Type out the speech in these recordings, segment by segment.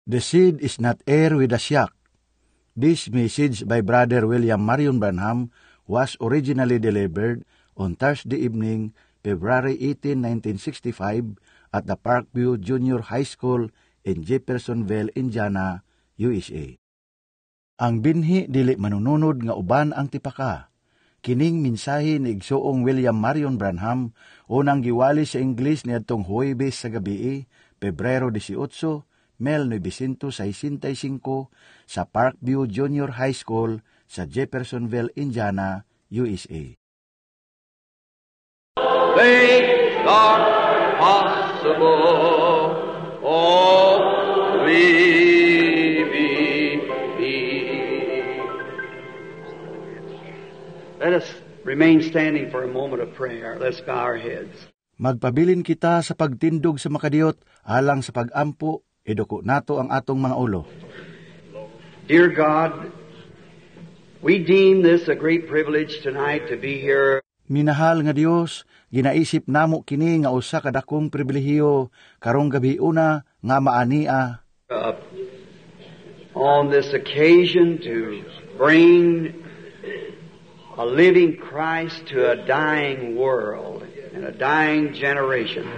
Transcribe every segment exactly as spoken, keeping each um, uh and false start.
The seed is not heir with a shock. This message by Brother William Marion Branham was originally delivered on Thursday evening, February eighteenth, nineteen sixty-five, at the Parkview Junior High School in Jeffersonville, Indiana, U S A. Ang binhi dili manununod nga uban ang tipaka. Kining mensahe ni igsoong William Marion Branham unang giwali sa Ingles niadtong Huwebes sa gabii, Pebrero eighteen, Mel nineteen sixty-five, sa Parkview Junior High School sa Jeffersonville, Indiana, U S A. Things are possible. Oh, we believe. Let us remain standing for a moment of prayer. Let's bow our heads. Magpabilin kita sa pagtindog sa makadiyot alang sa pagampo, iduko nato ang atong mga ulo. Dear God, we deem this a great privilege tonight to be here. Minahal nga Dios, ginaisip namo kini nga usa ka dakong pribilehiyo karong gabi una nga maania Uh, on this occasion to bring a living Christ to a dying world and a dying generation.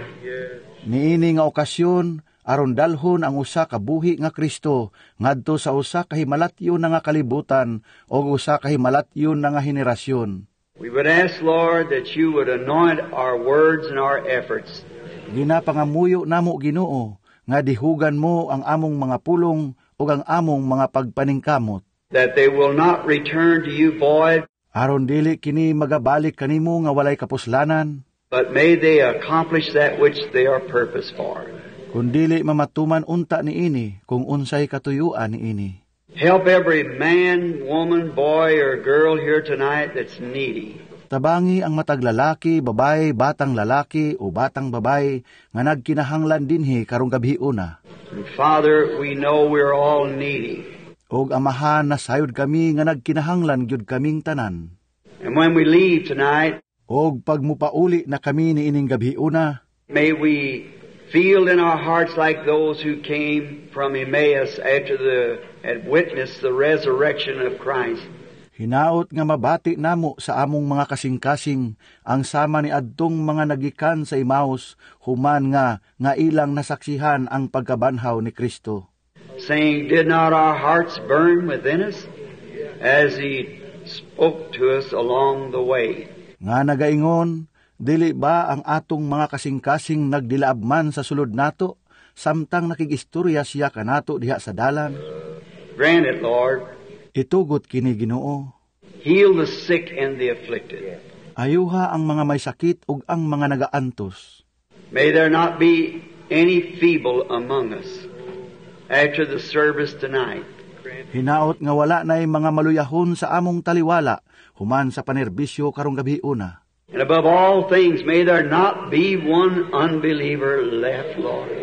niini nga okasyon aron dalhon ang usa ka buhi nga Kristo ngadto sa usa ka himalatyon nga kalibutan o usa ka himalatyon nga henerasyon. We would ask, Lord, that you would anoint our words and our efforts. Ginapangamuyo namo Ginoo nga dihugan mo ang among mga pulong ug ang among mga pagpaningkamot. That they will not return to you void, Aron dili kini magabalik kanimo nga walay kapuslanan, but may they accomplish that which they are purposed for. kundili mamatuman unta niini kung unsay katuyuan niini. Help every man, woman, boy, or girl here tonight that's needy. Tabangi ang matag lalaki, babae, batang lalaki o batang babae nga nagkinahanglan dinhi karong gabi una. And Father, we know we're all needy. Og amahan na sayod kami nga nagkinahanglan gyud kaming tanan. And when we leave tonight, Og pagmupauli na kami niining gabi una, may we feel in our hearts like those who came from Emmaus after the had witnessed the resurrection of Christ. hinaot nga mabati namo sa among mga kasing-kasing ang sama ni adtong mga nagikan sa Emmaus human nga nga ilang nasaksihan ang pagkabanhaw ni Kristo. Saying, did not our hearts burn within us as He spoke to us along the way? Nga nagaingon, dili ba ang atong mga kasing-kasing nagdilaab man sa sulod nato, samtang nakigistorya siya kanato diha sa dalan? Grant it, Lord. Itugot kini Ginoo. Heal the sick and the afflicted. Ayuha ang mga may sakit ug ang mga nagaantos. May there not be any feeble among us after the service tonight. Hinaot nga wala na'y mga maluyahon sa among taliwala, human sa panerbisyo karong gabi una. And above all things, may there not be one unbeliever left, Lord.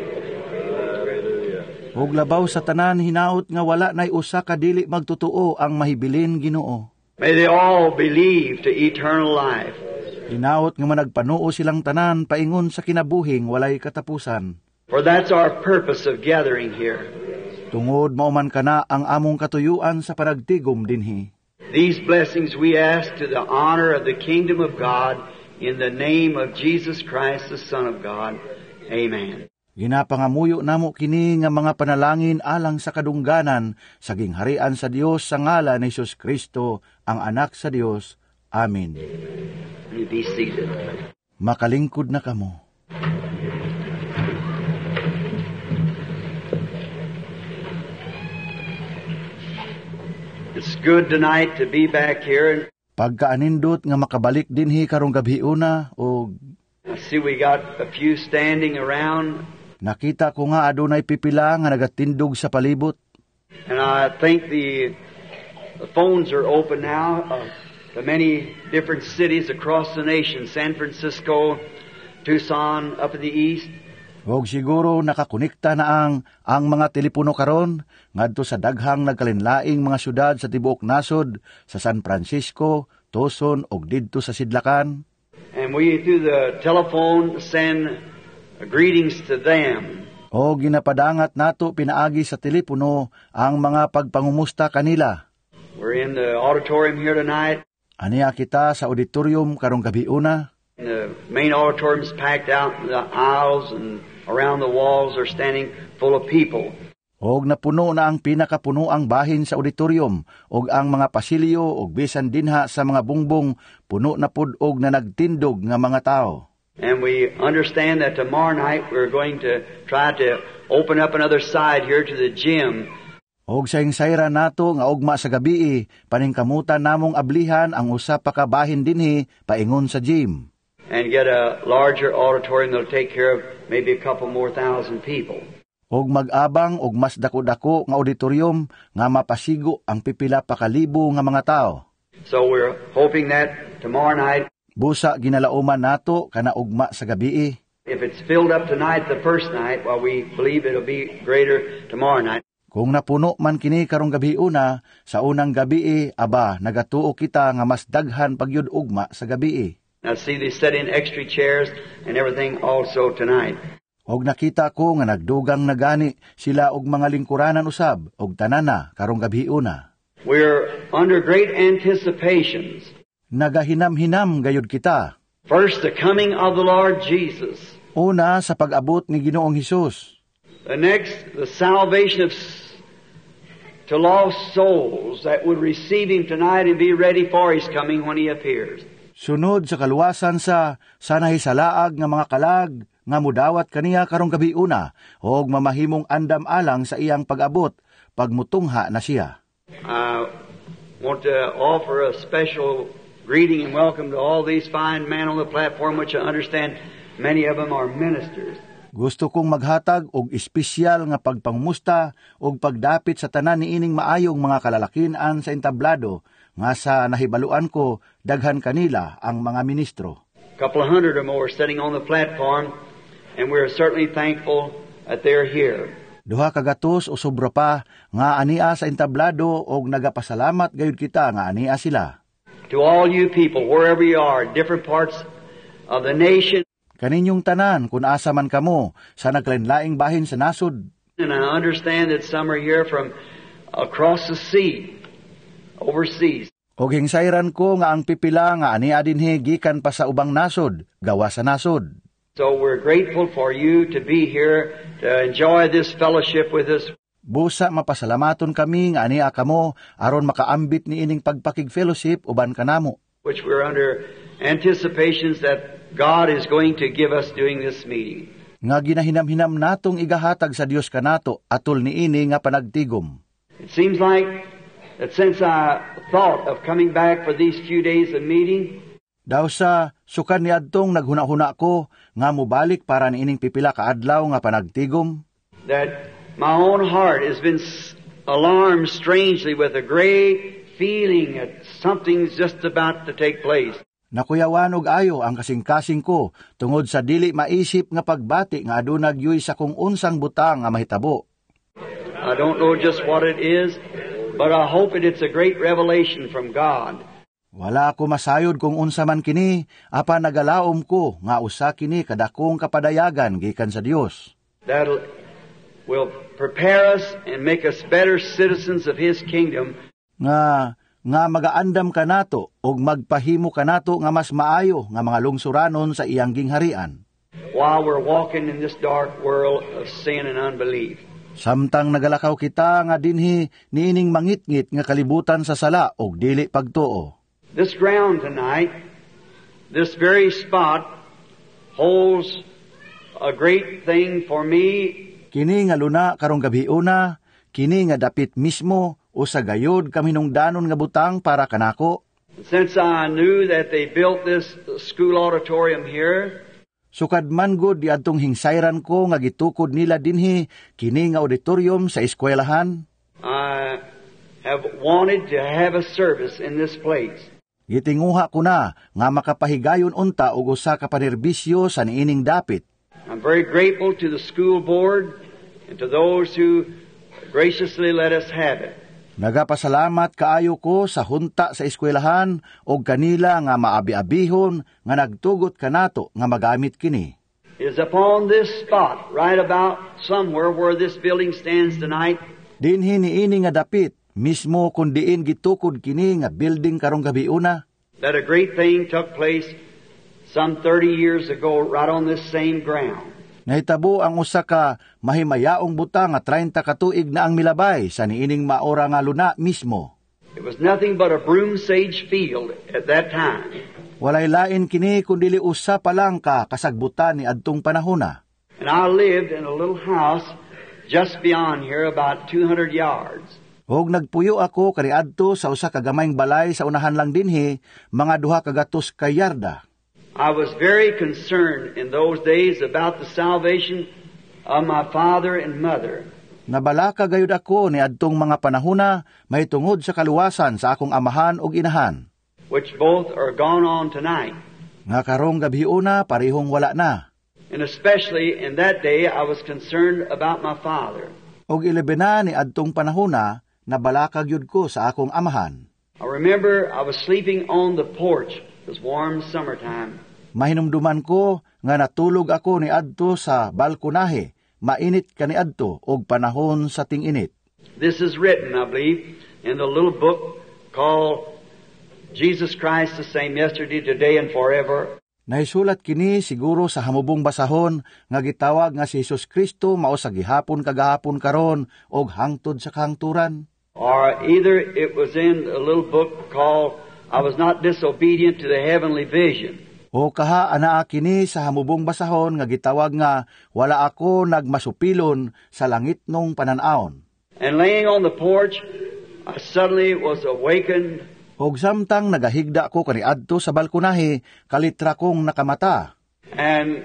Ug labaw sa tanan, hinaot nga wala na'y usa ka dili magtutuo ang mahibilin Ginoo. May they all believe to eternal life. Hinaot nga managpanuo silang tanan paingon sa kinabuhing walay katapusan. For that's our purpose of gathering here. Tungod mauman kana ang among katuyuan sa panagtigom dinhi. These blessings we ask to the honor of the kingdom of God in the name of Jesus Christ, the Son of God. Amen. Ginapangamuyo namo kini nga mga panalangin alang sa kadungganan sa gingharian sa Dios sa ngalan ni Hesus Kristo, ang anak sa Dios. Amen. You be seated. Makalingkod na kamo. It's good tonight to be back here. Pagkaanindot nga makabalik dinhi karong gabi una o I see we got a few standing around, nakita ko nga adunay pipila nga nagatindog sa palibot. and I think the, the phones are open now uh, to many different cities across the nation, San Francisco, Tucson, up in the east. Og siguro nakakonekta na ang ang mga telepono karon ngadto sa daghang nagkalinlaing mga syudad sa tibuok nasod, sa San Francisco, Tucson og didto sa Sidlakan. And we, through the telephone, send greetings to them. O ginapadangat nato pinaagi sa telepono ang mga pagpangumusta kanila. We're in the auditorium here tonight. Aniya kita sa auditorium karong gabiuna. The main auditorium's packed out. The aisles and around the walls are standing full of people. Og napuno na ang pinakapunoang bahin sa auditorium, og ang mga pasilyo og bisan dinha sa mga bungbong puno na pud og na nagtindog nga mga tao. And we understand that tomorrow night we're going to try to open up another side here to the gym. Og sa insayra nato nga ugma sa gabii, paningkamutan namong ablihan ang usa pa ka bahin dinhi paingon sa gym. And get a larger auditorium that'll take care of maybe a couple more thousand people. Og mag-abang og mas dako-dako nga auditorium nga mapasigo ang pipila pa kalibo nga mga tao. So we're hoping that tomorrow night, busa ginalauman nato kana ugma sa gabii. if it's filled up tonight, the first night, well, we believe it'll be greater tomorrow night. Kung napuno man kini karong gabiuna, sa unang gabii, aba, nagatuo kita nga mas daghan pagyud ugma sa gabii. Now see, they set in extra chairs and everything also tonight. Og nakita ko nga nagdugang nagani sila og mga lingkuranan usab, og tanana karong gabiuna. We're under great anticipations. Nagahinam-hinam gayud kita. First, the coming of the Lord Jesus. Una, sa pag-abot ni Ginoong Hesus. The next, the salvation of to lost souls that would receive Him tonight and be ready for His coming when He appears. Sunod sa kaluwasan sa sanahisalaag nga mga kalag nga mudawat kaniya karong gabiuna og mamahimong andam alang sa iyang pag-abot pagmutungha na siya. I want to offer a special greeting and welcome to all these fine men on the platform, which I understand many of them are ministers. Gusto kong maghatag og espesyal nga pagpangumusta og pagdapit sa tanan niining maayong mga kalalakinan sa entablado nga sa nahibaluan ko daghan kanila ang mga ministro. A couple of hundred or more sitting on the platform, and we're certainly thankful that they're here. Duha kagatos o sobra pa nga ania sa entablado og nagapasalamat gayud kita nga ania sila. To all you people, wherever you are, different parts of the nation, kaninyong tanan kun asa man kamo sa naglain-laing bahin sa nasod. and I understand that some are here from across the sea, overseas. Og hingsayran ko nga ang pipila nga ania dinhi gikan pa sa ubang nasod, gawa sa nasod. So we're grateful for you to be here, to enjoy this fellowship with us. Busa mapasalamaton kami nga ania kamo aron makaambit ni ining pagpakig fellowship uban kanamo. Which we're under anticipations that God is going to give us during this meeting. Nga ginahinam-hinam natong igahatag sa Dios kanato atol niini nga panagtigom. It seems like that since I thought of coming back for these few days of meeting, daw sa sukan ni adtong naghuna-huna ko nga mubalik para niining pipila ka adlaw nga panagtigom, that my own heart has been alarmed strangely with a great feeling that something's just about to take place. nakuyawan og ayo ang kasing-kasing ko tungod sa dili maisip nga pagbati nga aduna gyoy sa kung unsang butang nga mahitabo. I don't know just what it is, but I hope it it's a great revelation from God. Wala ako masayod kung unsa man kini, apa nagalaom ko nga usa kini kadakong kapadayagan gikan sa Dios. That will prepare us and make us better citizens of His kingdom. Nga nga magaandam kanato og magpahimo kanato nga mas maayo nga mga lungsuranon sa iyang gingharian. While we're walking in this dark world of sin and unbelief. Samtang nagalakaw kita nga dinhi niining mangitngit nga kalibutan sa sala og dili pagtuo. This ground tonight, this very spot, holds a great thing for me. Kini nga luna karong gabiuna, kini nga dapit mismo o sa gayod kaminungdanon nga butang para kanako. Since I knew that they built this school auditorium here, sukad man gud di adtong hingsayran ko nga gitukod nila dinhi kini nga auditorium sa eskwelahan. I have wanted to have a service in this place. Gitinguha ko na nga makapahigayon unta og usa ka panerbisyo sa niining dapit. I'm very grateful to the school board and to those who graciously let us have it. Nagapasalamat kaayo ko sa hunta sa eskwelahan og kanila nga maabi-abihon nga nagtugot kanato nga magamit kini. is upon this spot, right about somewhere where this building stands tonight. Dinhi niini nga dapit, mismo kung diin gitukod kini nga building karong gabi una, That a great thing took place some thirty years ago right on this same ground. nahitabo ang usa ka mahimayaong butang nga treinta ka tuig na ang milabay sa niining maora nga luna mismo. It was nothing but a broom sage field at that time. Walay lain kini kundili usa pa lang ka kasagbutan ni adtong panahona. And I lived in a little house just beyond here, about two hundred yards. Og nagpuyo ako kaniadto sa usa ka gamayng balay sa unahan lang dinhi, mga duha ka gatos ka yarda. I was very concerned in those days about the salvation of my father and mother. Nabalaka gayud ako ni adtong mga panahona may tungod sa kaluwasan sa akong amahan ug inahan. Which both are gone on tonight. Nga karong gabi una parehong wala na. And especially in that day, I was concerned about my father. Og ilibena ni adtong panahona, nabalakag yud ko sa akong amahan. I remember I was sleeping on the porch. It was warm summertime. Mahinumduman ko nga natulog ako ni adto sa balkonahe, mainit kaniadto og panahon sa ting-init. This is written, I believe, in the little book called Jesus Christ the same yesterday, today, and forever. Naisulat kini siguro sa hamubong basahon nga gitawag nga si Jesus Kristo mao sa gihapon kagahapon karon og hangtod sa kahangturan. Or either it was in a little book called I was not disobedient to the heavenly vision. O kaha anaa kini sa hamubong basahon nga gitawag nga wala ako nagmasupilon sa langit nung pananaon. And laying on the porch, I suddenly was awakened. Og samtang nagahigda ko kaniadto sa balkonahe, kalitra kong nakamata. And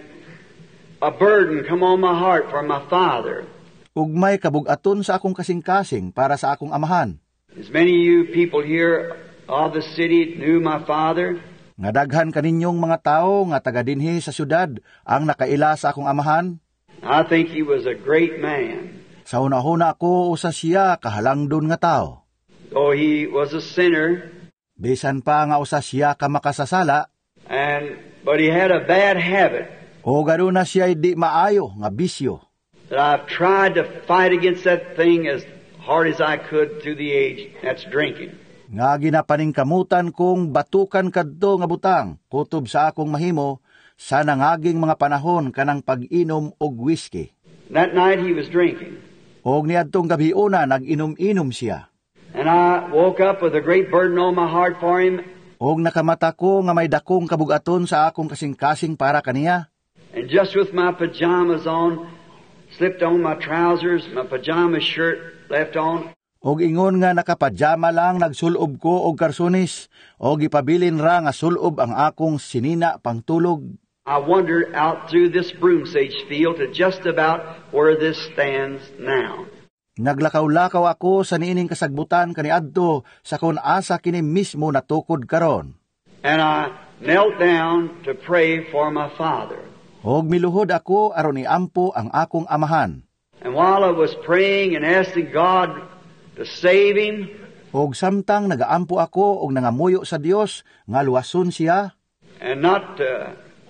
a burden come on my heart for my father. Ug may kabugaton sa akong kasing-kasing para sa akong amahan. As many of you people here of the city knew my father. Nga daghan kaninyong mga tao nga taga dinhi sa syudad ang nakaila sa akong amahan. I think he was a great man. Sa una-una ako usa siya kahalangdon nga tao. Though he was a sinner. Bisan pa nga usa siya ka makasasala. And but he had a bad habit. O garo na siya di maayo nga bisyo. That I've tried to fight against that thing as hard as I could through the age. That's drinking. Nga ginapaningkamutan kong batukan kadto nga butang, kutob sa akong mahimo, sa nangaging mga panahon kanang pag-inom og whiskey. That night he was drinking. Og niadtong gabi una nag-inom-inom siya. And I woke up with a great burden on my heart for him. Og nakamata ko nga may dakong kabugaton sa akong kasing-kasing para kaniya. And just with my pajamas on, slipped on my trousers, my pajama shirt left on. Og ingon nga nakapajama lang nagsulob ko og karsonis, og ipabilin ra nga sulob ang akong sinina pangtulog. I wandered out through this broom sage field to just about where this stands now. Naglakaw-lakaw ako sa niining kasagbutan kaniadto sa kun asa kini mismo natukod karon. And I knelt down to pray for my father. Og miluhod ako aron iampo ang akong amahan. And while I was praying and asking God to save him, og samtang nagaampo ako og nangamuyo sa Dios nga luwason siya, and not to,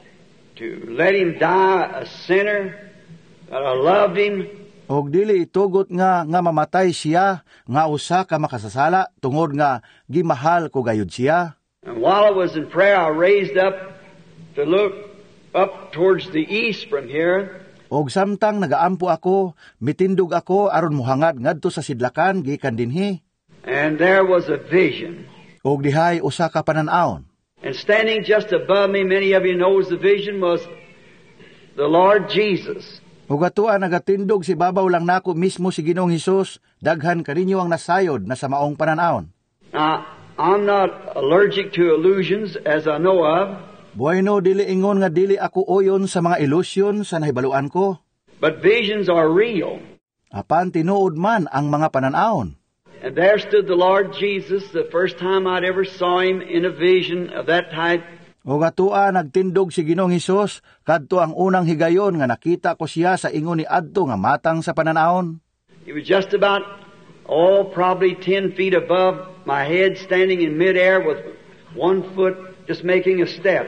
to let him die a sinner, that I loved him. Og dili itugot nga nga mamatay siya nga usa ka makasasala tungod nga gimahal ko gayud siya. And while I was in prayer, I raised up to look up towards the east from here. Og samtang nagaampo ako, mitindog ako aron muhangad ngadto sa sidlakan gikan dinhi. And there was a vision. Og dihay usa ka panan-awon. And standing just above me, many of you knows the vision was the Lord Jesus. Ug atoa nagatindog si babaw lang nako mismo si Ginoong Hesus, daghan kaninyo ang nasayod na sa maong panan-awon. Now, I'm not allergic to illusions as I know of. Bueno, dili ingon nga dili ako oyon sa mga ilusyon sa nahibaluan ko. But visions are real. Apan tinuod man ang mga panan-awon. And there stood the Lord Jesus, the first time I'd ever saw him in a vision of that type. O gatua nagtindog si Ginoong Hesus, kadto ang unang higayon nga nakita ko siya sa ingon ni adto nga matang sa panan-awon. He was just about, oh, probably ten feet above my head, standing in midair with one foot just making a step.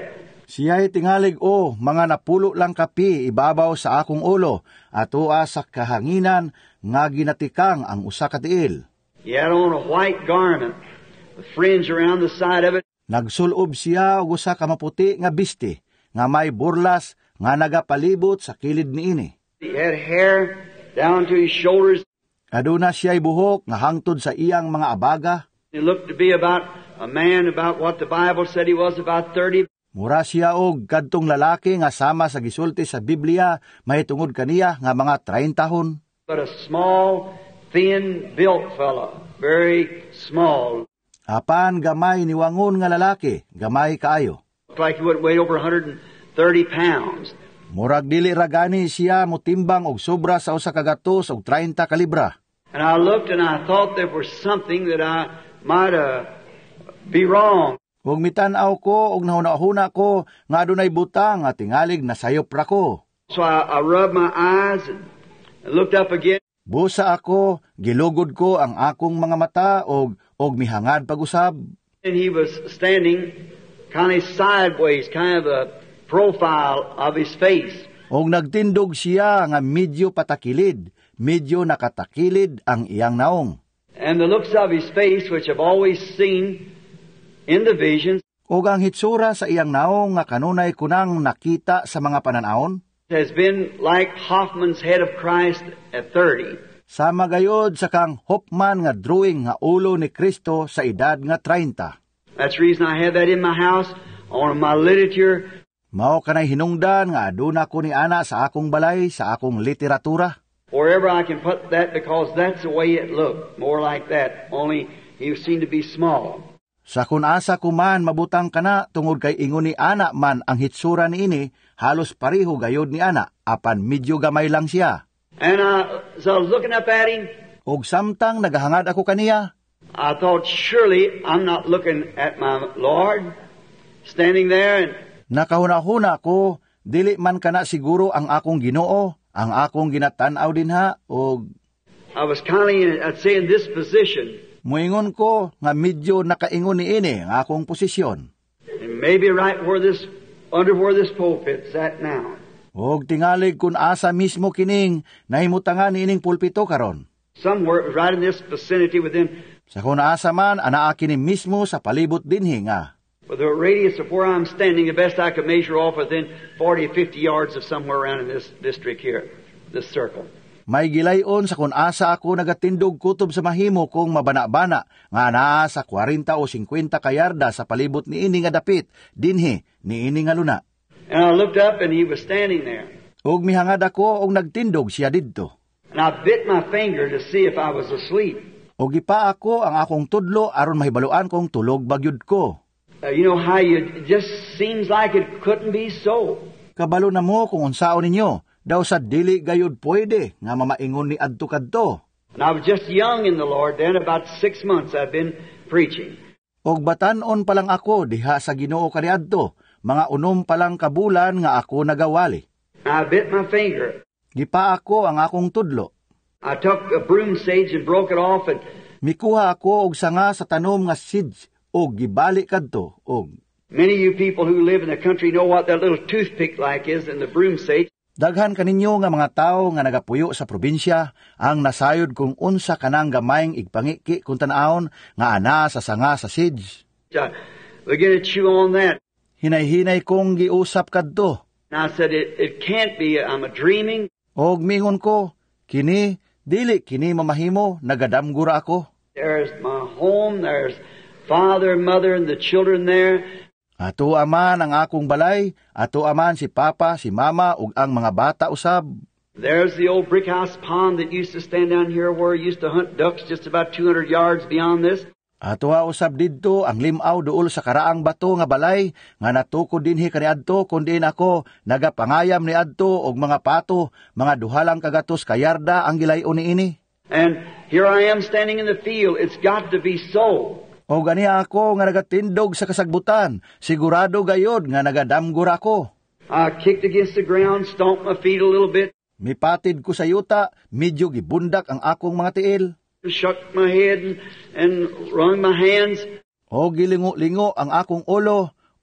Siya'y tingalig o mga napulo lang kapi ibabaw sa akong ulo, at ua sa kahanginan nga ginatikang ang usa ka tiil. He had on a white garment, with fringe around the side of it. Nagsulob siya og usa ka maputi nga bisti, nga may burlas nga nagapalibot sa kilid niini. He had hair down to his shoulders. Aduna siya'y buhok nga hangtod sa iyang mga abaga. He looked to be about a man about what the Bible said he was, about thirty. Mura siya og kadtong lalaki nga sama sa gisulti sa Biblia mahitungod kaniya nga mga thirty tahon. But a small, thin-built fellow, very small. Apan gamay niwangon nga lalaki, gamay kaayo. Looked like he would weigh over one hundred thirty pounds. Murag dili ragani siya motimbang og sobra sa usa ka gatos og thirty ka libra. And I looked and I thought there was something that I might uh, be wrong. Ug mitan-aw ko og nahuna-huna ko nga adunay butang nga tingalig nasayop ra ko. So I, I rubbed my eyes and looked up again. Busa ako, gilugod ko ang akong mga mata og og mihangad pag-usab. And he was standing kind of sideways, kind of a profile of his face. Og nagtindog siya nga medyo patakilid, medyo nakatakilid ang iyang naong. And the looks of his face, which I've always seen in the visions, Og ang hitsura sa iyang naong nga kanunay kunang nakita sa mga pananaon, has been like Hoffman's head of Christ at thirty. sama gayod sa kang Hoffman nga drawing nga ulo ni Kristo sa edad nga thirty. That's the reason I have that in my house on my literature. Mao kanay hinungdan nga aduna ko ni ana sa akong balay, sa akong literatura. Wherever I can put that, because that's the way it looked, more like that. Only he seemed to be small. Sa kun asa ko man mabutang kana tungod kay ingon ni ana man ang hitsura niini, halos pareho gayod ni ana, apan medyo gamay lang siya. And uh, so I was looking up at him. Og samtang nagahangad ako kaniya, I thought, surely I'm not looking at my Lord standing there. And nakahuna-huna ko, dili man kana siguro ang akong Ginoo, ang akong ginatan-aw dinha, og I was kind of, I'd say, in this position. muingon ko nga medyo nakaingon niini ang akong posisyon. And maybe right where this, under where this pulpit's at now. Og tingalig kun asa mismo kining nahimutangan niining pulpito karon. Somewhere, right in this vicinity within, Sa kun asa man anaa kini mismo sa palibot dinhi nga. with a radius of where I'm standing, the best I could measure off within forty, fifty yards of somewhere around in this district here, this circle. May gilayon sa kun asa ako nagatindog kutob sa mahimo kong mabana-bana nga naa sa forty o fifty ka yarda sa palibot niini nga dapit dinhi niini nga luna. And I looked up and he was standing there. Og mihangad ako og nagtindog siya didto. And I bit my finger to see if I was asleep. Og gipa ako ang akong tudlo aron mahibaluan kong tulog bagyod ko. Uh, you know how you, it just seems like it couldn't be so. Kabalo na mo kung unsaon ninyo, daw sa dili gayud pwede nga mamaingon ni adto kadto. And I was just young in the Lord then, about six months I've been preaching. Og batan-on pa lang ako diha sa Ginoo kaniadto, mga unom pa lang kabulan nga ako nagawali. I bit my finger. Gipa ako ang akong tudlo. I took a broom sage and broke it off, and Mikuha ako og sanga sa tanom nga sids og gibali kadto og many of you people who live in the country know what that little toothpick like is in the broom sage. daghan kaninyo nga mga tawo nga nagapuyo sa probinsya ang nasayod kung unsa kanang gamayng igpangiki kung tan-awon nga ana sa sanga sa sids. Uh, we're going to chew on that. Hinay-hinay kong giusap kadto. And I said, it, it can't be. I'm a dreaming. Og mingon ko, kini dili kini mamahimo, nagadamgura ako. There's my home. There's father, mother, and the children there. Ato aman ang akong balay, ato aman si papa, si mama, ug ang mga bata usab. There's the old brick house pond that used to stand down here where we used to hunt ducks just about two hundred yards beyond this. Ato ha usab didto ang limaw duol sa karaang bato nga balay, nga natukod dinhi kaniadto kundi ako nagapangayam ni adto og mga pato, mga duhalang kagatos kayarda ang gilayon niini. And here I am standing in the field. It's got to be so. O gani ako nga nagatindog sa kasagbutan, sigurado gayod nga nagadamgur ako. I kicked against the ground, stomped my feet a little bit, Mipatid ko sa yuta, medyo gibundak ang akong mga tiil. shook my head and, and wrung my hands. O gilingo-lingo ang akong ulo,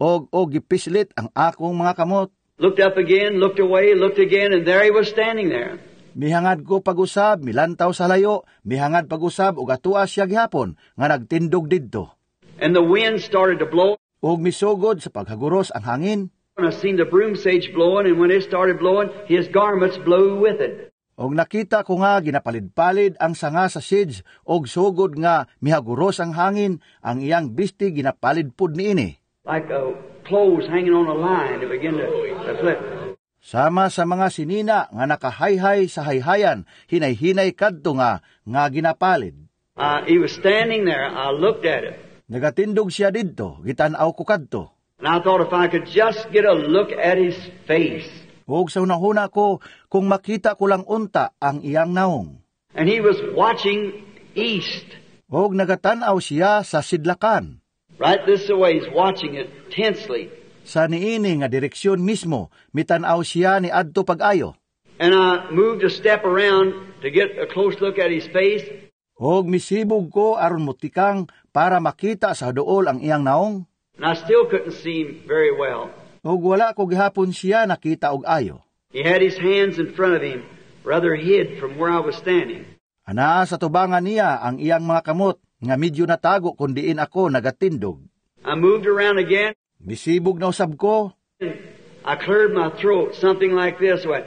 og og gipislit ang akong mga kamot. Looked up again, looked away, looked again, and there he was standing there. Mihangad ko pag-usab, milantaw sa layo, mihangad pag-usab ug atua siya gihapon nga nagtindog didto. And the wind started to blow. Og misugod sa paghaguros ang hangin. And I seen the broom sage blowing, and when it started blowing, his garments blew with it. Og nakita ko nga ginapalid-palid ang sanga sa sids og sugod nga mihaguros ang hangin, ang iyang bisti ginapalid pud niini. Like uh, clothes hanging on a line, it began to, to flip. Sama sa mga sinina nga nakahayhay sa hayhayan, hinay-hinay kadto nga nga ginapalid. Uh, he was standing there. I looked at it. Nagatindog siya didto, gitan-aw ko kadto. And I thought if I could just get a look at his face. Og sa unahuna ko, kung makita ko lang unta ang iyang naong. And he was watching east. Og nagatan-aw siya sa sidlakan. Right this way, he's watching it tensely. Sa niini nga direksyon mismo, mitan-aw siya ni adto pag-ayo. And I moved a step around to get a close look at his face. Og misibog ko aron mutikang para makita sa duol ang iyang naong. And I still couldn't see him very well. Og wala ko gihapon siya nakita og ayo. He had his hands in front of him, rather hid from where I was standing. Anaa sa tubangan niya ang iyang mga kamot, nga medyo natago kung diin ako nagatindog. I moved around again. Misibog na usab ko. I cleared my throat, something like this. Went,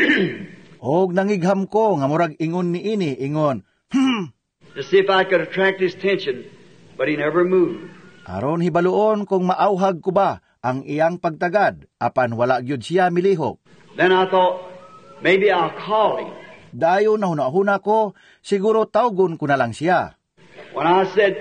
og nangigham ko nga murag ingon ni ini, ingon, hmm, to see if I could attract his attention, but he never moved. Aron hibaluon kung maauhag ko ba ang iyang pagtagad, apan wala gyud siya milihok. Then I thought, maybe I'll call him. Dayon na hunahuna ko, siguro tawgon ko na lang siya. When I said,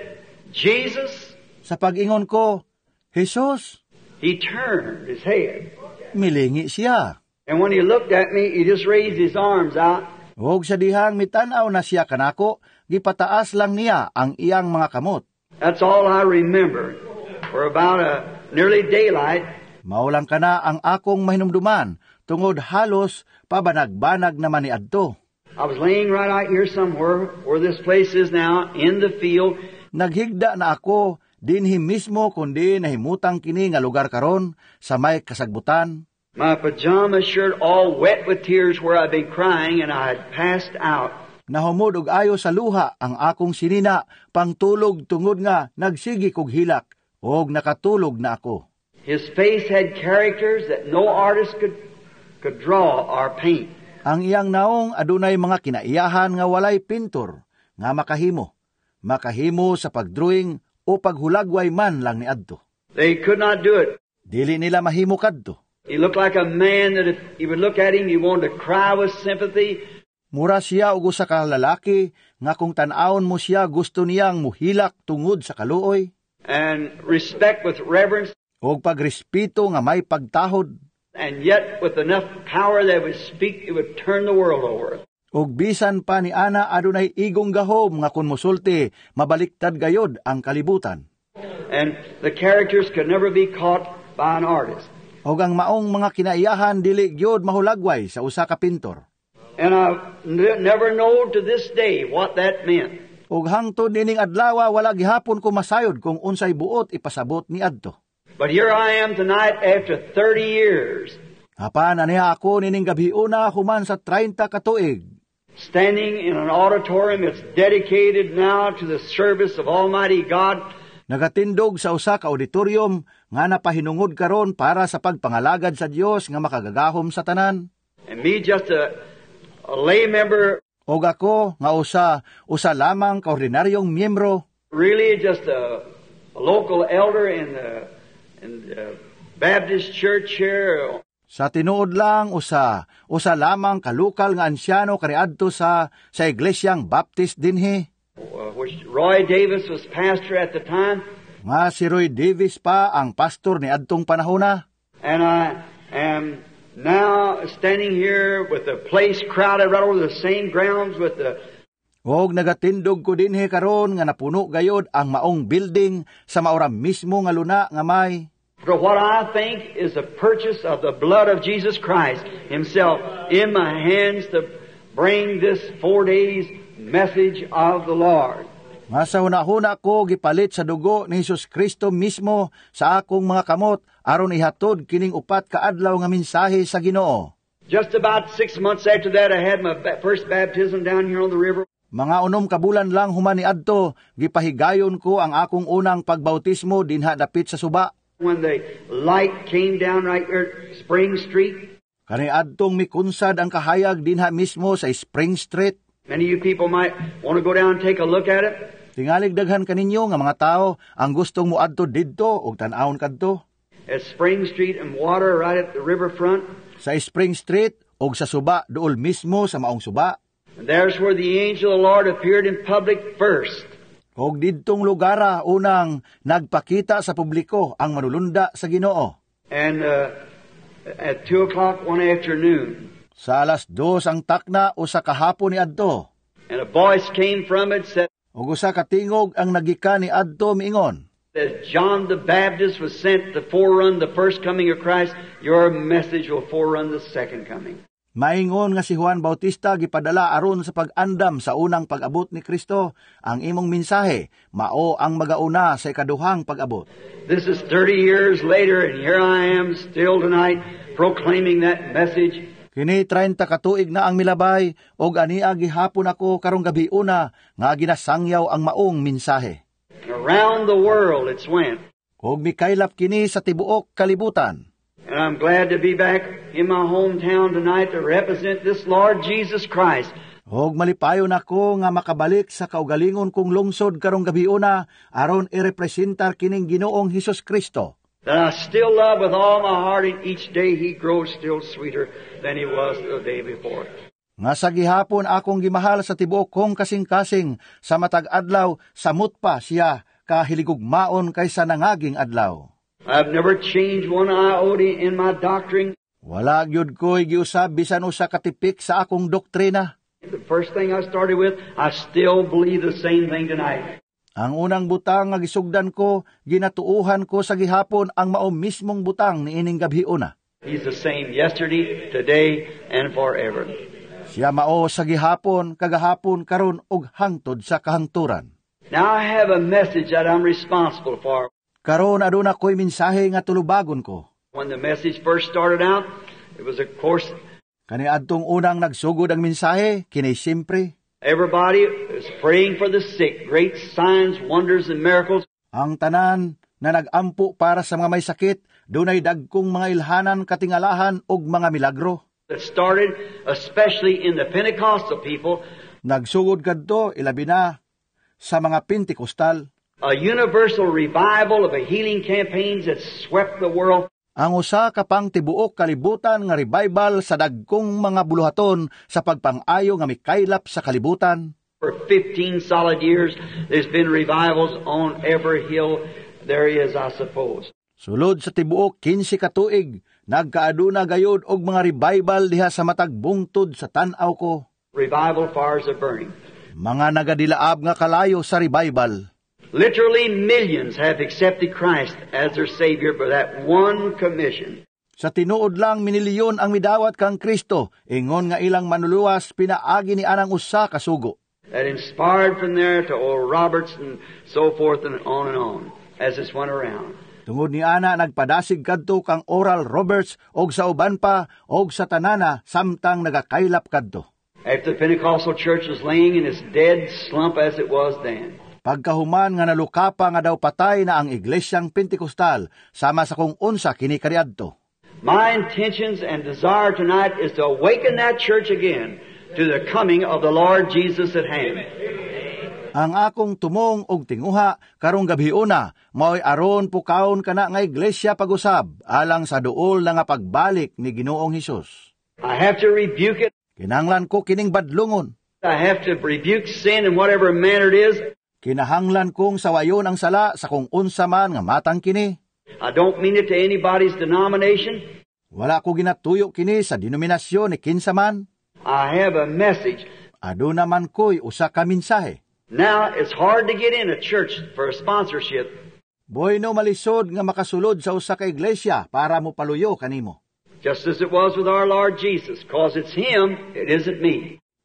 Jesus, sa pag-ingon ko, Jesus, he turned his head. Milingi siya. And when he looked at me, he just raised his arms out. Og sa dihang mitanaw na siya kanako, gipataas lang niya ang iyang mga kamot. That's all I remember. For about a nearly daylight. Maulang kana ang akong mahinumduman, tungod halos pabanag-banag naman ni adto. I was laying right out here somewhere where this place is now, in the field. Naghigda na ako, dinhi mismo kundi nahimutang kini nga lugar karon sa may kasagbutan. My pajama shirt all wet with tears where I'd been crying and I had passed out. Nahumod og ayo sa luha ang akong sinina, pangtulog tungod nga nagsigi kog hilak, og nakatulog na ako. His face had characters that no artist could could draw or paint. Ang iyang naong adunay mga kinaiyahan nga walay pintor, nga makahimo. Makahimo sa pagdrawing o paghulagway man lang ni adto. They could not do it. Dili nila mahimo kadto. He looked like a man that if you would look at him, you wanted to cry with sympathy. Mura siya og usa ka lalaki nga kung tan-awon mo siya gusto niyang muhilak tungod sa kaluoy. And respect with reverence. Og pagrespeto nga may pagtahod. And yet with enough power that would speak, it would turn the world over. Og bisan pa ni ana adunay igong gahom nga kun mosulti, mabaliktad gayod ang kalibutan. And the characters could never be caught by an artist. Og ang maong mga kinaiyahan dili gyud mahulagway sa usa ka pintor. And I n- never know to this day what that meant. Og hangtod nining adlaw wala gihapon ko masayod kung unsay buot ipasabot ni adto. But here I am tonight after thirty years. Apan aniya ako nining gabiuna human sa thirty ka tuig. Standing in an auditorium that's dedicated now to the service of Almighty God. Nagatindog sa usa ka auditorium nga napahinungod karon para sa pagpangalagad sa Dios nga makagagahom sa tanan. And me just a, a lay member. Og ako nga usa usa lamang ka ordinaryong miyembro. Really just a, a local elder in the, in the Baptist church here. Sa tinuod lang usa usa lamang ka lokal nga ansyano kaniadto sa sa iglesyang Baptist dinhi. Uh, which Roy Davis was pastor at the time. Nga si Roy Davis pa ang pastor ni adtong panahona. And I am now standing here with the place crowded right over the same grounds with the... Og nagatindog ko dinhi karon nga napuno gayod ang maong building sa maura mismo nga luna nga may... For what I think is the purchase of the blood of Jesus Christ Himself in my hands to bring this four days message of the Lord. Nga sa hunahuna ko gipalit sa dugo ni Hesus Kristo mismo sa akong mga kamot aron ihatod kining upat ka adlaw nga mensahe sa Ginoo. Just about six months after that, I had my ba- first baptism down here on the river. Mga unom ka bulan lang human niadto, gipahigayon ko ang akong unang pagbautismo dinha dapit sa suba. When the light came down right there at Spring Street. Kaniadtong mikunsad ang kahayag dinha mismo sa Spring Street. Many of you people might want to go down and take a look at it. Tingalig daghan kaninyo nga mga tao ang gustong moadto didto ug tan-awon kadto. At Spring Street and water right at the riverfront. Sa Spring Street ug sa suba duol mismo sa maong suba. And there's where the angel of the Lord appeared in public first. Og didtong lugara unang nagpakita sa publiko ang manulunda sa Ginoo. And uh, at two o'clock one afternoon. Sa alas dos ang takna o sa kahapon ni adto. And a voice came from it said, Ug usa ka tingog ang nagikan ni adto miingon. As John the Baptist was sent to forerun the first coming of Christ, your message will forerun the second coming. Maingon nga si Juan Bautista gipadala aron sa pag-andam sa unang pag-abot ni Kristo, ang imong mensahe mao ang magauna sa ikaduhang pag-abot. This is thirty years later and here I am still tonight proclaiming that message. Kini treinta ka tuig na ang milabay og ania gihapon ako karong gabi una nga ginasangyaw ang maong mensahe. Around the world it's went. Og mikaylap kini sa tibuok kalibutan. And I'm glad to be back in my hometown tonight to represent this Lord Jesus Christ. Og malipayon ako nga makabalik sa kaugalingon kong lungsod karong gabi una aron irepresentar kining Ginoong Hesus Kristo. That I still love with all my heart, and each day He grows still sweeter than He was the day before. Nga sa gihapon akong gimahal sa tibuok kong kasing-kasing, sa matag adlaw, samot pa siya kahiligugmaon kaysa nangaging adlaw. I've never changed one iota in my doctrine. Wala gyud ko'y giusab bisan usa ka tipik sa akong doktrina. The first thing I started with, I still believe the same thing tonight. Ang unang butang nga gisugdan ko, ginatuuhan ko sa gihapon ang mao mismong butang ni ining gabi una. He's the same yesterday, today, and forever. Siya mao sa gihapon, kagahapon, karon ug hangtod sa kahangturan. Now I have a message that I'm responsible for. Karon aduna ko'y mensahe nga tulubagon ko. When the message first started out, it was of course Kaniadtong unang nagsugod ang mensahe, kini siyempre, everybody is praying for the sick, great signs, wonders, and miracles. ang tanan na nagampo para sa mga may sakit, dunay dagkong mga ilhanan, katingalahan ug mga milagro. That started especially in the Pentecostal people, Nagsugod kadto ilabi na sa mga Pentekostal. a universal revival of the healing campaigns that swept the world. Ang usa ka pang tibuok kalibutan nga revival sa dagkong mga buluhaton sa pagpang-ayo nga mikaylap sa kalibutan. For fifteen solid years, there's been revivals on every hill there is, I suppose. Sulod sa tibuok kinse ka tuig, nagkaaduna gayud og mga revival diha sa matag bungtod sa tan-aw ko. Revival fires are burning. Mga nagadilaab nga kalayo sa revival. Literally millions have accepted Christ as their Savior for that one commission. Sa tinuod lang minilyon ang midawat kang Kristo, ingon nga ilang manuluwas pinaagi ni anang usa ka sugo. That inspired from there to Oral Roberts and so forth and on and on as this went around. Tungod ni ana nagpadasig kadto kang Oral Roberts og sa uban pa og sa tanana samtang nagakaylap kadto. After the Pentecostal church was laying in its dead slump as it was then. Pagkahuman nga nalukapa nga daw patay na ang Iglesyang Pentekostal sama sa kung unsa kini kaniadto. My intentions and desire tonight is to awaken that church again to the coming of the Lord Jesus at hand. Ang akong tumong og tinguha karong gabi una mao'y aron pukaon kana nga iglesia pag-usab alang sa duol na nga pagbalik ni Ginoong Hesus. I have to rebuke it. Kinahanglan ko kining badlungon. I have to rebuke sin in whatever manner it is. Kinahanglan kong sawayon ang sala sa kung unsa man nga matang kini. I don't mean it to anybody's denomination. Wala ko ginatuyo kini sa denominasyon ni kinsa man. I have a message. Aduna man ko'y usa ka mensahe. Now, it's hard to get in a church for a sponsorship. Boy no malisod nga makasulod sa usa ka iglesia para mo paluyo kanimo. Just as it was with our Lord Jesus, cause it's Him, it isn't me.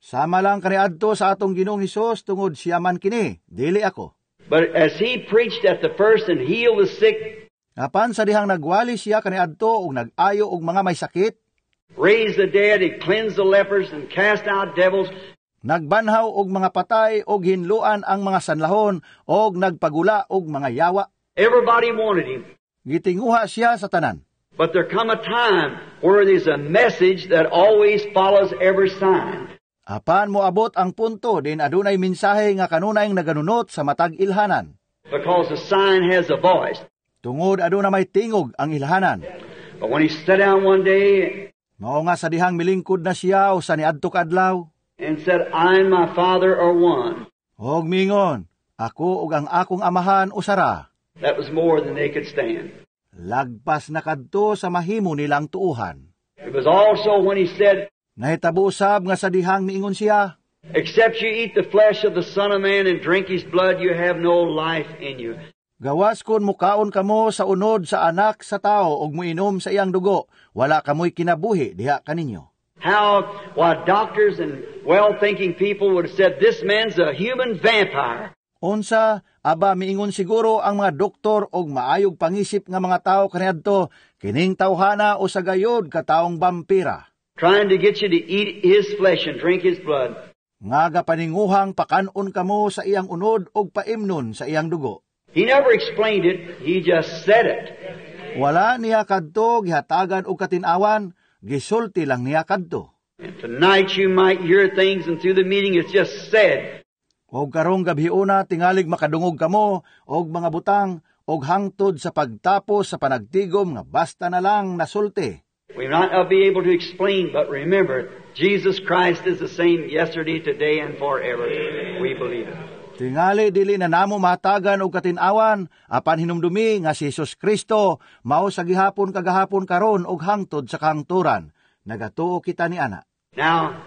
Sama lang kaniadto sa atong Ginoong Hesus tungod siya man kini, dili ako. But as he preached at the first and healed the sick, Apan sa dihang nagwali siya kaniadto ug nag-ayo og mga may sakit, raised the dead, he cleansed the lepers and cast out devils, nagbanhaw og mga patay og hinluan ang mga sanlahon og nagpagula og mga yawa. everybody wanted him. Gitinguha siya sa tanan. But there come a time where there's a message that always follows every sign. Apan moabot ang punto din adunay mensahe nga kanunay naganunot sa matag ilhanan. Because the sign has a voice. Tungod aduna may tingog ang ilhanan. But when he sat down one day Mao nga sa dihang milingkod na siya o sa niadto kadlaw, and said, I and my Father are one, og mingon, ako ug ang akong amahan usara. that was more than they could stand. Lagpas na kadto sa mahimo nilang tuuhan. It was also when he said, Nahitabo usab nga sa dihang niingon siya, except you eat the flesh of the Son of Man and drink his blood, you have no life in you. gawas kon mukaon kamo sa unod sa anak sa tao ug muinom sa iyang dugo, wala kamoy kinabuhi diha kaninyo. How, while doctors and well-thinking people would have said, this man's a human vampire. Unsa, aba miingon siguro ang mga doktor og maayog pangisip nga mga tao kaniadto, kining tawhana o sa gayod kataong vampira. Trying to get you to eat his flesh and drink his blood. Nga gapaninguhang pakanon kamo sa iyang unod og paimnon sa iyang dugo. He never explained it, he just said it. Wala niya kadto gihatagan og katinawan, gisulti lang niya kadto. And tonight you might hear things, and through the meeting it's just said. Og karong gabhiuna tingalig makadungog kamo og mga butang og hangtod sa pagtapos sa panagtigom nga basta na lang nasulti. We might not be able to explain, but remember, Jesus Christ is the same yesterday, today, and forever. We believe it. Tingali dili na namo matagan og katinawan, apan hinumdumi nga si Jesus Kristo mao sa gihapon kagahapon karon og hangtod sa kahangturan. Nagatuo kita ni ana. Now,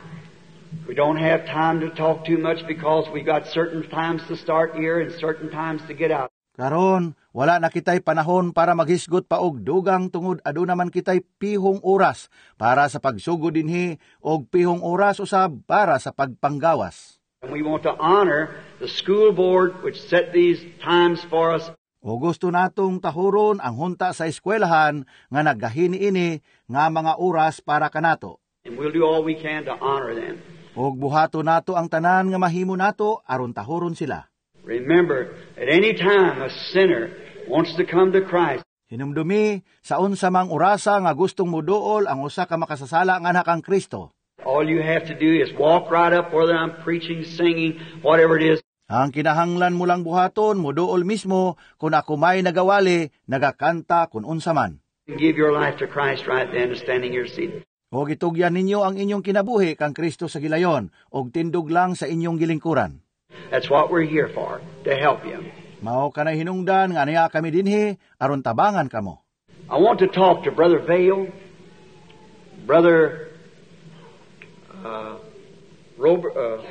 we don't have time to talk too much because we got certain times to start here and certain times to get out. Karon wala na kitay panahon para maghisgot pa og dugang tungod aduna man kitay pihong oras para sa pagsugod dinhi og pihong oras usab para sa pagpanggawas. And we want to honor the school board which set these times for us. O gusto natong tahuron ang hunta sa eskwelahan nga naggahini ini nga mga oras para kanato. And we'll do all we can to honor them. Og buhato nato ang tanan nga mahimo nato aron tahuron sila. Remember, at any time a sinner wants to come to Christ, Hinumdumi sa unsa mang orasa nga gustong muduol ang usa ka makasasala nga anak kang Kristo. all you have to do is walk right up, whether I'm preaching, singing, whatever it is. Ang kinahanglan mo lang buhaton, muduol mismo, kung ako may nagawali, nagakanta, kung unsa man. And give your life to Christ right then, standing your seat. O gitugyan ninyo ang inyong kinabuhi kang Kristo sa gilayon, og tindog lang sa inyong gilingkuran. That's what we're here for, to help you. Mao ka na hinungdan nga niya kami dinhi, aron tabangan kamo. I want to talk to Brother Vale, Brother uh, Robert, uh,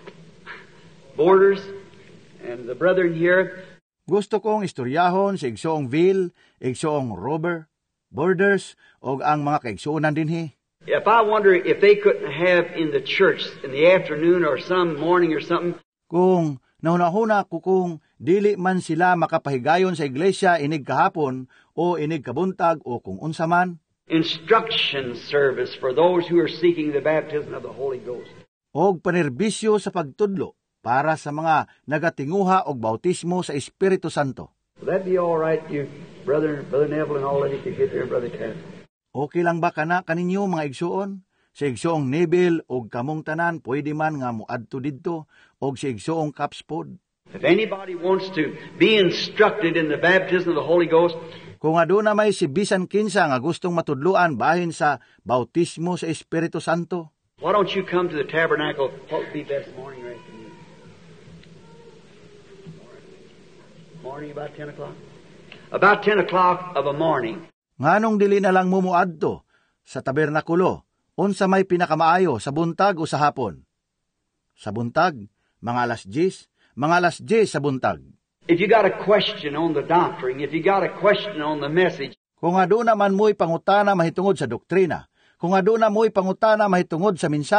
Borders, and the brethren here. Gusto kong istoryahon si Igsoong Vil, Igsoong Robert, Borders, og ang mga kaigsuonan dinhi. If I wonder if they couldn't have in the church in the afternoon or some morning or something, Kung naunahuna ko kung dili man sila makapahigayon sa iglesia inig kahapon o inig kabuntag o kung unsa man, instruction service for those who are seeking the baptism of the Holy Ghost. og panerbisyo sa pagtudlo para sa mga nagatinguha og bautismo sa Espiritu Santo. Will that be all right, you brother, Brother Neville and all that you could get there, Brother Cat? Okay lang ba kana kaninyo mga igsuon? Si Igsoong Neville og kamong tanan pwede man nga moadto didto og si Igsoong Capspod. If anybody wants to be instructed in the baptism of the Holy Ghost, Kung aduna may si bisan kinsa nga gustong matudluan bahin sa bautismo sa Espiritu Santo, why don't you come to the tabernacle? What would be best morning or afternoon? Morning about ten o'clock? About ten o'clock of a morning. nganong dili na lang mo moadto sa tabernakulo, unsa may pinakamaayo sa buntag o sa hapon? Sa buntag, mga alas diyes, mga alas diyes sa buntag. If you got a question on the doctrine, if you got a question on the message, Kung aduna man mo'y pangutana mahitungod sa doktrina, kung aduna mo'y pangutana mahitungod sa mensahe,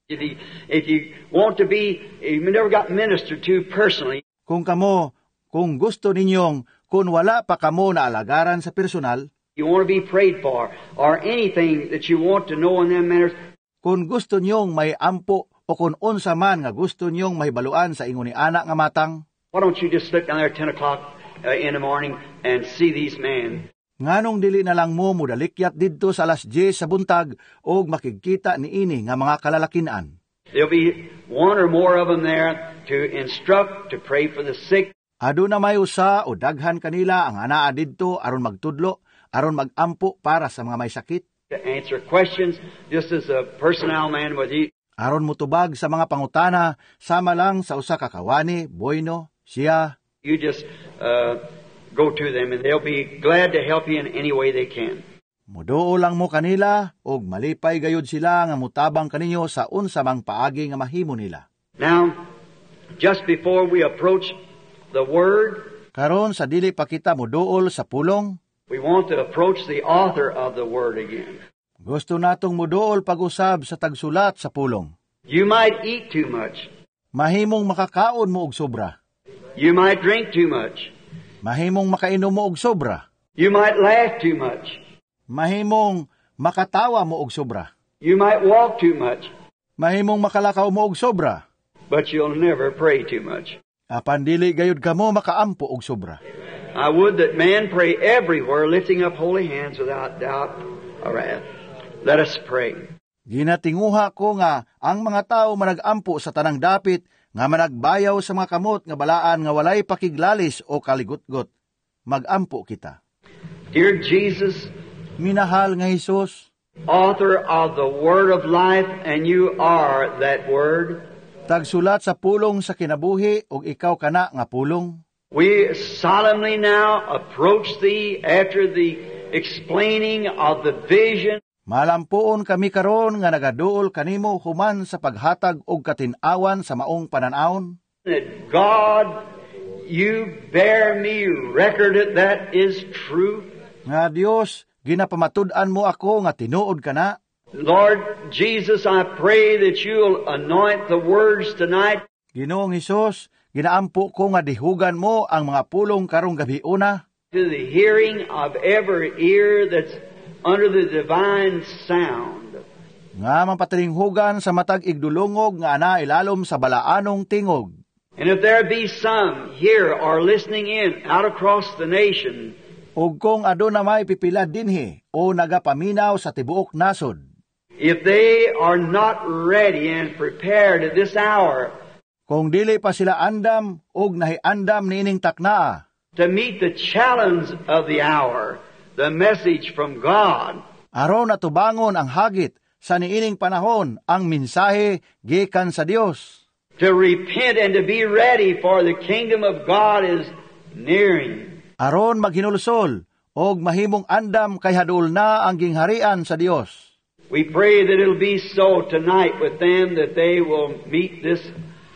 If you, if you want to be, if you never got ministered to personally, Kung kamo, kung gusto ninyong, kung wala pa kamo na alagaran sa personal, you want to be prayed for, or anything that you want to know in them matters, kung gusto niyong may ampo o kung unsa man nga gusto niyong may baluan sa ingon ni anak nga matang, why don't you just slip down there at ten o'clock uh, in the morning and see these men? nganong dili na lang mo mudalikyat didto sa alas diyes sa buntag og makikita ni ini nga mga kalalakinan. There'll be one or more of them there to instruct, to pray for the sick. Ado na may usa o daghan kanila ang anaa didto aron magtudlo, aron magampo para sa mga may sakit, To answer questions, just as a personnel man with you. aron mutubag sa mga pangutana sama lang sa usa ka kawani, Boyno, siya. You just uh, go to them, and they'll be glad to help you in any way they can. Muduo lang mo kanila og malipay gayud sila nga mutabang kaninyo sa unsa mang paagi nga mahimo nila. Now, just before we approach the Word, Karon sa dili pa kita muduol sa pulong, we want to approach the author of the Word again. gusto natong muduol pag-usab sa tagsulat sa pulong. You might eat too much. Mahimong makakaon mo og sobra. You might drink too much. Mahimong makainom mo og sobra. You might laugh too much. Mahimong makatawa mo og sobra. You might walk too much. Mahimong makalakaw mo og sobra. But you'll never pray too much. Apan dili gayud kamo makaampo og sobra. I would that man pray everywhere, lifting up holy hands without doubt or wrath. Let us pray. Ginatinguha ko nga ang mga tao managampo sa tanang dapit nga managbayaw sa mga kamot nga balaan nga walay pakiglalis o kaligutgot. Magampo kita. Dear Jesus, Minahal nga Hesus, author of the Word of life, and you are that Word, tagsulat sa pulong sa kinabuhi ug ikaw kana nga pulong. we solemnly now approach Thee after the explaining of the vision. Malampuon kami karon nga nagaduol kanimo human sa paghatag og katin-awan sa maong pananawon. That God, you bear me record that that is true. Nga Dios, ginapamatud-an mo ako nga tinuod kana. Lord Jesus, I pray that you'll anoint the words tonight. Ginoong Hesus, ginaampo ko nga dihugan mo ang mga pulong karong gabiuna To the hearing of every ear that's under the divine sound. nga mapatilinghugan sa matag igdulungog nga ana ilalom sa balaanong tingog. And if there be some here or listening in out across the nation, Ug kung ado na may pipila dinhi o nagapaminaw sa tibuok nasod, if they are not ready and prepared at this hour kung dili pa sila andam og nahiandam niining taknaa, to meet the challenge of the hour, the message from God, aron natubangon ang hagit sa niining panahon ang mensahe gikan sa Dios, to repent and to be ready, for the kingdom of God is nearing. aron maghinulsol og mahimong andam kay hadul na ang gingharian sa Dios. We pray that it'll be so tonight with them, that they will meet this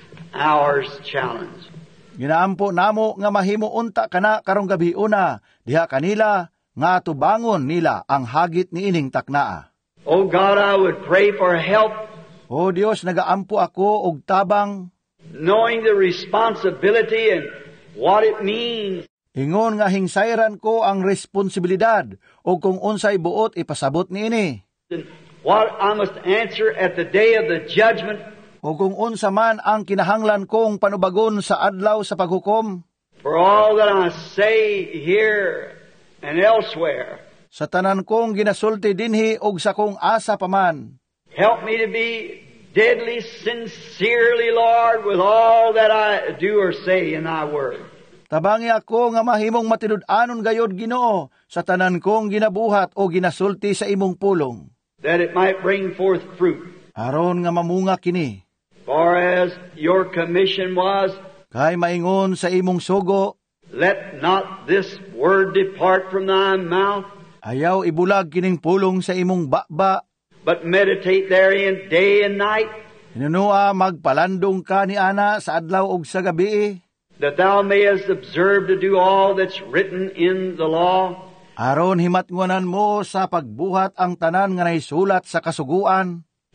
hour's challenge. Ginaampo namo nga mahimo unta kana karong gabiuna diha kanila nga tubangon nila ang hagit niining taknaa. Oh God, I would pray for help, O Dios, nagaampo ako og tabang, knowing the responsibility and what it means. ingon nga hingsayran ko ang responsibilidad o kung unsay buot ipasabot niini, And what I must answer at the day of the judgment. o kung unsa man ang kinahanglan kong panubagon sa adlaw sa paghukom, For all that I say here and elsewhere, sa tanan kong ginasulti dinhi og sa kong asa paman. help me to be deadly sincerely, Lord, with all that I do or say in Thy word. Tabangi ako nga mahimong matinud-anon gayod Ginoo sa tanan kong ginabuhat o ginasulti sa imong pulong, that it might bring forth fruit. aron nga mamunga kini. For as your commission was, Kay maingon sa imong sugo, let not this word depart from thy mouth, ayaw ibulag kining pulong sa imong baba, but meditate therein day and night, hinunua magpalandong ka ni ana sa adlaw ug sa gabi, that thou mayest observe to do all that's written in the law. aron himatngunan mo sa pagbuhat ang tanan nga naisulat sa kasuguan.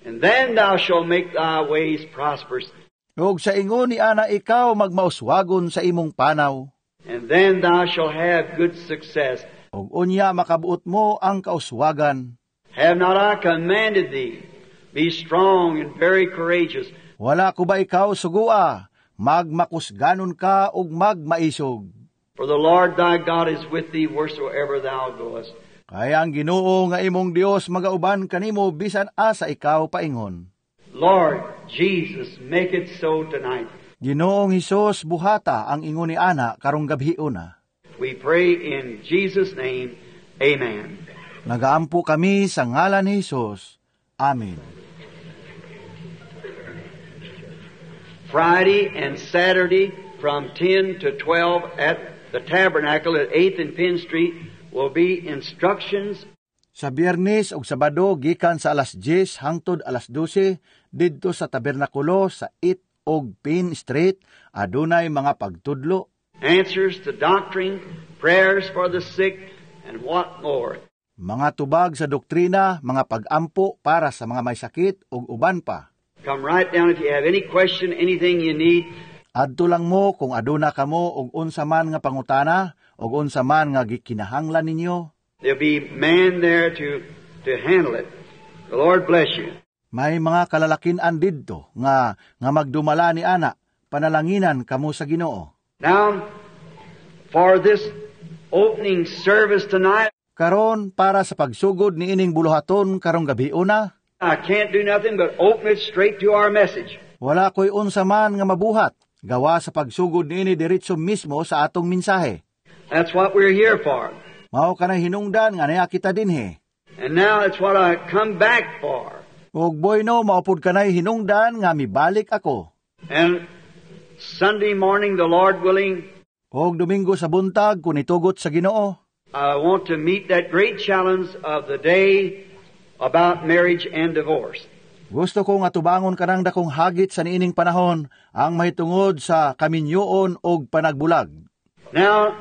And then thou shalt make thy ways prosperous. Ug sa ingon ni ana ikaw magmauswagon sa imong panaw. And then thou shalt have good success. Ug unya makabuot mo ang kauswagan. Have not I commanded thee? Be strong and very courageous. Wala ko ba ikaw sugua? Magmakusganon ka ug magmaisog. For the Lord thy God is with thee wheresoever thou goest. Kaya ang Ginoo nga imong Dios magauban kanimo bisan asa ikaw paingon. Lord Jesus, make it so tonight. Ginoong Hesus buhata ang ingon ni ana karong gabhiuna. We pray in Jesus' name. Amen. Nagaampo kami sa ngalan ni Hesus. Amen. Friday and Saturday from ten to twelve at the Tabernacle at eighth and Penn Street will be instructions. Sa Biyernes ug Sabado gikan sa alas diyes hangtod alas dose didto sa tabernakulo sa eighth ug Penn Street adunay mga pagtudlo, Answers to doctrine, prayers for the sick, and what more. mga tubag sa doktrina, mga pag-ampo para sa mga may sakit ug uban pa. Come right down if you have any question, anything you need. Adto lang mo kung aduna kamo og unsa man nga pangutana og unsa man nga gikinahanglan ninyo. There'll be man there to, to handle it. The Lord bless you. May mga kalalakinan didto nga nga magdumala ni ana, panalanginan kamo sa Ginoo. Now, for this opening service tonight, Karon para sa pagsugod ni ining buluhaton karong gabiuna, I can't do nothing but open it straight to our message. wala ko'y unsa man nga mabuhat gawa sa pagsugod niini diretso mismo sa atong mensahe. That's what we're here for. Mao kanang hinungdan nga niya kita dinhi. And now it's what I come back for. Ug boy no, maupod kanay hinungdan nga mibalik ako. And Sunday morning, the Lord willing, Og Domingo sa buntag kung itugot sa Ginoo, I want to meet that great challenge of the day about marriage and divorce. gusto ko nga tubangon kanang dakong hagit sa niining panahon ang mahitungod sa kaminyoon og panagbulag. Now,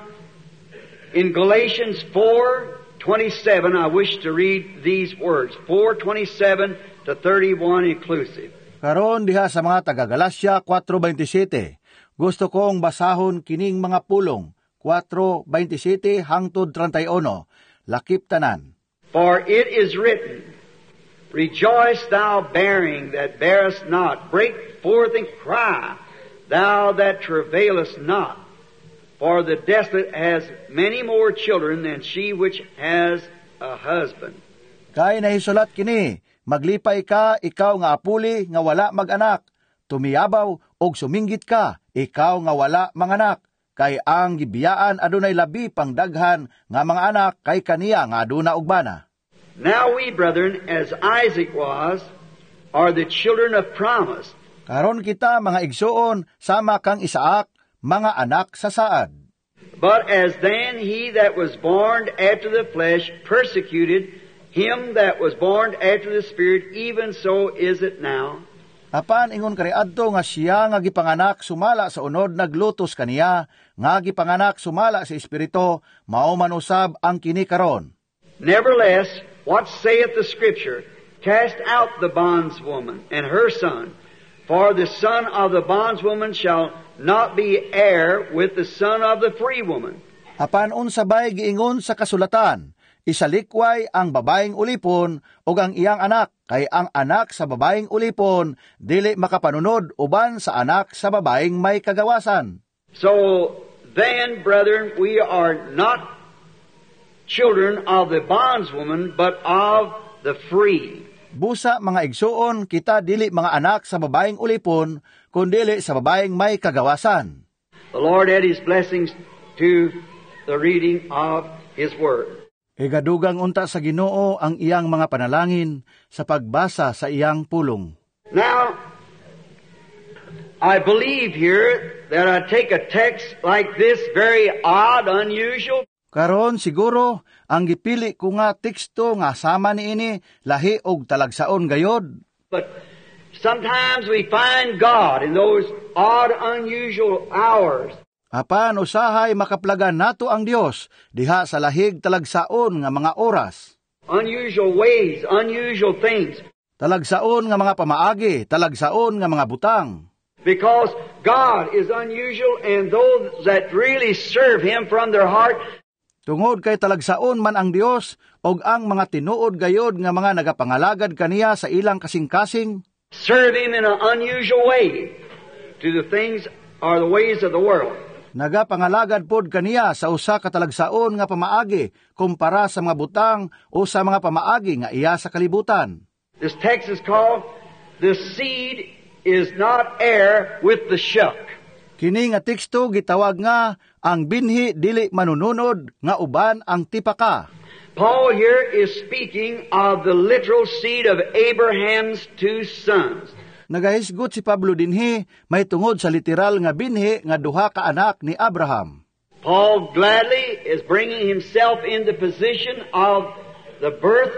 in Galatians four twenty-seven, I wish to read these words, four twenty-seven to thirty-one inclusive. Karon diha sa mga taga Galacia four twenty-seven, gusto kong basahon kining mga pulong four twenty-seven hangtod thirty-one, lakip tanan. For it is written, Rejoice thou bearing that bearest not, break forth and cry, thou that travailest not. For the desolate has many more children than she which has a husband. Kay nahisulat kini, maglipay ka, ikaw nga apuli, nga wala mag-anak. Tumiyabaw, og suminggit ka, ikaw nga wala manganak. Kay ang gibiyaan adunay labi pang daghan nga mga anak, kay kaniya nga aduna og bana. Now we, brethren, as Isaac was, are the children of promise. Karon kita mga igsuon, sama kang Isaak, mga anak sa saad. But as then he that was born after the flesh persecuted him that was born after the Spirit, even so is it now. Apan ingon kariadto nga siya nga gipanganak sumala sa unod naglutos kaniya, nga gipanganak sumala sa Espiritu, mao man usab ang kini karon. Nevertheless, what saith the Scripture? Cast out the bondswoman and her son, for the son of the bondswoman shall not be heir with the son of the free woman. Apan unsabay giingon sa kasulatan, isalikway ang babaeng ulipon ug ang iyang anak, kay ang anak sa babaeng ulipon dili makapanunod uban sa anak sa babaeng may kagawasan. So then, brethren, we are not children of the bondswoman, but of the free. Busa mga igsuon, kita dili mga anak sa babaeng ulipon, kundili sa babaeng may kagawasan. The Lord add His blessings to the reading of His Word. Igadugang unta sa Ginoo ang iyang mga panalangin sa pagbasa sa iyang pulong. Now, I believe here that I take a text like this, very odd, unusual. Karon siguro, ang gipili ko nga teksto nga sama niini, lahi og talagsaon gayod. But sometimes we find God in those odd, unusual hours. Apan usahay makaplagan nato ang Dios diha sa lahig talagsaon nga mga oras. Unusual ways, unusual things. Talagsaon nga mga pamaagi, talagsaon nga mga butang. Because God is unusual, and those that really serve Him from their heart, Tungod kay talagsaon man ang Dios, og ang mga tinuod gayod nga mga nagapangalagad kaniya sa ilang kasing-kasing, serve Him in an unusual way to the things or the ways of the world. nagapangalagad pod kaniya sa usa ka talagsaon nga pamaagi kumpara sa mga butang o sa mga pamaagi nga iya sa kalibutan. This text is called, "The seed is not heir with the shuck." Kini nga teksto gitawag nga ang binhi dili manununod nga uban ang tipaka. Paul here is speaking of the literal seed of Abraham's two sons. Nagahisgot si Pablo dinhi may tungod sa literal nga binhi nga duha ka anak ni Abraham. Paul gladly is bringing himself in the position of the birth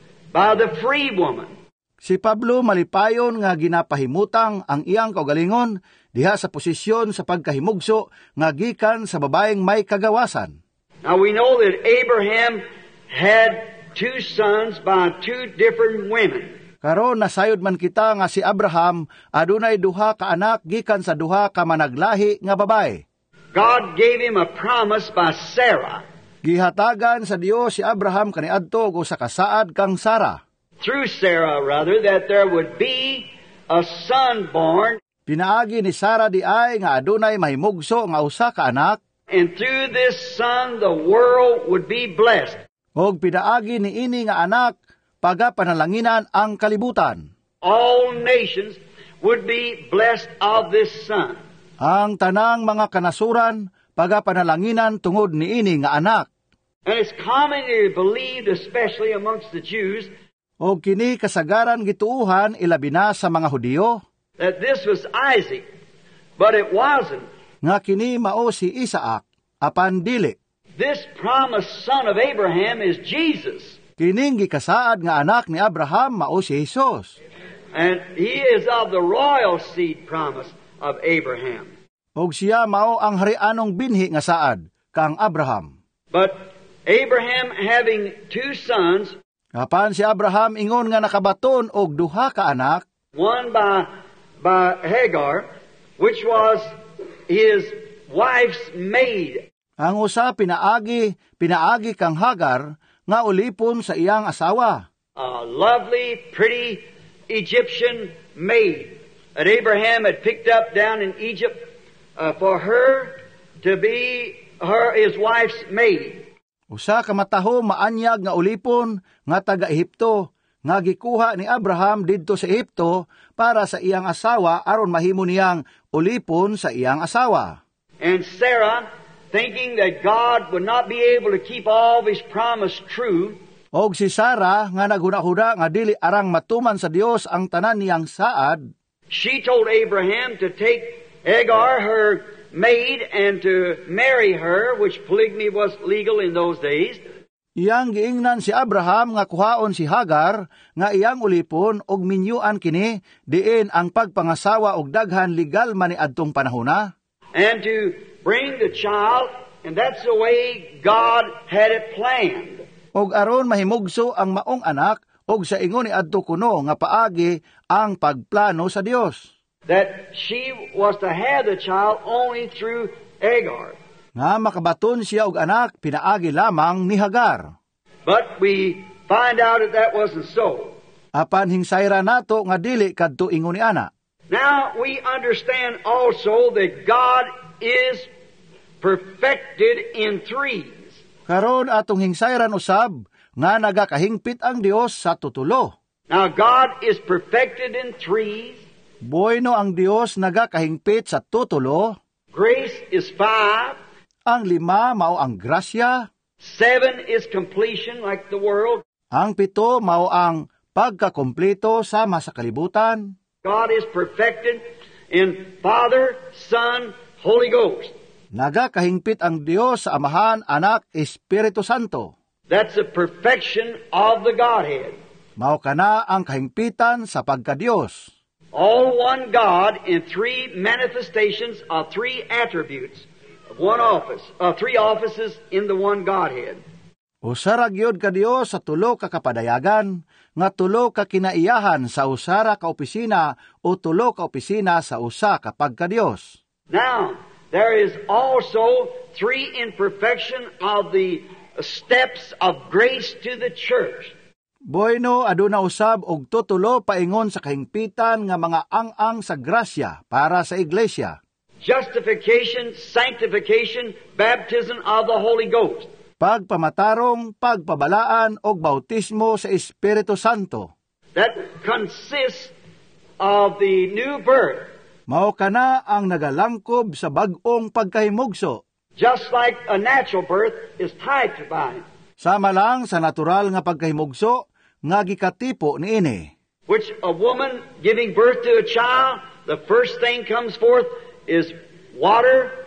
by the free woman. Si Pablo malipayon nga ginapahimutang ang iyang kaugalingon diha sa posisyon sa pagkahimugso nga gikan sa babaeng may kagawasan. Now we know that Abraham had two sons by two different women. Karon nasayod man kita nga si Abraham adunay duha ka anak gikan sa duha ka managlahi nga babae. God gave him a promise by Sarah. Gihatagan sa Dios si Abraham kaniadto og sa kasaad kang Sara. Through Sarah, rather, that there would be a son born, Pinaagi ni Sara di ay nga adunay mahimugso nga usa ka anak, and through this son the world would be blessed. og pinaagi ni ini nga anak pagapanalanginan ang kalibutan. All nations would be blessed of this son. Ang tanang mga kanasuran pagapanalanginan tungod ni ini nga anak. And it's commonly believed, especially amongst the Jews, O kini kasagaran gituuhan ilabi na sa mga Hudiyo, that this was Isaac, but it wasn't. nga kini mao si Isaac, apan dili. This promised son of Abraham is Jesus, Kining gikasaad nga anak ni Abraham mao si Jesus. and he is of the royal seed promise of Abraham. Og siya mao ang harianong binhi nga saad kang Abraham. But Abraham having two sons, Apan si Abraham ingon nga nakabaton og duha ka anak, one by by Hagar, which was his wife's maid. ang usa pinaagi, pinaagi kang Hagar nga ulipon sa iyang asawa. A lovely, pretty Egyptian maid that Abraham had picked up down in Egypt uh, for her to be her his wife's maid. Usa ka mataho maanyag nga ulipon nga taga Ehipto nga gikuha ni Abraham didto sa Ehipto para sa iyang asawa aron mahimo niyang ulipon sa iyang asawa. And Sarah, thinking that God would not be able to keep all of his promise true, Og si Sara nga naghuna-huna nga dili arang matuman sa Dios ang tanan niyang saad, she told Abraham to take Hagar, her maid, and to marry her, which polygamy was legal in those days. iyang giingnan si Abraham nga kuhaon si Hagar nga iyang ulipon og minyuan kini diin ang pagpangasawa og daghan legal man ni adtong panahona. And to bring the child, and that's the way God had it planned. Og aron mahimugso ang maong anak og sa ingon ni adto kuno nga paagi ang pagplano sa Dios. That she was to have the child only through Hagar. Nga makabaton siya og anak pinaagi lamang ni Hagar. But we find out that that wasn't so. Apan hingsayra nato nga dili kadto ingon ni ana. Now we understand also that God is perfected in threes. Karon atong hingsayran usab nga nagakahingpit ang Dios sa tutulo. Now God is perfected in threes. Bueno ang Dios nagakahingpit sa tutulo. Grace is five. Ang lima mao ang grasya. Seven is completion like the world. Ang pito mao ang pagkakompleto sama sa kalibutan. God is perfected in Father, Son, Holy Ghost. Nagakahingpit ang Dios sa Amahan, Anak, Espiritu Santo. That's the perfection of the Godhead. Mao kana ang kahingpitan sa pagka-Dios. All one God in three manifestations of three attributes of one office, of three offices in the one Godhead. Usara gyud ka Dios sa tulo ka kapadayagan, nga tulo ka kinaiyahan sa usara ka opisina o tulo ka opisina sa usa ka pagka-Dios. Now, there is also three imperfection of the steps of grace to the church. Bueno, aduna usab og tutulo paingon sa kahingpitan nga mga ang-ang sa grasya para sa iglesia. Justification, sanctification, baptism of the Holy Ghost. Pagpamatarong, pagpabalaan og bautismo sa Espiritu Santo. That consists of the new birth. Mao kana ang nagalangkob sa bag-ong pagkahimugso. Just like a natural birth is typed by. Sama lang sa natural nga pagkahimugso nga gikatipo niini. Which a woman giving birth to a child, the first thing comes forth is water,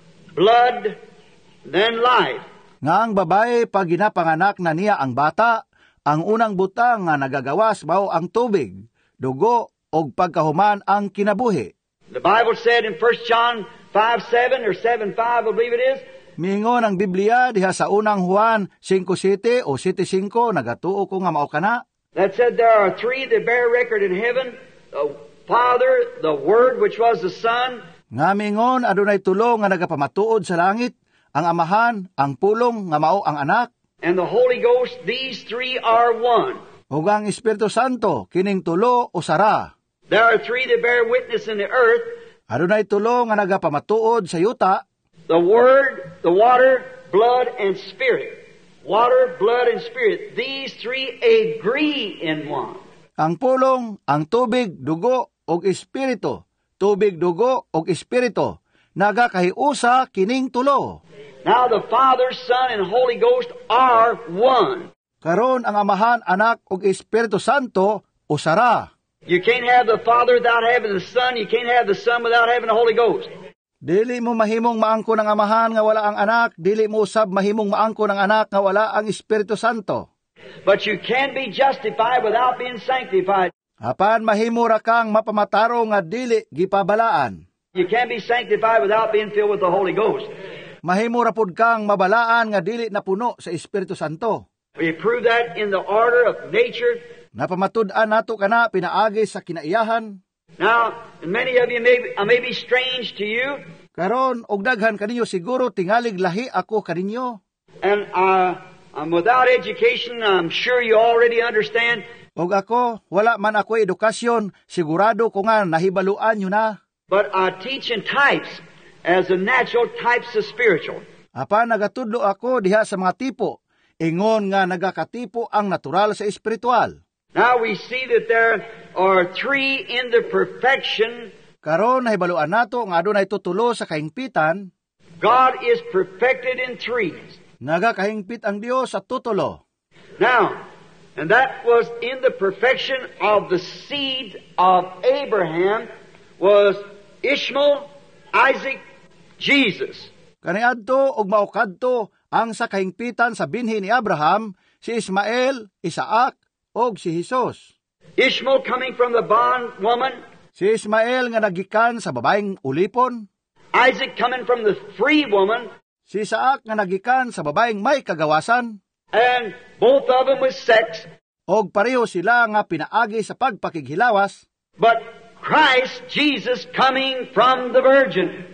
blood, then life. Nga ang babae pag ginapanganak na niya ang bata, ang unang butang nga nagagawas mao ang tubig, dugo og pagkahuman ang kinabuhi. The Bible said in First John five seven or seven five, I believe it is. Miingon ang Biblia diha sa unang Juan five seven o seven five, nagatuo ko nga mao kana. That said there are three that bear record in heaven, the Father, the Word which was the Son. Nga miingon adunay tulo nga nagapamatuod sa langit, ang Amahan, ang Pulong nga mao ang Anak, and the Holy Ghost. These three are one. ug ang Espiritu Santo kining tulo usara. There are three that bear witness in the earth. Adunay tulo nga nagapamatuod sa yuta, The Word, the water, blood, and Spirit. Water, blood, and Spirit. These three agree in one. ang Pulong, ang tubig, dugo ug Espiritu, tubig, dugo ug Espiritu, nagakahiusa kining tulo. Now the Father, Son, and Holy Ghost are one. Karon ang Amahan, Anak ug Espiritu Santo usara. You can't have the Father without having the Son. You can't have the Son without having the Holy Ghost. Dili mo mahimong maangko ng Amahan nga wala ang Anak, dili mo usab mahimong maangko ng Anak nga wala ang Espiritu Santo. But you can be justified without being sanctified. Apan mahimo ra kang mapamataro nga dili gipabalaan. You can be sanctified without being filled with the Holy Ghost. Mahimo ra pud kang mabalaan nga dili napuno sa Espiritu Santo. We prove that in the order of nature. Napamatud-an nato kana pinaagi sa kinaiyahan. Now, many of you may, uh, may be strange to you, Karon og daghan kaninyo siguro tingalig lahi ako kaninyo. and uh, I'm without education. I'm sure you already understand. Og ako wala man ako edukasyon, sigurado ko nga nahibaluan nyo na. But I teach in types as the natural types of spiritual. Apan nagatudlo ako diha sa mga tipo, ingon nga nagakatipo ang natural sa espiritual. Now we see that there are three in the perfection. Karon nahibaluan nato nga adunay tutulo sa kahingpitan, God is perfected in threes. nagakahingpit ang Dios sa tutulo. Now, and that was in the perfection of the seed of Abraham was Ishmael, Isaac, Jesus. Kaniadto og maukadto ang sa kahingpitan sa binhi ni Abraham, si Ismael, Isaac, og si Jesus. Ishmael coming from the bondwoman, Si Ismael nga nagikan sa babaeng ulipon, Isaac coming from the free woman, si Isaac nga nagikan sa babaeng may kagawasan, and both of them with sex, og pareho sila nga pinaagi sa pagpakighilawas, but Christ Jesus coming from the virgin.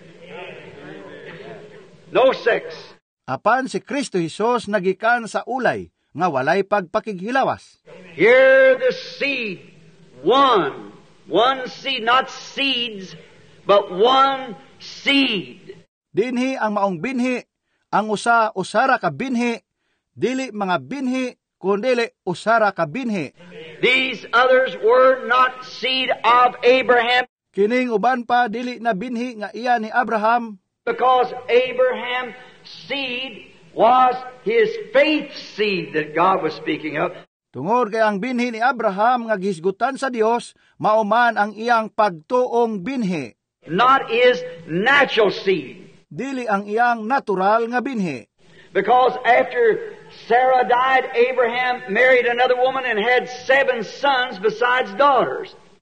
No sex. apan si Kristo Jesus nagikan sa ulay nga walay pagpakighilawas. Here the seed, one, one seed, not seeds, but one seed. Dinhi ang maong binhi, ang usa usara ka binhi, dili mga binhi kundili usara ka binhi. These others were not seed of Abraham, Kining uban pa dili na binhi nga iya ni Abraham, because Abraham's seed was his faith seed that God was speaking of. tungod kay ang binhi ni Abraham nga gihisgutan sa Dios, mao man ang iyang pagtuong binhi, Not his natural seed. dili ang iyang natural nga binhi. Because after Sarah died, Abraham married another woman and had seven sons besides daughters.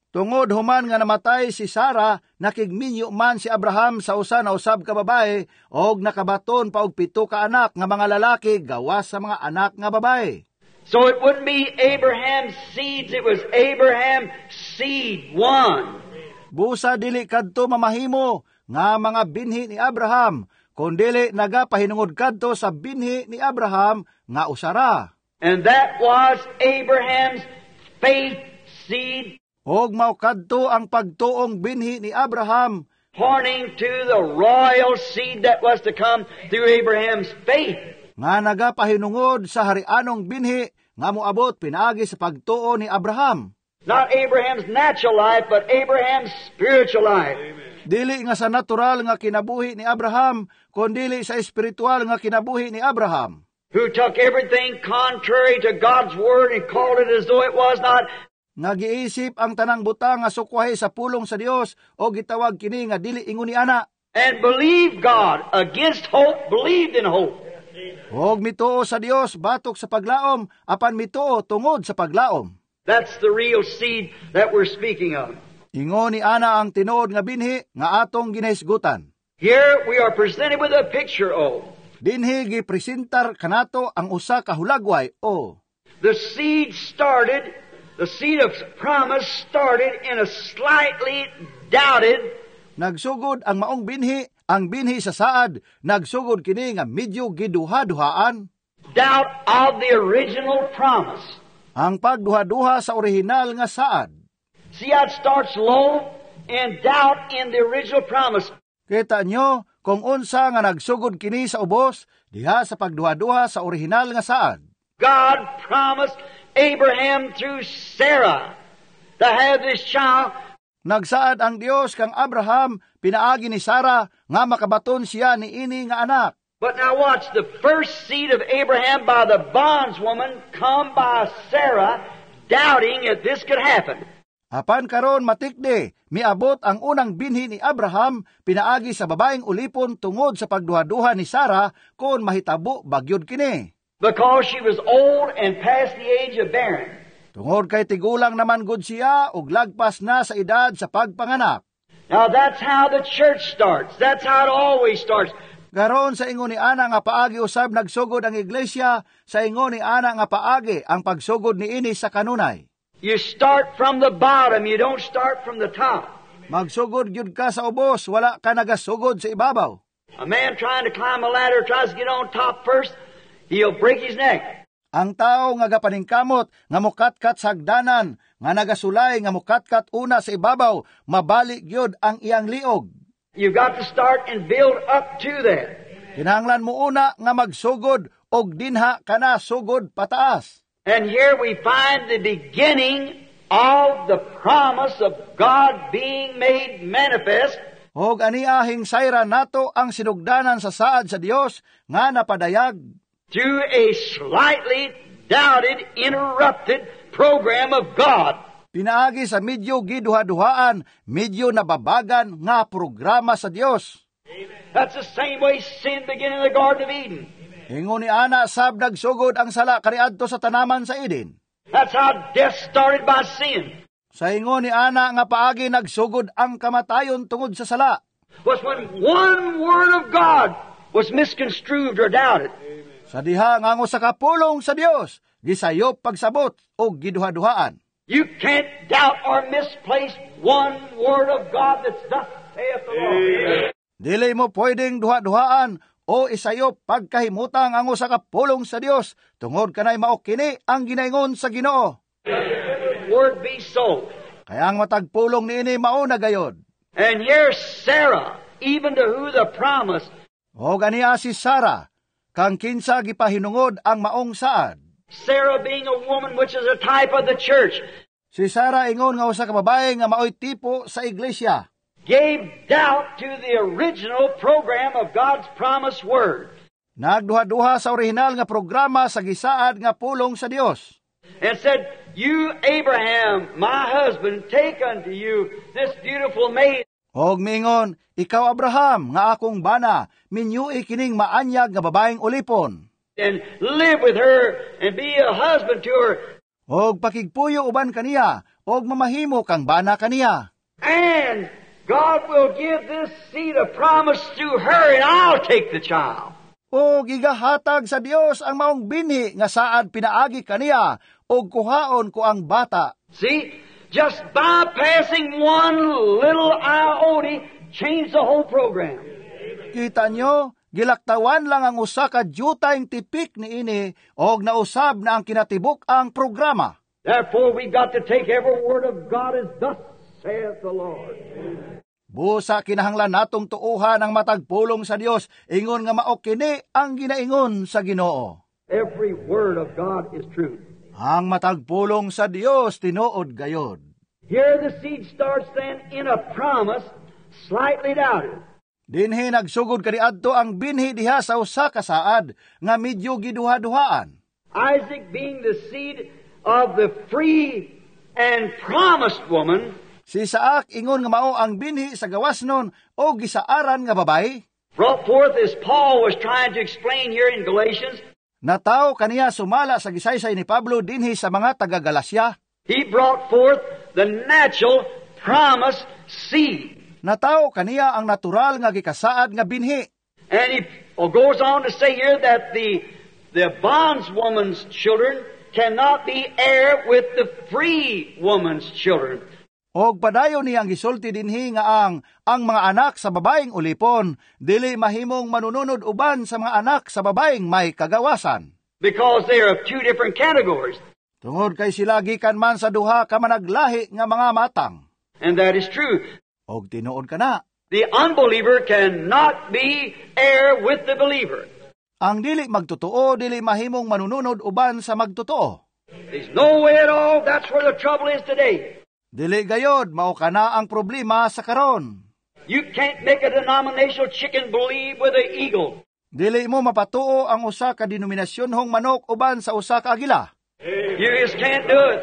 Tungod human nga namatay si Sarah, nakigminyo man si Abraham sa usa na usab ka babae, og nakabaton pa og pito ka anak nga mga lalaki gawas sa mga anak nga babae. So it wouldn't be Abraham's seeds, it was Abraham's seed, one. Busa dili kadto mamahimo nga mga binhi ni Abraham, kundili nagapahinungod kadto sa binhi ni Abraham nga usara. And that was Abraham's faith seed, Og mao kadto ang pagtuong binhi ni Abraham, pointing to the royal seed that was to come through Abraham's faith. nga nagapahinungod sa harianong binhi nga moabot pinaagi sa pagtuo ni Abraham. Not Abraham's natural life, but Abraham's spiritual life. Dili nga sa natural nga kinabuhi ni Abraham, kundili sa espiritual nga kinabuhi ni Abraham, Who took everything contrary to God's word and called it as though it was not. nga giisip ang tanang butang nga sukwahi sa pulong sa Dios o gitawag kini nga dili ingon ni ana. And believed God against hope, believed in hope. Og mituo sa Dios batok sa paglaom, apan mituo tungod sa paglaom. That's the real seed that we're speaking of. Ingon ni ana ang tinuod nga binhi nga atong ginahisgutan. Here we are presented with a picture of Dinhi gipresentar kanato ang usa ka hulagway o the seed started, the seed of promise started in a slightly doubted, nagsugod ang maong binhi, ang binhi sa saad, nagsugod kini nga medyo giduha-duhaan. doubt of the original promise. Ang pagduha-duha sa orihinal nga saad. See how it starts low and doubt in the original promise. Kita nyo kung unsa nga nagsugod kini sa ubos diha sa pagduha-duha sa orihinal nga saad. God promised Abraham through Sarah to have this child. Nagsaad ang Dios kang Abraham pinaagi ni Sarah nga makabaton siya ni ini nga anak. But now watch, the first seed of Abraham by the bondswoman come by Sarah, doubting if this could happen. Apan karon matikde, miabot ang unang binhi ni Abraham pinaagi sa babaeng ulipon tungod sa pagduha-duha ni Sarah kung mahitabo bagyod kini. Because she was old and past the age of bearing. Tungod kay tigulang naman gud siya ug lagpas na sa edad sa pagpanganak. Now that's how the church starts. That's how it always starts. Garon sa ingon ni ana nga paagi usab nagsugod ang iglesia, sa ingon ni ana nga paagi ang pagsugod ni ini sa kanunay. You start from the bottom, you don't start from the top. Magsugod gyud ka sa ubos, wala ka nagasugod sa ibabaw. A man trying to climb a ladder tries to get on top first, he'll break his neck. Ang tao nga gapaningkamot nga mukatkat sa hagdanan, nga nagasulay nga mukatkat una sa ibabaw, mabalik gyud ang iyang liog. You've got to start and build up to that. Kinahanglan mo una nga magsugod og dinha kana sugod pataas. And here we find the beginning of the promise of God being made manifest. Og aniahing sayra nato ang sinugdanan sa saad sa Dios nga napadayag Through a slightly doubted, interrupted program of God. pinaagi sa medyo giduha-duhaan, medyo nababagan nga programa sa Dios. That's the same way sin began in the Garden of Eden. Ingon ni ana sab nagsugod ang sala kaniadto sa tanaman sa Eden. That's how death started by sin. Sa ingon ni ana nga paagi nagsugod ang kamatayon tungod sa sala. Was when one word of God was misconstrued or doubted. Sa diha ngango sa kapulong sa Dios, gisayop pagsabot o giduha-duhaan. You can't doubt or misplace one word of God that's thus saith the Lord. Dili mo pwedeng duha-duhaan o isayop pagkahimutang ang usa ka pulong sa Dios tungod kanay mao kini ang ginaingon sa Ginoo. Word be so. Kaya ang matag pulong niini mao na gayod. And here's Sarah, even to who the promise. O ganiya si Sarah, kang kinsa gipahinungod ang maong saad. Sarah being a woman which is a type of the church, Si Sarah ingon nga usa ka babae nga maoy tipo sa iglesia. gave doubt to the original program of God's promised word. Nagduha-duha sa orihinal nga programa sa gisaad nga pulong sa Dios. And said, you, Abraham, my husband, take unto you this beautiful maid. Og mingon, ikaw Abraham, nga akong bana, minyui kining maanyag nga babaeng ulipon. And live with her and be a husband to her. Og pakigpuyo uban kaniya, og mamahimo kang bana kaniya. And God will give this seed a promise through her, and I'll take the child. Og igahatag sa Dios ang maong binhi nga saad pinaagi kaniya, og kuhaon ko ang bata. See, just bypassing one little iota changed the whole program. Kita nyo, gilaktawan lang ang usa ka jutayng tipik ni ini, og nausab na ang kinatibuk ang programa. Therefore, we've got to take every word of God as thus saith the Lord. Busa kinahanglan natong tuuhan ang matagpulong sa Dios, ingon nga mao kini ang ginaingon sa Ginoo. Every word of God is true. Ang matagpulong sa Dios tinuod gayod. Here the seed starts then in a promise, slightly doubted. Dinhi nagsugod kaniadto ang binhi diha sa usa ka saad nga medyo giduha-duhaan. Isaac being the seed of the free and promised woman, si Isaak ingon nga mao ang binhi sa gawasnon o gisaaran nga babay. Brought forth as Paul was trying to explain here in Galatians. Nataw kaniya sumala sa gisaysay ni Pablo dinhi sa mga taga-Galasya. He brought forth the natural promised seed. Nataw kaniya ang natural nga gikasaad nga binhi. And he goes on to say here that the the bondswoman's children cannot be heir with the free woman's children. Og padayon niyang gisulti dinhi nga ang ang mga anak sa babaeng ulipon dili mahimong manununod uban sa mga anak sa babaeng may kagawasan. Because they are of two different categories. Tungod kay sila gikan man sa duha ka managlahi nga mga matang. And that is true. Og tinuod kana. The unbeliever cannot be heir with the believer. Ang dili magtotoo dili mahimong manununod uban sa magtotoo. There's no way at all. That's where the trouble is today. Dili gayod, mao kana ang problema sa karon. You can't make a denominational chicken believe with an eagle. Dili mo mapatuo ang usa ka denominasyonhong manok uban sa usa ka agila. You just can't do it.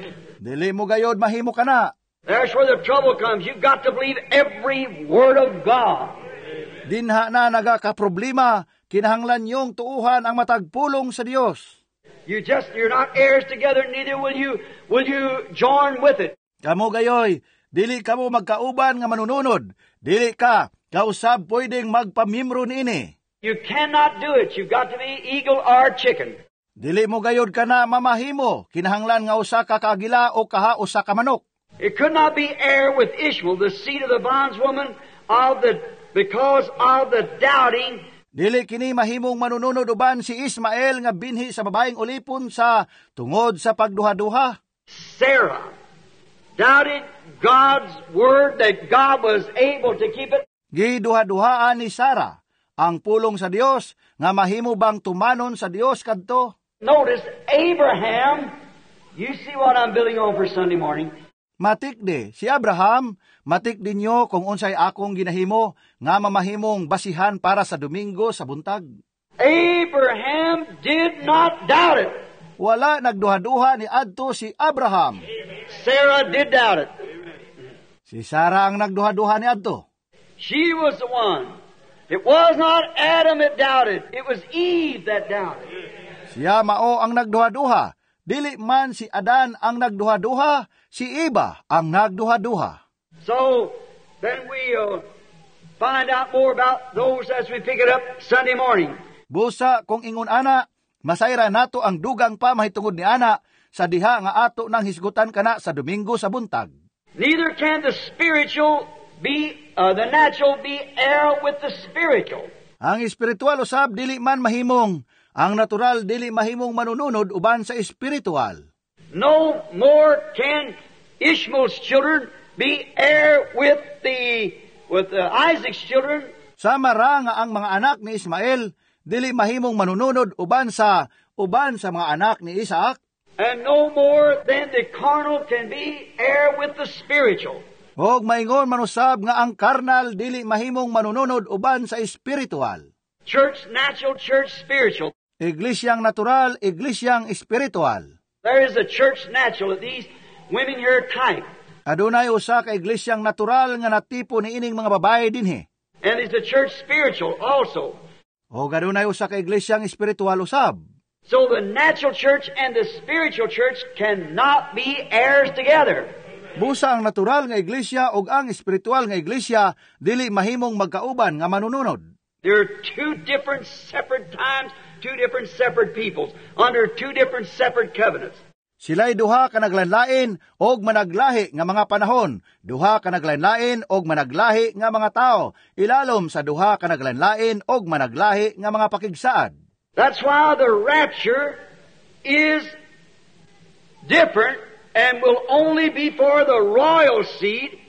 Dili mo gayod mahimo kana. That's where the trouble comes. You've got to believe every word of God. Dinha na nagaka-problema, kinahanglan niyong tuuhan ang matagpulong sa Dios. You just you're not heirs together, neither will you will you join with it. Kamo gayoy, dili kamo magkauban nga manununod. Dili ka kausab pwedeng magpamimro niini. You cannot do it. You've got to be eagle or chicken. Dili mo gayod kana mamahimo, kinahanglan nga usa ka kaagila o kaha usa ka manok. It could not be heir with Ishmael, the seed of the bondswoman, of the because of the doubting. Dili kini mahimong manununod uban si Ismael nga binhi sa babaeng ulipon sa tungod sa pagduha-duha. Sarah doubted God's word that God was able to keep it. Giduha-duhaan ni Sara ang pulong sa Dios nga mahimo bang tumanon sa Dios kadto. Notice Abraham. You see what I'm building on for Sunday morning. Matik de, si Abraham, matik din nyo kung unsay akong ginahimo nga mamahimong basihan para sa Domingo sa buntag. Abraham did not doubt it. Wala nagduha-duha ni adto si Abraham. Sarah did doubt it. Si Sarah ang nagduha-duha ni adto. She was the one. It was not Adam that doubted. It was Eve that doubted. Siya mao ang nagduha-duha. Dili man si Adan ang nagduha-duha, si Eva ang nagduha-duha. So, then we'll find out more about those as we pick it up Sunday morning. Busa kung ingon ana, masayra nato ang dugang pa mahitungod ni ana sa diha nga ato nang hisgutan kana sa Domingo sa buntag. Neither can the spiritual be, uh, the natural be heir with the spiritual. Ang espiritual usab dili man mahimong, ang natural dili mahimong manununod uban sa espiritual. No more can Ishmael's children be heir with the with the Isaac's children. Sama ra nga ang mga anak ni Ismael dili mahimong manununod uban sa uban sa mga anak ni Isaac. And no more than the carnal can be heir with the spiritual. Og maingon manusab nga ang karnal dili mahimong manununod uban sa espiritual. Church natural, church spiritual. Iglesyang natural, iglesyang espiritual. There is a church natural that these women here type. Adunay usa ka iglesyang natural nga natipo ni ining mga babae dinhi. And there's a church spiritual also. O adunay usa ka iglesyang espiritual usab. So the natural church and the spiritual church cannot be heirs together. Busa ang natural nga iglesia ug ang espiritual nga iglesia dili mahimong magkauban nga manununod. There are two different separate times, two different separate peoples, under two different separate covenants. Sila'y duha ka naglanlain og managlahi nga mga panahon, duha ka naglanlain og managlahi nga mga tao, ilalom sa duha ka naglanlain og managlahi nga mga pakigsaad. That's why the rapture is different and will only be for the royal seed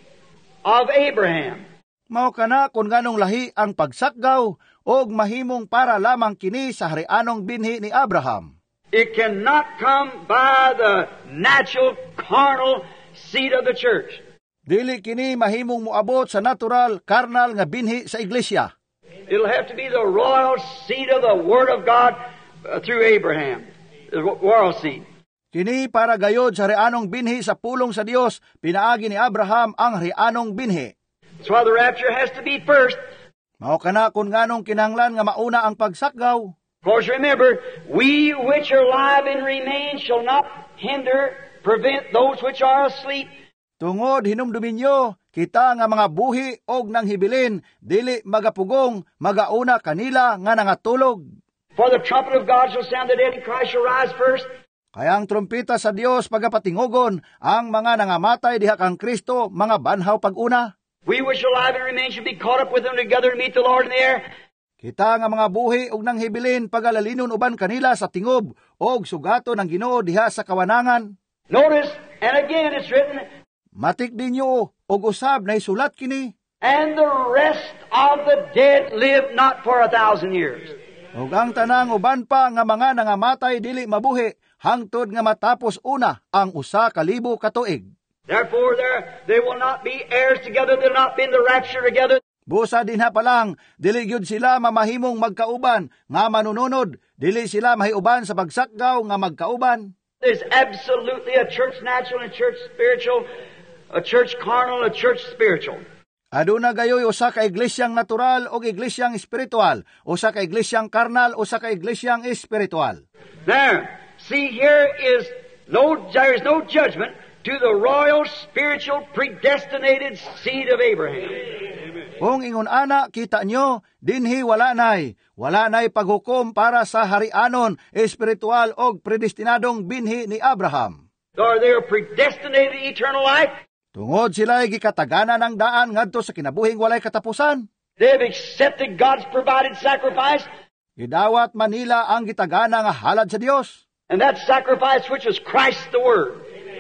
of Abraham. Mao kana kung nganong lahi ang pagsakgaw og mahimong para lamang kini sa harianong binhi ni Abraham. It cannot come by the natural carnal seed of the church. Dili kini mahimong moabot sa natural karnal nga binhi sa iglesia. It'll have to be the royal seed of the Word of God uh, through Abraham, the royal seed. Kini para gayod sa harianong binhi sa pulong sa Dios, pinaagi ni Abraham ang harianong binhi. That's why the rapture has to be first. Mao kana kung nganong kinahanglan nga mauna ang pagsakgaw. Of course, remember, we which are alive and remain shall not hinder, prevent those which are asleep. Tungod hinumdumin nyo, kita nga mga buhi og nang hibilin, dili magapugong, magauna kanila nga nangatulog. For the trumpet of God shall sound, the dead in Christ shall rise first. Kaya ang trompeta sa Dios pagapatingogon, ang mga nangamatay diha kang Kristo, mga banhaw pag-una. We which are alive and remain shall be caught up with them together to meet the Lord in the air. Kita nga mga buhi og nang hibilin pagalalinon uban kanila sa tingob og sugato ng Ginoo diha sa kawanangan. Notice, and again it's written, matik dinyo og usab na isulat kini. And the rest of the dead live not for a thousand years. Og ang tanang uban pa nga mga nangamatay dili mabuhi hangtod nga matapos una ang usa ka libo ka tuig. Therefore there they will not be heirs together, they'll not be in the rapture together. Busa din ha pa lang, dili gyud sila mamahimong magkauban nga manununod, dili sila mahiuban sa pagsakgaw nga magkauban. There's absolutely a church natural and a church spiritual, a church carnal, a church spiritual. Aduna gayoy usa ka iglesyang natural o iglesyang espiritual, usa ka iglesyang karnal, usa ka iglesyang espiritual. There, see here is no there is no judgment to the royal spiritual predestinated seed of Abraham. Kung ingon ana kita nyo, dinhi wala nay, wala nay paghukom para sa harianon, espiritual o predestinadong binhi ni Abraham. Or they are predestinated eternal life. Tungod sila'y gikatagana ng daan ngadto sa kinabuhing walay katapusan. They have accepted God's provided sacrifice. Gidawat Manila ang gitagana nga halad sa Dios. And that sacrifice which was Christ the Word.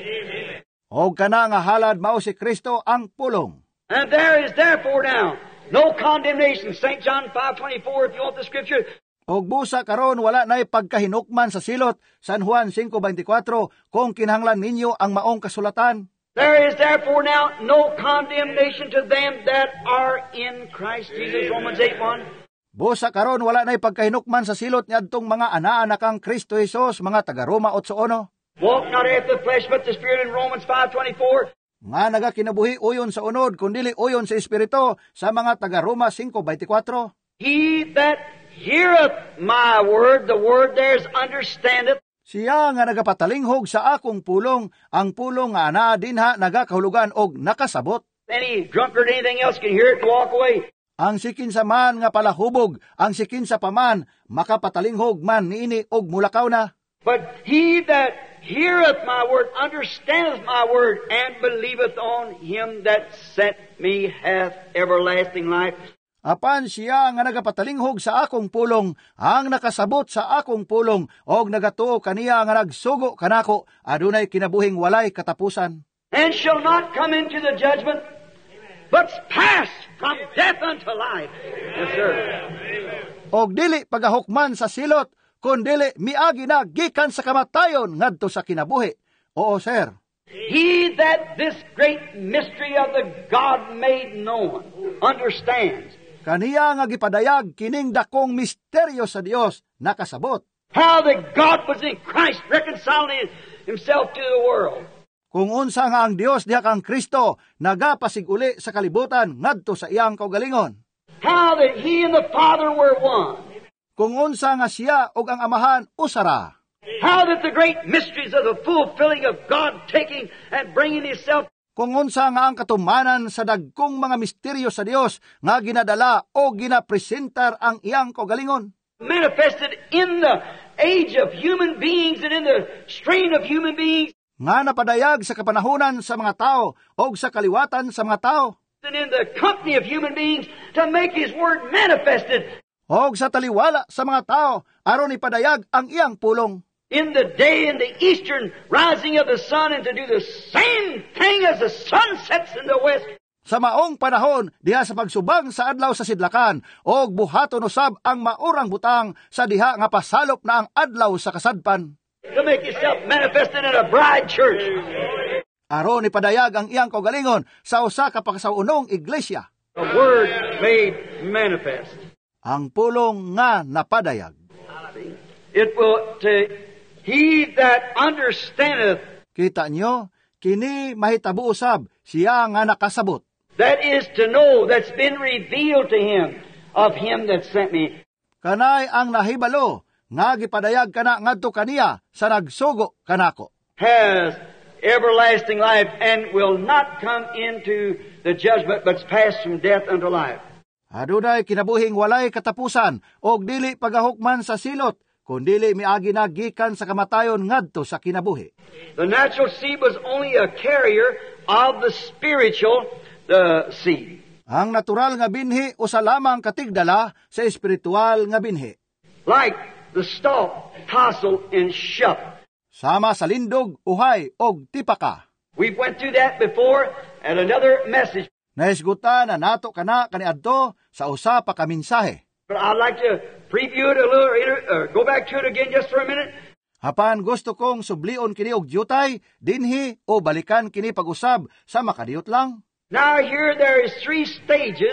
Og kana nga halad mao si Kristo ang pulong. And there is therefore now no condemnation. Saint John five twenty-four, if you want the scripture. Og busa karon wala nay pagkahinukman sa silot, San Juan five twenty-four, kung kinahanglan ninyo ang maong kasulatan. There is therefore now no condemnation to them that are in Christ Jesus, Romans eight one. Busa karon wala nay pagkahinukman sa silot niadtong mga anaa kang Kristo Jesus, mga taga Roma eight one. Walk not after the flesh but the Spirit in Romans five twenty-four. Nga nagakinabuhi uyon sa unod, kundili uyon sa Espiritu, sa mga taga Roma five twenty-four. He that heareth my word, the word there is understandeth. Siya nga nagapatalinghog sa akong pulong, ang pulong nga ana dinha nagakahulugan og nakasabot. Any drunkard, anything else can hear it and walk away. Ang sikin sa man nga palahubog, ang sikin sa paman, makapatalinghog man niini og mulakaw na. But he that heareth my word, understandeth my word, and believeth on him that sent me hath everlasting life. Apan siya nga nagapatalinghog sa akong pulong, ang nakasabot sa akong pulong, og nagatuo kaniya nga nagsugo kanako, adunay kinabuhing walay katapusan. And shall not come into the judgment, but pass from death unto life. Yes, sir. Og dili pagahukman sa silot, kundili miagi na gikan sa kamatayon ngadto sa kinabuhi. Oo, sir. He that this great mystery of the God made known understands. Kaniya nga gipadayag kining dakong misteryo sa Dios nakasabot. How that God was in Christ reconciling himself to the world. Kung unsa nga ang Dios diha kang Kristo nagapasiguli sa kalibutan ngadto sa iyang kaugalingon. How that he and the Father were one. kung unsa nga siya og ang amahan usara. How that the great mysteries of the fulfilling of God taking and bringing Himself, Kung unsa nga ang katumanan sa dagkong mga misteryo sa Dios nga ginadala o ginapresentar ang iyang kaugalingon. manifested in the age of human beings and in the strain of human beings, Nga napadayag sa kapanahunan sa mga tao o sa kaliwatan sa mga tao. and in the company of human beings to make His Word manifested O sa taliwala sa mga tao aron ipadayag ang iyang pulong. in the day and the eastern rising of the sun, and to do the same thing as the sun sets in the west. Sa maong panahon, diha sa pagsubang sa adlaw sa sidlakan, og buhaton usab ang maurang butang sa diha nga pasalop na ang adlaw sa kasadpan. To make Himself manifested in a bride church. Aron ipadayag ang iyang kaugalingon sa usa ka pagsaunong iglesia. The Word made manifest. Ang pulong nga napadayag. It will, to he that understandeth, Kita nyo, kini mahitabo usab siya nga nakasabot. that is to know, that's been revealed to him, of Him that sent me. Kanay ang nahibalo nga gipadayag kana ngadto kaniya sa nagsugo kanako. Has everlasting life and will not come into the judgment, but passed from death unto life. Adunay kinabuhing walay katapusan og dili pagahukman sa silot, kundili miagi na gikan sa kamatayon ngadto sa kinabuhi. The natural seed was only a carrier of the spiritual the seed. Ang natural nga binhi usa lamang katigdala sa espiritual nga binhi. Like the stalk, tassel, and shuck. Sama sa lindog, uhay og tipaka. We went through that before at another message, Naisgutan na nato kana kaniadto sa usa pa ka mensahe. but I'd like to preview it a little, or go back to it again just for a minute. Hapan gusto kong sublion kini og jutay, dinhi o balikan kini pag-usab sa makadiyot lang. Now here there is three stages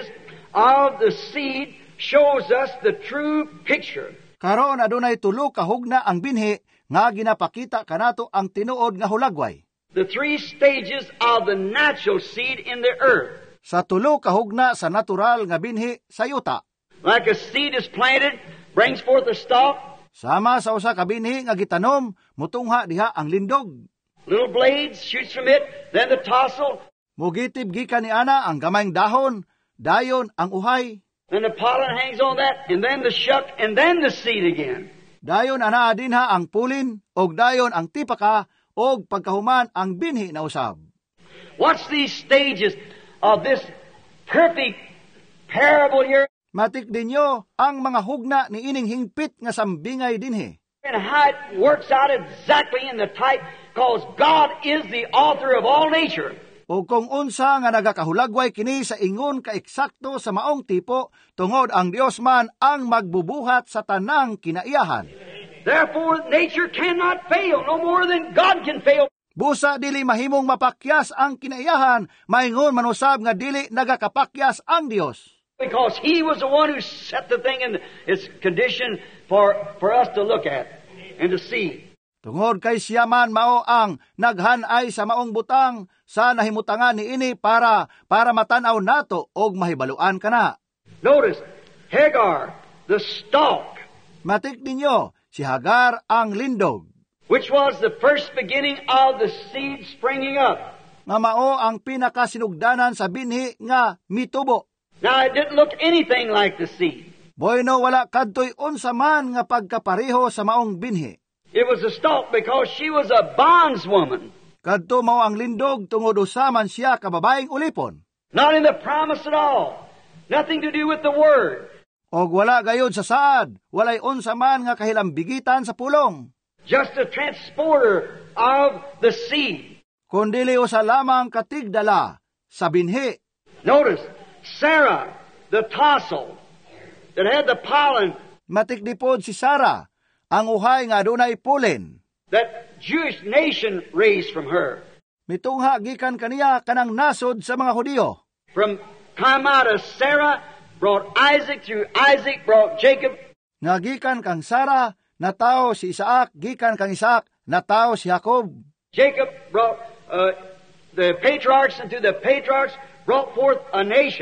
of the seed, shows us the true picture. Karon adunay tulo ka hugna ang binhi nga ginapakita kanato ang tinuod nga hulagway. The three stages of the natural seed in the earth. Sa tulo ka hugna sa natural nga binhi sa yuta. Like a seed is planted, brings forth a stalk, Sama sa usa ka binhi nga gitanom, mutungha diha ang lindog. little blades shoots from it, then the tassel, Mugitib gikan ni ana ang gamayng dahon, dayon ang uhay. then the pollen hangs on that, and then the shuck, and then the seed again. Dayon ana dinha ang pulin, og dayon ang tipaka, og pagkahuman ang binhi na usab. What's these stages of this perfect parable here, Matik dinyo ang mga hugna ni ining hingpit nga sambingay dinhi. and how it works out exactly in the type, because God is the author of all nature. O kung unsa nga nagakahulagway kini sa ingon ka eksakto sa maong tipo, tungod ang Dios man ang magbubuhat sa tanang kinaiyahan. Therefore, nature cannot fail, no more than God can fail. Busa dili mahimong mapakyas ang kinaiyahan, maingon manusab nga dili nagakapakyas ang Dios. Because He was the one who set the thing in its condition for, for us to look at and to see. Tungod kay siya man mao ang naghanay sa maong butang sa nahimutangan ni ini para para matanaw nato og mahibaluan kana. Notice, Hagar, the stalk, Matik ninyo, si Hagar ang lindog, which was the first beginning of the seed springing up. nga mao ang pinakasinugdanan sa binhi nga mitubo. Now, it didn't look anything like the seed. Boyno wala kadtoy unsa man nga pagkapareho sa maong binhi. It was a stalk because she was a bondswoman. Kadto mao ang lindog tungod usaman siya ka babaeng ulipon. Not in the promise at all. Nothing to do with the word. Og wala gayud sa saad, walay unsa man nga kahilambigitan sa pulong. Just a transporter of the seed. Kundili usa lamang katigdala sa binhi. Notice, Sarah, the tassel, that had the pollen, Matikdipod si Sara, ang uhay nga adunay pulin. that Jewish nation raised from her. Mitungha gikan kaniya kanang nasod sa mga Hudiyo. From time out of Sarah, brought Isaac, through Isaac brought Jacob, Nga gikan kang Sara, natao si Isaac, gikan kang Isaac, natao si Jacob. Jacob brought uh, the patriarchs, and through the patriarchs brought forth a nation.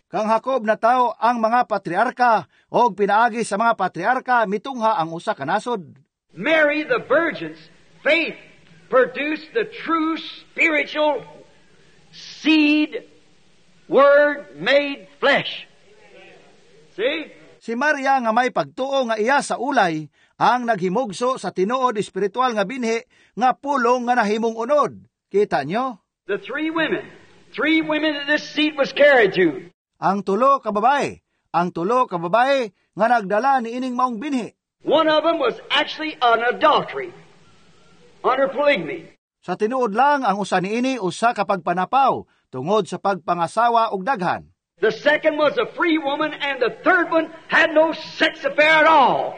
Kang hakob na tao ang mga patriarka o pinaagi sa mga patriarka mitungha ang usa ka nasod. Mary the Virgin's faith produced the true spiritual seed, word made flesh. See? Si Maria nga may pagtuo nga iya sa ulay ang naghimugso sa tinuod espiritual nga binhi nga pulong nga nahimong unod. Kita nyo? The three women, three women that this seed was carried to. Ang tulo ka babae, ang tulo ka babae nga nagdala ni ining maong binhi. One of them was actually an adultery under polygamy. Sa tinuod lang ang usa niini usa ka pagpanapaw tungod sa pagpangasawa og daghan. The second was a free woman, and the third one had no sex affair at all.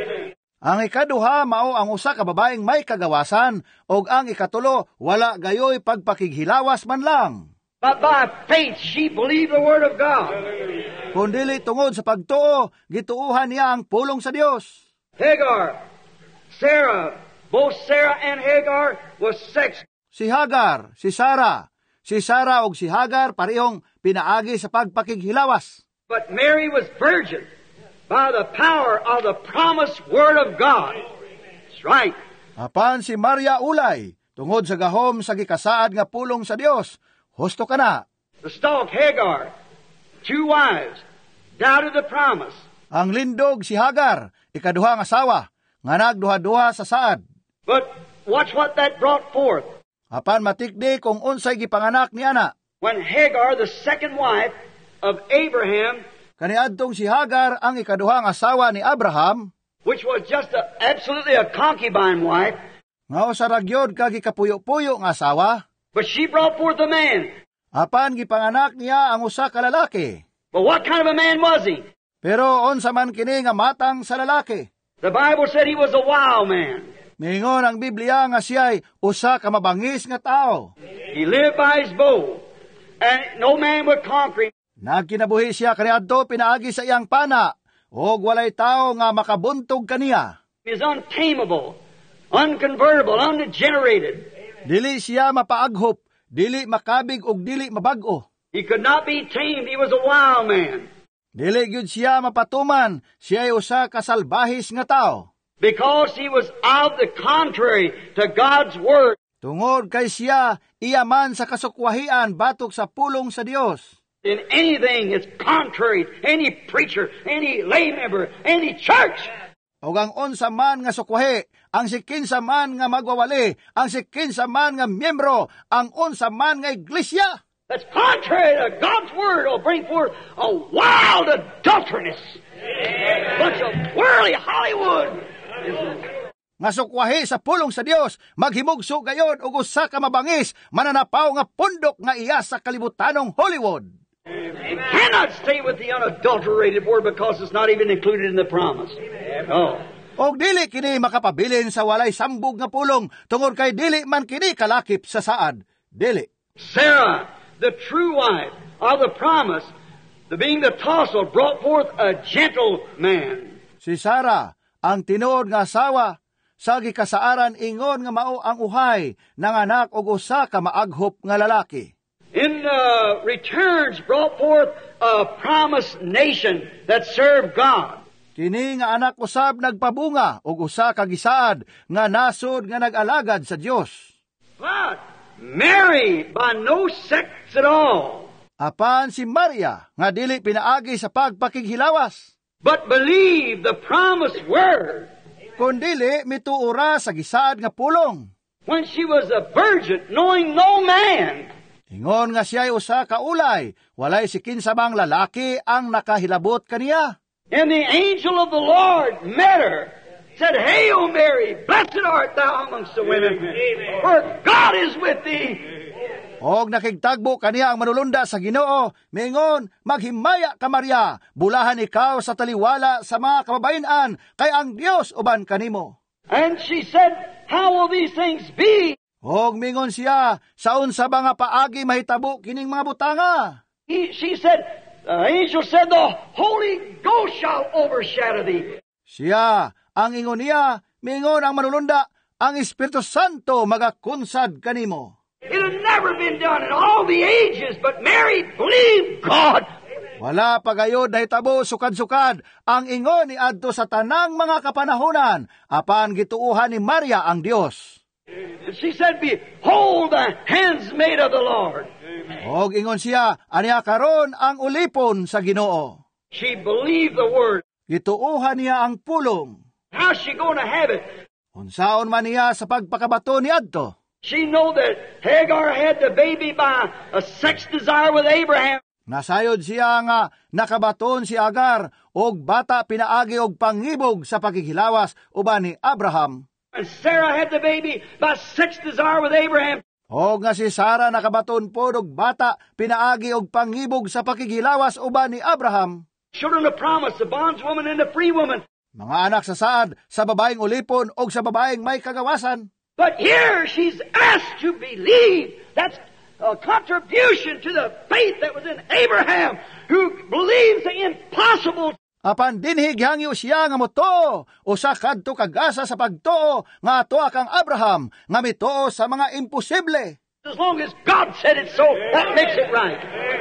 Ang ikaduha mao ang usa ka babaeng may kagawasan ug ang ikatulo wala gayoy pagpakighilawas man lang. But by faith she believed the word of God. Kundili tungod sa pagtuo, gituuhan niya ang pulong sa Dios. Hagar, Sarah, both Sarah and Hagar was sex. Si Hagar, si Sara, si Sara ug si Hagar parehong pinaagi sa pagpakighilawas. But Mary was virgin by the power of the promised word of God. That's right. Apan si Maria ulay, tungod sa gahom sa gikasaad nga pulong sa Dios. Husto ka na. The stalk, Hagar, two wives, doubted the promise. Ang lindog si Hagar, ikaduha nga asawa, nga nagduha-duha sa saad. But watch what that brought forth. Apan matikdi kung unsay gipanganak ni ana. When Hagar, the second wife of Abraham, Kaniadtong si Hagar ang ikaduha nga asawa ni Abraham, which was just a, absolutely a concubine wife, nga usa ra gyud ka gikapuyo-puyo nga asawa, but she brought forth a man. apan gipanganak niya ang usa ka lalaki. But what kind of a man was he? Pero unsa man kini nga matang sa lalaki? The Bible said he was a wild man. Mingon ang Biblia nga siya'y usa ka mabangis nga tao. He lived by his bow, and no man would conquer him. Nagkinabuhi siya kaniadto pinaagi sa iyang pana, og walay tao nga makabuntog kaniya. He is untamable, unconvertible, undegenerated. Dili siya mapaaghop, dili makabig og dili mabag-o. He could not be tamed. He was a wild man. Dili gyud siya mapatuman, siya'y usa ka salbahis nga tao. Because he was of the contrary to God's word. Tungod kay siya iyaman sa kasukwahian batok sa pulong sa Dios. In anything is contrary, any preacher, any lay member, any church. Og ang unsa man nga sukwahi, ang sikinsa man nga magwawali, ang sikinsa man nga miyembro, ang unsa man nga iglesia. That's contrary to God's word will bring forth a wild adulteress. Bunch of whirly Hollywood. Nga sukwahi sa pulong sa Dios, maghimugso gayod og usa ka mabangis, mananapaw nga pundok nga iya sa kalibutanong Hollywood. You cannot stay with the unadulterated word because it's not even included in the promise. Oh. Og dili kini makapabilin sa walay sambog nga pulong, tungod kay dili man kini kalakip sa saad. Dili. Sarah, the true wife of the promise, the being the tassel, brought forth a gentle man. Si Sara, ang tinuod nga asawa, sa gikasaaran ingon nga mao ang uhay ng anak og usa ka maaghop nga lalaki. In uh, returns brought forth a promised nation that served God. Kini nga anak usab nagpabunga og usa ka gisaad nga nasod nga nag-alagad sa Dios. But Mary by no sex at all. Apan si Maria nga dili pinaagi sa pagpakighilawas, but believe the promised word. Kundili mituura sa gisaad nga pulong. When she was a virgin, knowing no man. Ingon nga siya'y usa ka ulay, walay si kinsa mang lalaki ang nakahilabot kaniya. And the angel of the Lord met her, said, Hail Mary, blessed art thou amongst the women, for God is with thee. Og nakigtagbo kaniya ang manulunda sa Ginoo, mingon, maghimaya ka Maria, bulahan ikaw sa taliwala sa mga kababain-an, kay ang Dios uban kanimo. And she said, How will these things be? Og mingon siya, saun sa mga paagi mahitabo kining mga butanga. He, she said, the angel said, the Holy Ghost shall overshadow thee. Siya, ang ingon niya, mingon ang manulunda, ang Espiritu Santo magakunsad kanimo. It had never been done in all the ages, but Mary believed God. Wala pagayod na hitabo sukad-sukad ang ingon ni adto sa tanang mga kapanahunan apan gituuhan ni Maria ang Dios. And she said, "Behold the handsmaid of the Lord." Og ingon siya, aniya karon ang ulipon sa Ginoo. She believed the word. Gituuhan niya ang pulong. How's she going to have it? Unsaon man niya sa pagpakabato ni adto? She know that Hagar had the baby by a sex desire with Abraham. Nasayod siya nga nakabaton si Agar og bata pinaagi og pangibog sa paghihilawas uban ni Abraham. And Sarah had the baby by sex desire with Abraham. Og nga si Sarah nakabaton pod og bata pinaagi og pangibog sa paghihilawas uban ni Abraham. Children of promise, the bondswoman and the free woman. Mga anak sa saad, sa babaeng ulipon og sa babaeng may kagawasan. But here she's asked to believe. That's a contribution to the faith that was in Abraham, who believes the impossible. Apan dinhi gihangyo siya nga moto usa kadto kag-asa sa pagtuo nga atoa kang Abraham nga mituo sa mga imposible. As long as God said it so, that makes it right.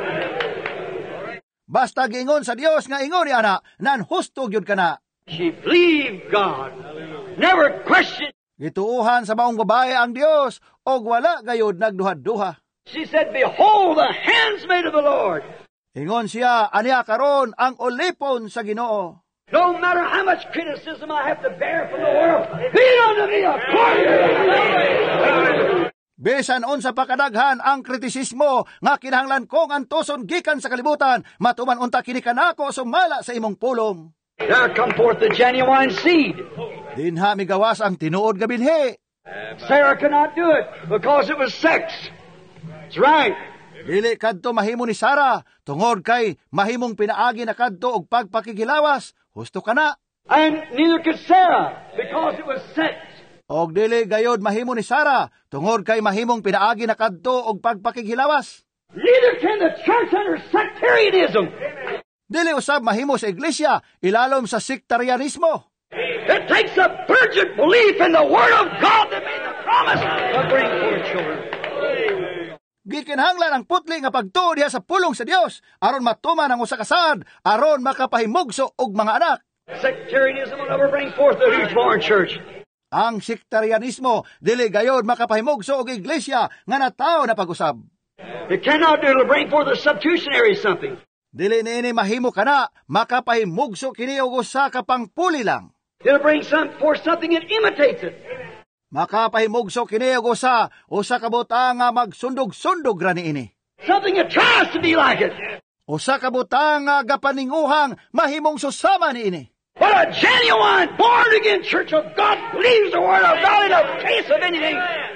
Basta giingon sa Dios nga ingon ni ana, nan husto gyud kana. She believed God. Never questioned. Gituuhan sa maong babae ang Dios og wala gayud nagduha-duha. She said, "Behold the handsmaid of the Lord." Ingon siya, aniya karon ang ulipon sa Ginoo. No matter how much criticism I have to bear from the world, be it unto me according to the faith. Bisan unsa pa kadaghan ang kritisismo nga kinahanglan kong antuson gikan sa kalibutan, matuman unta kini kanako sumala sa imong pulong. There come forth the genuine seed. Dinha migawas ang tinuod nga binhi. Sarah could not do it because it was sex. That's right. Dili kadto mahimo ni Sarah tungod kay mahimong pinaagi na kadto og pagpakigilawas. Husto kana. And neither could Sarah because it was sex. Og dili gayod mahimo ni Sarah tungod kay mahimong pinaagi na kadto og pagpakigilawas. Neither can the church under sectarianism. Dili usab mahimo sa iglesia ilalom sa sektarianismo. It takes a fervent belief in the Word of God that made the promise to bring forth children. Gikinahanglan ang putli nga pagtuo diha sa pulong sa Dios aron matuman ang usa ka saad aron makapahimugso og mga anak. Sectarianism will never bring forth the newborn church. Ang sektarianismo dili gayod makapahimugso og iglesia nga natawo na pag-usab. It cannot do to bring forth a substitutionary something. Dili niini mahimo kana makapahimugso kini og usa ka pangpuli lang. It'll bring some forth something that imitates it. Makapahimugso kini og usa usa ka butang nga magsundog-sundog ra niini. Something that tries to be like it. Usa ka butang nga gapaninguhang mahimong susama niini. But a genuine born-again church of God believes the Word of God in the face of anything.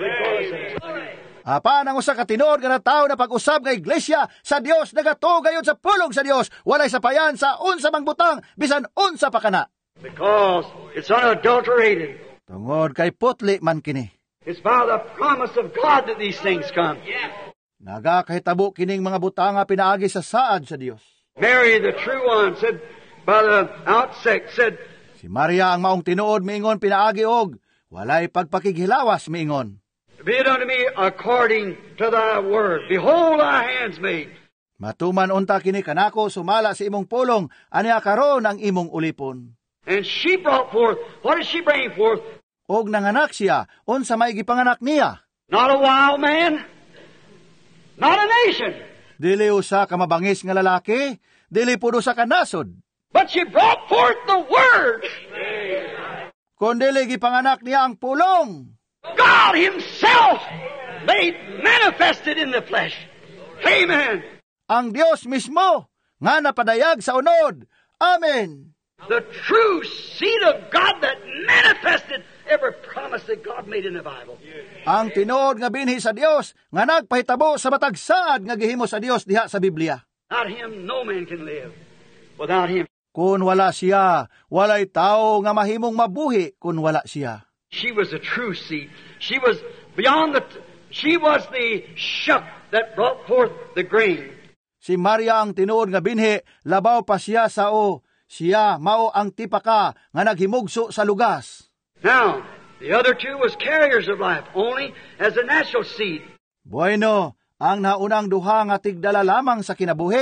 Apan ang usa ka tinuod nga tawo na pag-usab nga iglesia sa Dios nagatuo gayud sa pulong sa Dios, walay sapayan sa unsa mang butang bisan unsa pa kana. Because it's unadulterated. Tungod kay putli man kini. It's by the promise of God that these things come. Nagakahitabo kining mga butang nga pinaagi sa saad sa Dios. Mary, the true one, said by the outset, said, Si Maria ang maong tinuod miingon pinaagi og walay pagpakighilawas miingon. "Be it unto me according to thy word. Behold thy handsmaid." Matuman unta kini kanako sumala sa imong pulong aniya karon ang imong ulipon. And she brought forth, what did she bring forth? Og nanganak siya, unsa may gipanganak niya? Not a wild man, not a nation. Dili usa ka mabangis nga lalaki, dili pud usa ka nasod. But she brought forth the word. Kun dili gipanganak niya ang pulong. God Himself made manifested in the flesh. Amen. Ang Dios mismo nga napadayag sa unod. Amen. The true seed of God that manifested every promise that God made in the Bible. Ang tinuod nga binhi sa Dios nga nagpahitabo sa matag saad nga gihimo sa Dios diha sa Biblia. Without Him, no man can live. Without Him. Kun wala siya, walay tao nga mahimong mabuhi kun wala siya. She was a true seed. She was beyond the, she was the shuck that brought forth the grain. Si Maria ang tinuod nga binhi, labaw pa siya sa o. Siya mao ang tipaka nga naghimugso sa lugas. Now, the other two was carriers of life, only as a natural seed. Bueno, ang naunang duha nga tigdala lamang sa kinabuhi,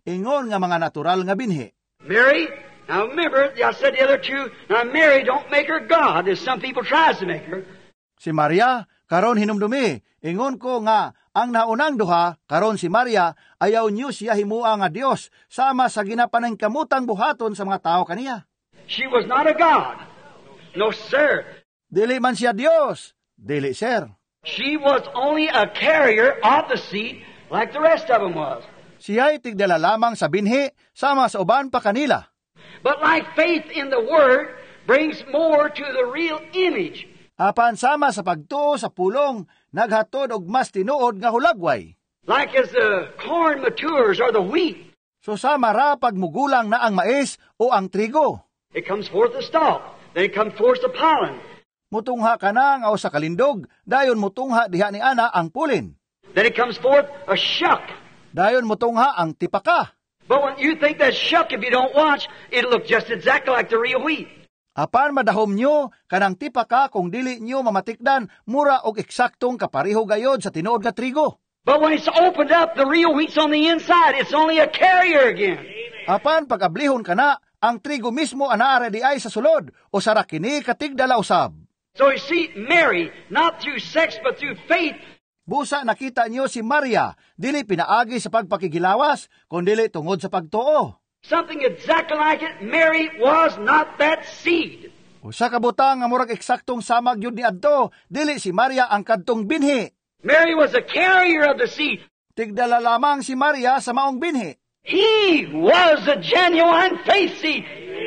ingon nga mga natural nga binhi. Mary, now remember, I said the other two, now Mary don't make her God, as some people tries to make her. Si Maria, karon hinumdumi, ingon ko nga, ang naunang duha, karon si Maria, ayaw niyo siya himua nga Dios, sama sa ginapanang kamutang buhaton sa mga tao kaniya. She was not a God. No, sir. Dili man siya Dios. Dili, sir. She was only a carrier of the seed, like the rest of them was. Siya'y tigdala lamang sa binhi, sama sa uban pa kanila. But like faith in the Word brings more to the real image. Apan sama sa pagtuo sa pulong, naghatod og mas tinuod nga hulagway. Like as the corn matures or the wheat. So sama ra pagmugulang na ang mais o ang trigo. It comes forth the stalk, then it comes forth the pollen. Mutungha ka na nga o sa kalindog, dayon mutungha diha ni ana ang pulin. Then it comes forth a shuck. Dayon mutungha ang tipaka. But when you think that shuck, if you don't watch, it'll look just exactly like the real wheat. Apan madahom nyo, kanang tipaka kung dili nyo mamatikdan, mura og eksaktong kapariho gayod sa tinuod nga trigo. But when it's opened up, the real wheat's on the inside. It's only a carrier again. Apan pag-ablihon ka na, ang trigo mismo anaara di ay sa sulod, o sa rakini katigdala usab. So you see, Mary, not through sex but through faith, busa nakita niyo si Maria, dili pinaagi sa pagpakigilawas, kundi tungod sa pagtuo. something exactly like it, Mary was not that seed. Usa ka butang nga murag eksaktong samag yun ni adto, dili si Maria ang kadtong binhi. Mary was a carrier of the seed. Tigdala lamang si Maria sa maong binhi. He was a genuine faith seed.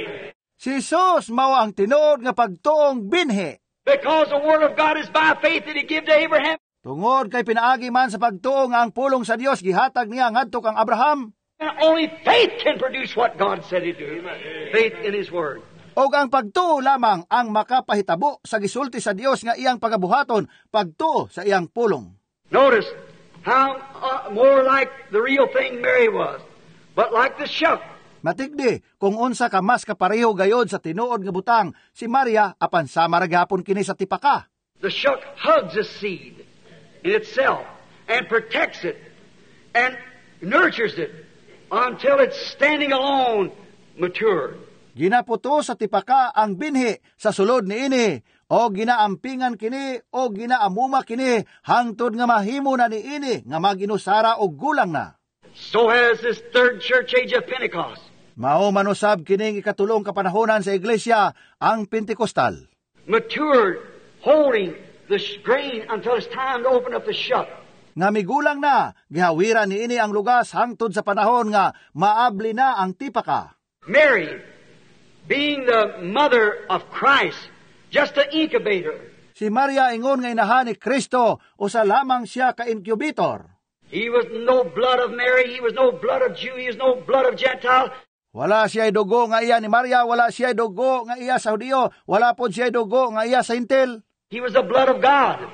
Si Jesus mao ang tinuod nga pagtuong binhi. Because the word of God is by faith that he gave to Abraham. Tungod kay pinaagi man sa pagtuo nga ang pulong sa Dios gihatag niya ngadto kang Abraham. And only faith can produce what God said he'd do. Faith in his word. O ang pagtuo lamang ang makapahitabo sa gisulti sa Dios nga iyang pagabuhaton, pagtuo sa iyang pulong. Notice how uh, more like the real thing Mary was, but like the shuck. Matigdi kung unsa ka mas kapareho gayod sa tinuod nga butang si Maria apan sama ra gyapon kini sa tipaka. The shuck hugs a seed in itself and protects it and nurtures it until it's standing alone, mature. Ginaputo sa tipaka ang binhi sa sulod niini o ginaampingan kini o ginaamuma kini hangtod nga mahimo na niini nga maginusara og gulang na. So has this third church age of Pentecost. Mao manusab kining ikatulong kapanahonan sa iglesia ang Pentekostal. Matured, holding the grain until it's time to open up the shuck. Nga migulang na, gihawira niini ang lugas hangtod sa panahon nga maabli na ang tipaka. Mary, being the mother of Christ, just an incubator. Si Maria ingon nga inahan ni Kristo o sa lamang siya ka-incubator. He was no blood of Mary, he was no blood of Jew, he was no blood of Gentile. Wala siya'y dugo nga iya ni Maria, wala siya'y dugo nga iya sa Hudiyo, wala po siya'y dugo nga iya sa Hintil. He was the blood of God.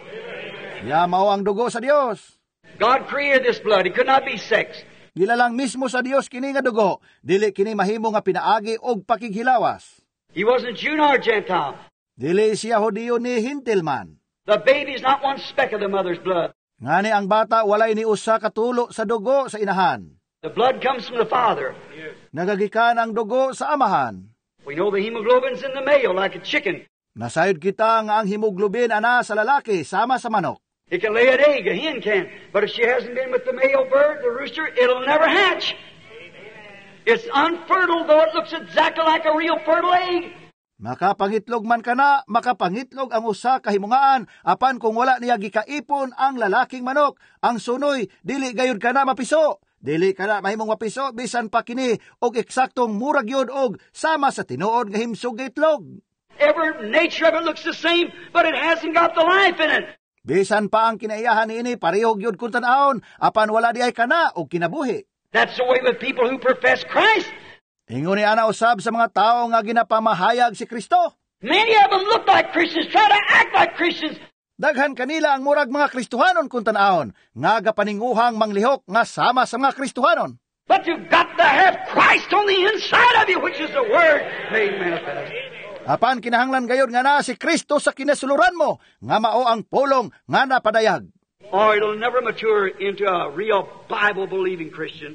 Ya mao ang dugo sa Dios. God created this blood, it could not be sex. Gilalang mismo sa Dios kini nga dugo, dili kini mahimo nga pinaagi og pakighilawas. He wasn't Jew nor Gentile. Dili siya Hudiyo ni Hintil man. The baby's not one speck of the mother's blood. Ngani ang bata walay ni usa ka tulo sa dugo sa inahan. The blood comes from the father. Nagagikan ang dugo sa amahan. We know the hemoglobin's in the male like a chicken. Nasayod kita nga ang hemoglobin ana sa lalaki sama sa manok. It can lay an egg, a hen can. But if she hasn't been with the male bird, the rooster, it'll never hatch. It's unfertile, though it looks exactly like a real fertile egg. Makapangitlog man kana, makapangitlog ang usa ka himungaan, apan kung wala niya gikaipon ang lalaking manok, ang sunoy, dili gayud kana mapiso. Dili kana mahimong mapiso, bisan pa kini, og eksaktong murag yun og sama sa tinuod nga himsog itlog. Every nature of it looks the same, but it hasn't got the life in it. Bisan pa ang kinaiyahan niini, parehog yun kung tanaon, apan wala di ay kana og kinabuhi. That's the way with people who profess Christ. Ingon ni ana usab sa mga tao nga ginapamahayag si Kristo. Many of them look like Christians, try to act like Christians. Daghan kanila ang murag mga Kristohanon kung tanaon, nga gapaninguhang manglihok nga sama sa mga Kristohanon. But you've got to have Christ on the inside of you, which is the Word made manifest. Apan kinahanglan gayud nga na si Kristo sa kinasuluran mo, nga mao ang pulong nga napadayag. Or it'll never mature into a real Bible-believing Christian.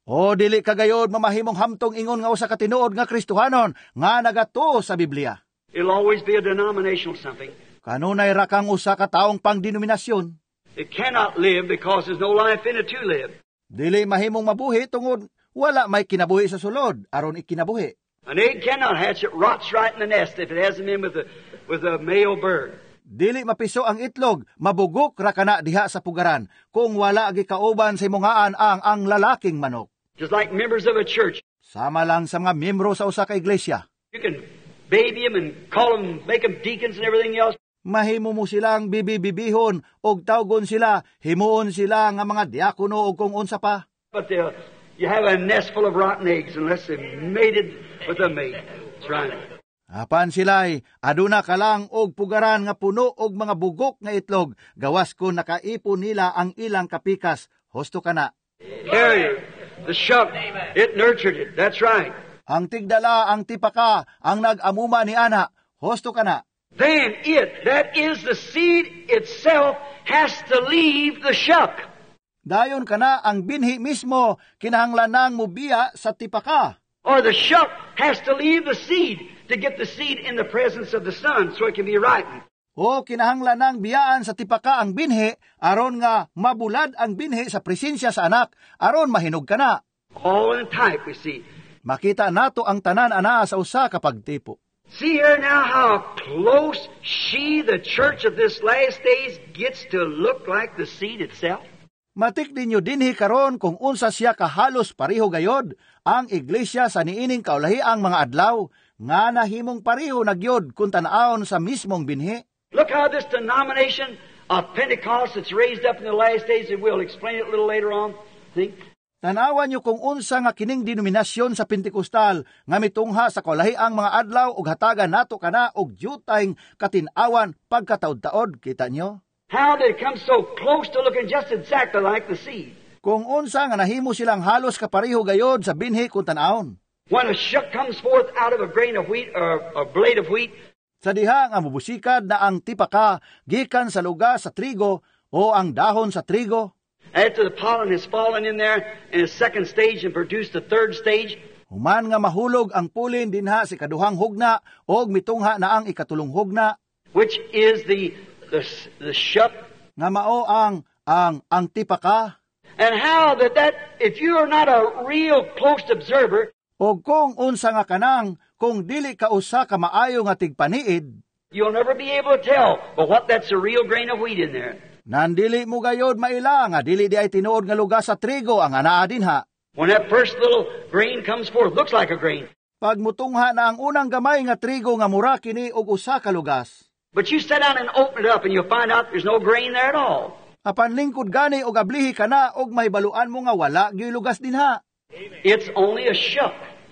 O dili kagayod mamahimong hamtong ingon nga usa ka tinuod nga Kristohanon nga nagatuo sa Biblia. It'll always be a denominational something. Kanunay ra kang usa ka taong pangdenominasyon. It cannot live because there's no life in it to live. Dili mahimong mabuhi tungod wala may kinabuhi sa sulod aron ikinabuhi. An egg cannot hatch. It rots right in the nest if it hasn't been with a, with a male bird. Dili mapiso ang itlog, mabugok ra kana diha sa pugaran kung wala agi kauban sa imungaan ang ang lalaking manok. Just like members of a church. Sama lang sa mga miyembro sa usa ka iglesia. You can baby them and call them, make them deacons and everything else. Mahimo mo silang bibibibihon og tawgon sila, himuon sila nga mga diakono og kung unsa pa. But they'll, you have a nest full of rotten eggs unless they're mated with a mate. That's right. Apan sila'y aduna ka lang og pugaran nga puno og mga bugok nga itlog, gawas kung nakaipon nila ang ilang kapikas, husto ka na. Carrier, the shuck, it nurtured it. That's right. Ang tigdala, ang tipaka, ang nag-amuma ni ana, husto ka na. Then it, that is the seed itself, has to leave the shuck. Dayon ka na ang binhi mismo, kinahanglanang mubiya sa tipaka. Or the shuck has to leave the seed to get the seed in the presence of the sun so it can be ripened. O kinahanglanang biyaan sa tipaka ang binhi, aron nga mabulad ang binhi sa presensya sa anak, aron mahinog ka na. All in type, we see. Makita nato ang tanan ana sa usa ka pagtipo. See here now how close she, the church of this last days, gets to look like the seed itself. Matik ninyo dinhi karon kung unsa siya kahalos pareho gayod ang iglesia sa niining kaulahiang mga adlaw nga nahimong pareho nagyod kung tan-awon sa mismong binhi. Look how this denomination of Pentecost that's raised up in the last days, and we'll explain it a little later on. Think. Tanawan nyo kung unsa nga kining denominasyon sa Pentekostal nga mitungha sa kaulahiang mga adlaw ug hatagan nato kana og jutayng katin-awan pagkataod-taod, kita nyo? How they come so close to looking just exactly like the seed. Kung unsa nga nahimo silang halos kapareho gayod sa binhi kung tan-awon. When a shuck comes forth out of a grain of wheat or a blade of wheat, sa diha nga mubusikad na ang tipaka gikan sa lugar sa trigo o ang dahon sa trigo. After the pollen has fallen in there in a second stage and produced a third stage, human nga mahulog ang pulin dinha sa kaduhang hugna og mitungha na ang ikatulong hugna, which is the the, the shuck, nga mao ang ang ang tipaka. And how that that if you are not a real close observer, o kung unsa nga kanang kung dili ka usa ka maayo nga tigpaniid, you'll never be able to tell but what that's a real grain of wheat in there. Nandili mo gayod maila nga dili di ay tinuod nga lugar sa trigo ang anaa dinha. When that first little grain comes forth, looks like a grain. Pag mutungha na ang unang gamay nga trigo nga mura kini og usa ka lugas. But you sit down and open it up and you'll find out there's no grain there at all. Apan lingkod gani og ablihi kana og may baluan mo nga wala gyud lugas dinha. It's only a shuck,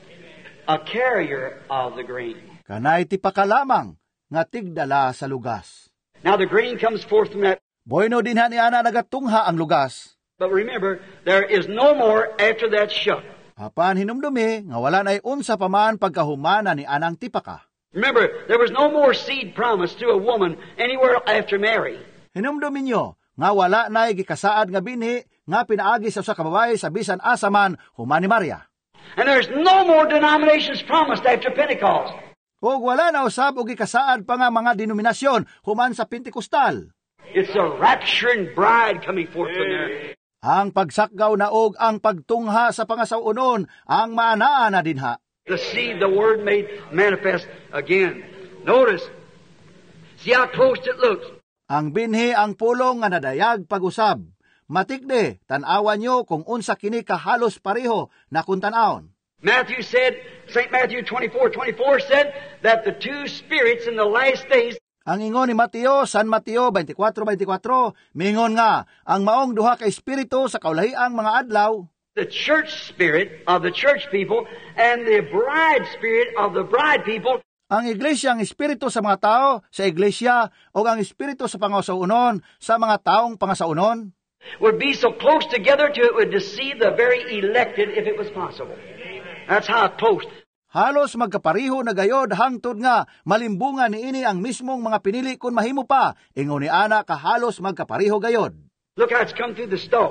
a carrier of the grain. Kanay tipaka lamang nga tigdala sa lugas. Now the grain comes forth from that. Boyno dinha ni ana nagatungha ang lugas. But remember, there is no more after that shuck. Apan hinumdumi nga wala nay unsa pa man pagkahumana ni anang tipaka. Remember, there was no more seed promised to a woman anywhere after Mary. Hinumdumi nyo nga wala nay gikasaad nga binhi nga pinaagi sa usa ka babaye sa bisan asa man human ni Maria. And there's no more denominations promised after Pentecost. Og wala na usab og gikasaad pa nga mga denominasyon human sa Pentekostal. It's a rapturing bride coming forth from there. Ang pagsakgaw na og ang pagtungha sa pangasawunon ang maanaa na dinha. The seed, the word made manifest again. Notice, see how close it looks. Ang binhi ang pulong nga nadayag pag-usab. Matikde, tan-awan nyo kung unsa kini kahalos pareho na kung tan-awon. Matthew said, Saint Matthew twenty-four twenty-four said that the two spirits in the last days. Ang ingon ni Mateo, San Mateo twenty-four twenty-four, mingon nga, ang maong duha ka espiritu sa kaulahiang mga adlaw, the church spirit of the church people and the bride spirit of the bride people. Ang iglesia ang espiritu sa mga tao sa iglesia o ang espiritu sa pangasaunon sa mga taong pangasaunon would be so close together to it would deceive the very elected if it was possible. That's how close. Halos magkapariho na gayod hangtod nga malimbungan niini ang mismong mga pinili kun mahimo pa ingon ni ana ka halos magkapariho gayod. Look how it's come through the stove.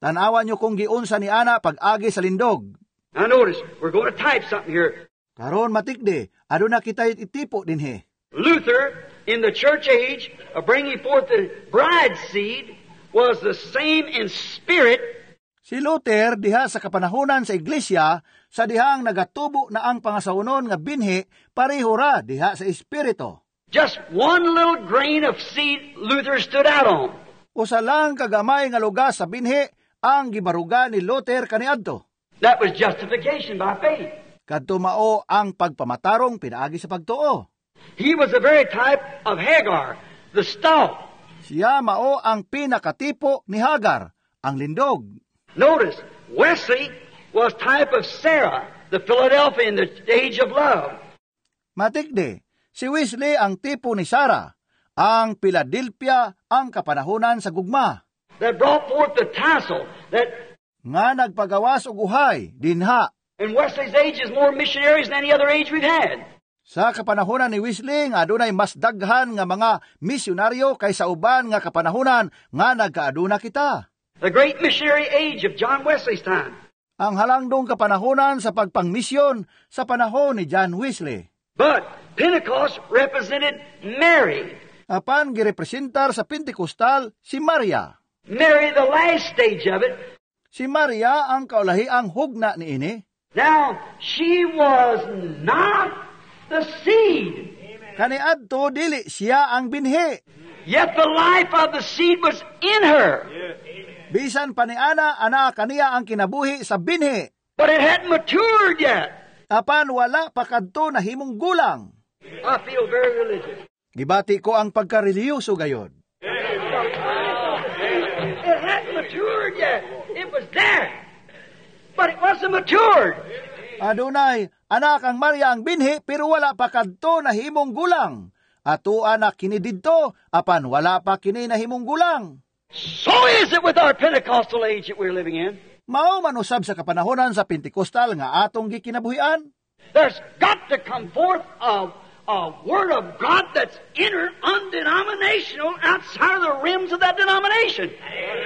Tanawan nyo kung giunsa ni ana pag-agi sa lindog. Now notice, we're going to type something here. Karon matikde, aduna kita itipo dinhi. Luther, in the church age of bringing forth the bride seed, was the same in spirit. Si Luther diha sa kapanahonan sa iglesia, sa dihang nagatubo na ang pangasaunon nga binhi, pareho ra diha sa espiritu. Just one little grain of seed Luther stood out on. Usa lang kagamay nga lugas sa binhi ang gibaruga ni Luther kaniadto. That was justification by faith. Kadto mao ang pagpamatarong pinaagi sa pagtuo. He was the very type of Hagar, the stalk. Siya mao ang pinakatipo ni Hagar, ang lindog. Notice, Wesley was type of Sarah, the Philadelphia in the age of love. Matikde, si Wesley ang tipo ni Sarah, ang Philadelphia ang kapanahonan sa gugma. That brought forth the tassel that nga nagpagawas og uhay dinha. In Wesley's age is more missionaries than any other age we've had. Sa kapanahonan ni Wesley nga adunay mas daghan nga mga misyonaryo kaysa uban nga kapanahonan nga nagkaaduna kita. The great missionary age of John Wesley's time. Ang halangdong kapanahonan sa pagpangmisyon sa panahon ni John Wesley. But Pentecost represented Mary. Apan girepresentar sa Pentecostal si Maria. Mary, the last stage of it. Si Maria ang kaulahiang hugna ni ini. Now, she was not the seed. Kaniadto dili siya ang binhi. Yet the life of the seed was in her. Bisan paniana ana kaniya ang kinabuhi sa binhi. But it hadn't matured yet. Apan wala pa kadto nahimong gulang. I feel very religious. Gibati ko ang pagkareliyoso gayod. It hadn't matured yet. It was there. But it wasn't matured. Adunay, anak ang Maria ang binhi pero wala pa kadto nahimong gulang. Ato anak kini didto apan wala pa kini nahimong gulang. So is it with our Pentecostal age that we're living in. Mao manusab sa kapanahonan sa Pentecostal nga atong gikinabuhian. There's got to come forth a, a word of God that's inner, undenominational, outside of the rims of that denomination.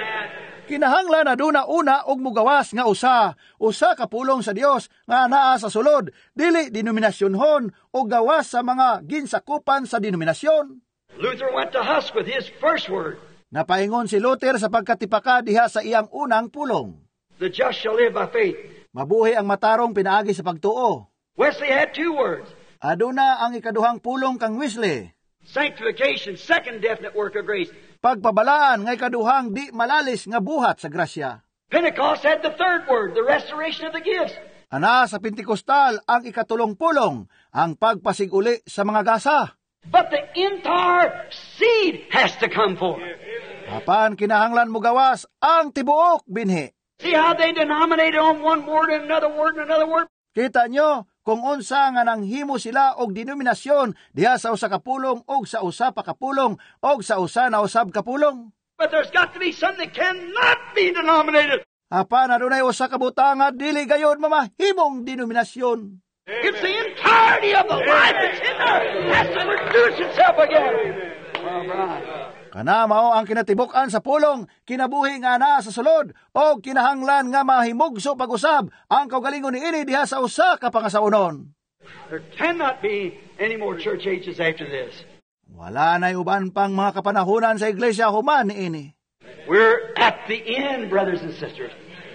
Kinahanglan na doon na una og mugawas nga usa, usa kapulong sa Dios nga anaa sa sulod, dili denominasyonhon o gawas sa mga ginsakupan sa denominasyon. Luther went to husk with his first word. Napaingon si Luther sa pagkatipaka diha sa iyang unang pulong. The just shall live by faith. Mabuhi ang matarong pinaagi sa pagtuo. Wesley had two words. Aduna ang ikaduhang pulong kang Wesley. Sanctification, second definite work of grace. Pagpabalaan ngay kaduhang di malalis nga buhat sa grasya. Pentecost had the third word, the restoration of the gifts. Ana sa Pentecostal ang ikatulong pulong, ang pagpasiguli sa mga gasa. But the entire seed has to come forth. Apan kinahanglan mo gawas ang tibuok binhi. See how they denominated on one word and another word and another word? Kita nyo kung unsa nga nanghimo sila og denominasyon diha sa usa ka pulong og sa usa pa ka pulong og sa usa na usab ka pulong. But there's got to be something that cannot be denominated. Apan adunay usa ka butang nga dili gayud mamahimong denominasyon. It's the entirety of the life that's in there has to produce itself again. All right. Kana mao ang kinatibuk-an sa pulong, kinabuhi nga naa sa sulod, o kinahanglan nga mahimugso pag-usab ang kaugalingon ni ini diha sa usa ka pangasaunon. There cannot be any more church ages after this. Wala na'y uban pang mga kapanahunan sa iglesia human ni ini. We're at the end, brothers and sisters.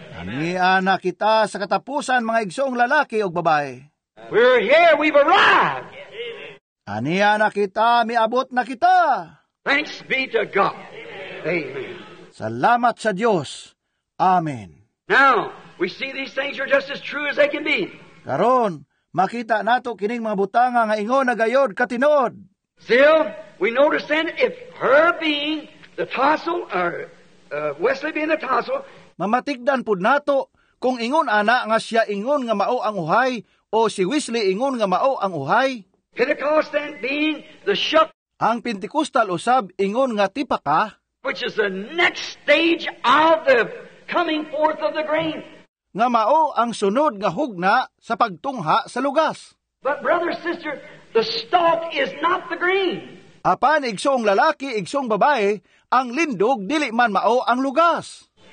Ania na kita sa katapusan mga igsoong lalaki o babae. We're here, we've arrived. Ania na kita, miabot na kita. Thanks be to God. Amen. Salamat sa Diyos. Amen. Now, we see these things are just as true as they can be. Karon, makita nato kining mga butanga nga ingon na gayod katinood. Still, we notice then if her being the tassel, or uh, Wesley being the tassel, mamatigdan pud nato kung ingon ana nga siya ingon nga mao ang uhay o si Wesley ingon nga mao ang uhay. Pentecost then being the shuck, ang Pentecostal usab ingon nga tipaka, which is the next stage of the coming forth of the grain. Nga mao ang sunod nga hugna sa pagtungha sa lugas. But brother, sister, the stalk is not the grain. Apan igsoong lalaki, igsoong babae, ang lindog dili man mao ang lugas.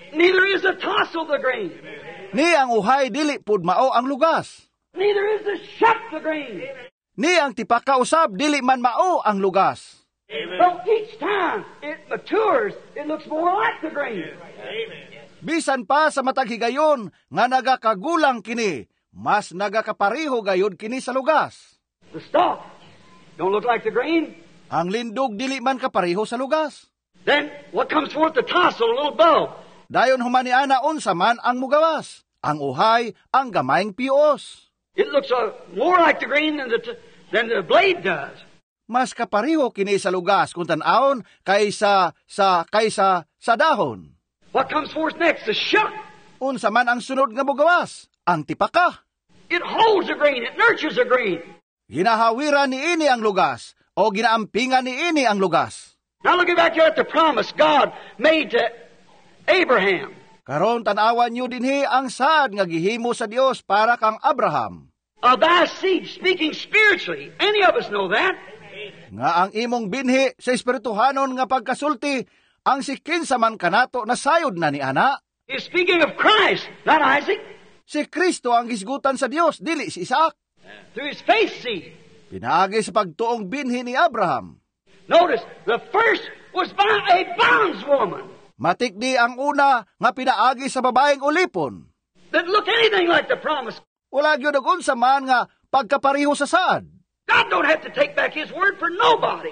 neither is the tassel the grain. Ni ang uhay dili pud mao ang lugas. Neither is the shock the grain. Ni ang tipaka usab dili man mao ang lugas. So each time it matures, it looks more like the grain. Bisan pa sa matag higayon nga nagakagulang kini, mas nagakapariho gayud kini sa lugas. The stalk don't look like the grain. Ang lindog dili man kapariho sa lugas. Then what comes forth? The tassel, a little bulb. Dayon humaniana unsa man ang mugawas. Ang uhay, ang gamayng pios. It looks uh, more like the grain than the t- than the blade does. Mas kapariho kini sa lugas kung tan-awon kaysa sa kaysa sa dahon. What comes forth next? The shock. Unsa man ang sunod nga mugawas? Ang tipaka. It holds the grain. It nurtures the grain. Ginahawiran ni ini ang lugas o ginaampingan ni ini ang lugas. Now looking back here at the promise God made to Abraham. Karon tan-awan niyo dinhi ang saad nga gihimo sa Dios para kang Abraham. Of thy seed, speaking spiritually. Any of us know that. Nga ang imong binhi sa espirituhanon nga pagkasulti, ang si kinsa man kanato na sayod na ni ana. He's speaking of Christ, not Isaac. Si Kristo ang gisgutan sa Dios, dili si Isaac. Through his faith seed. Pinaagi sa pagtuong binhi ni Abraham. Notice, the first was by a bondswoman. Matikdi ang una nga pinaagi sa babaeng ulipon. That look anything like the promise. Wala gyud og unsa man nga pagkapariho sa saad. God don't have to take back his word for nobody.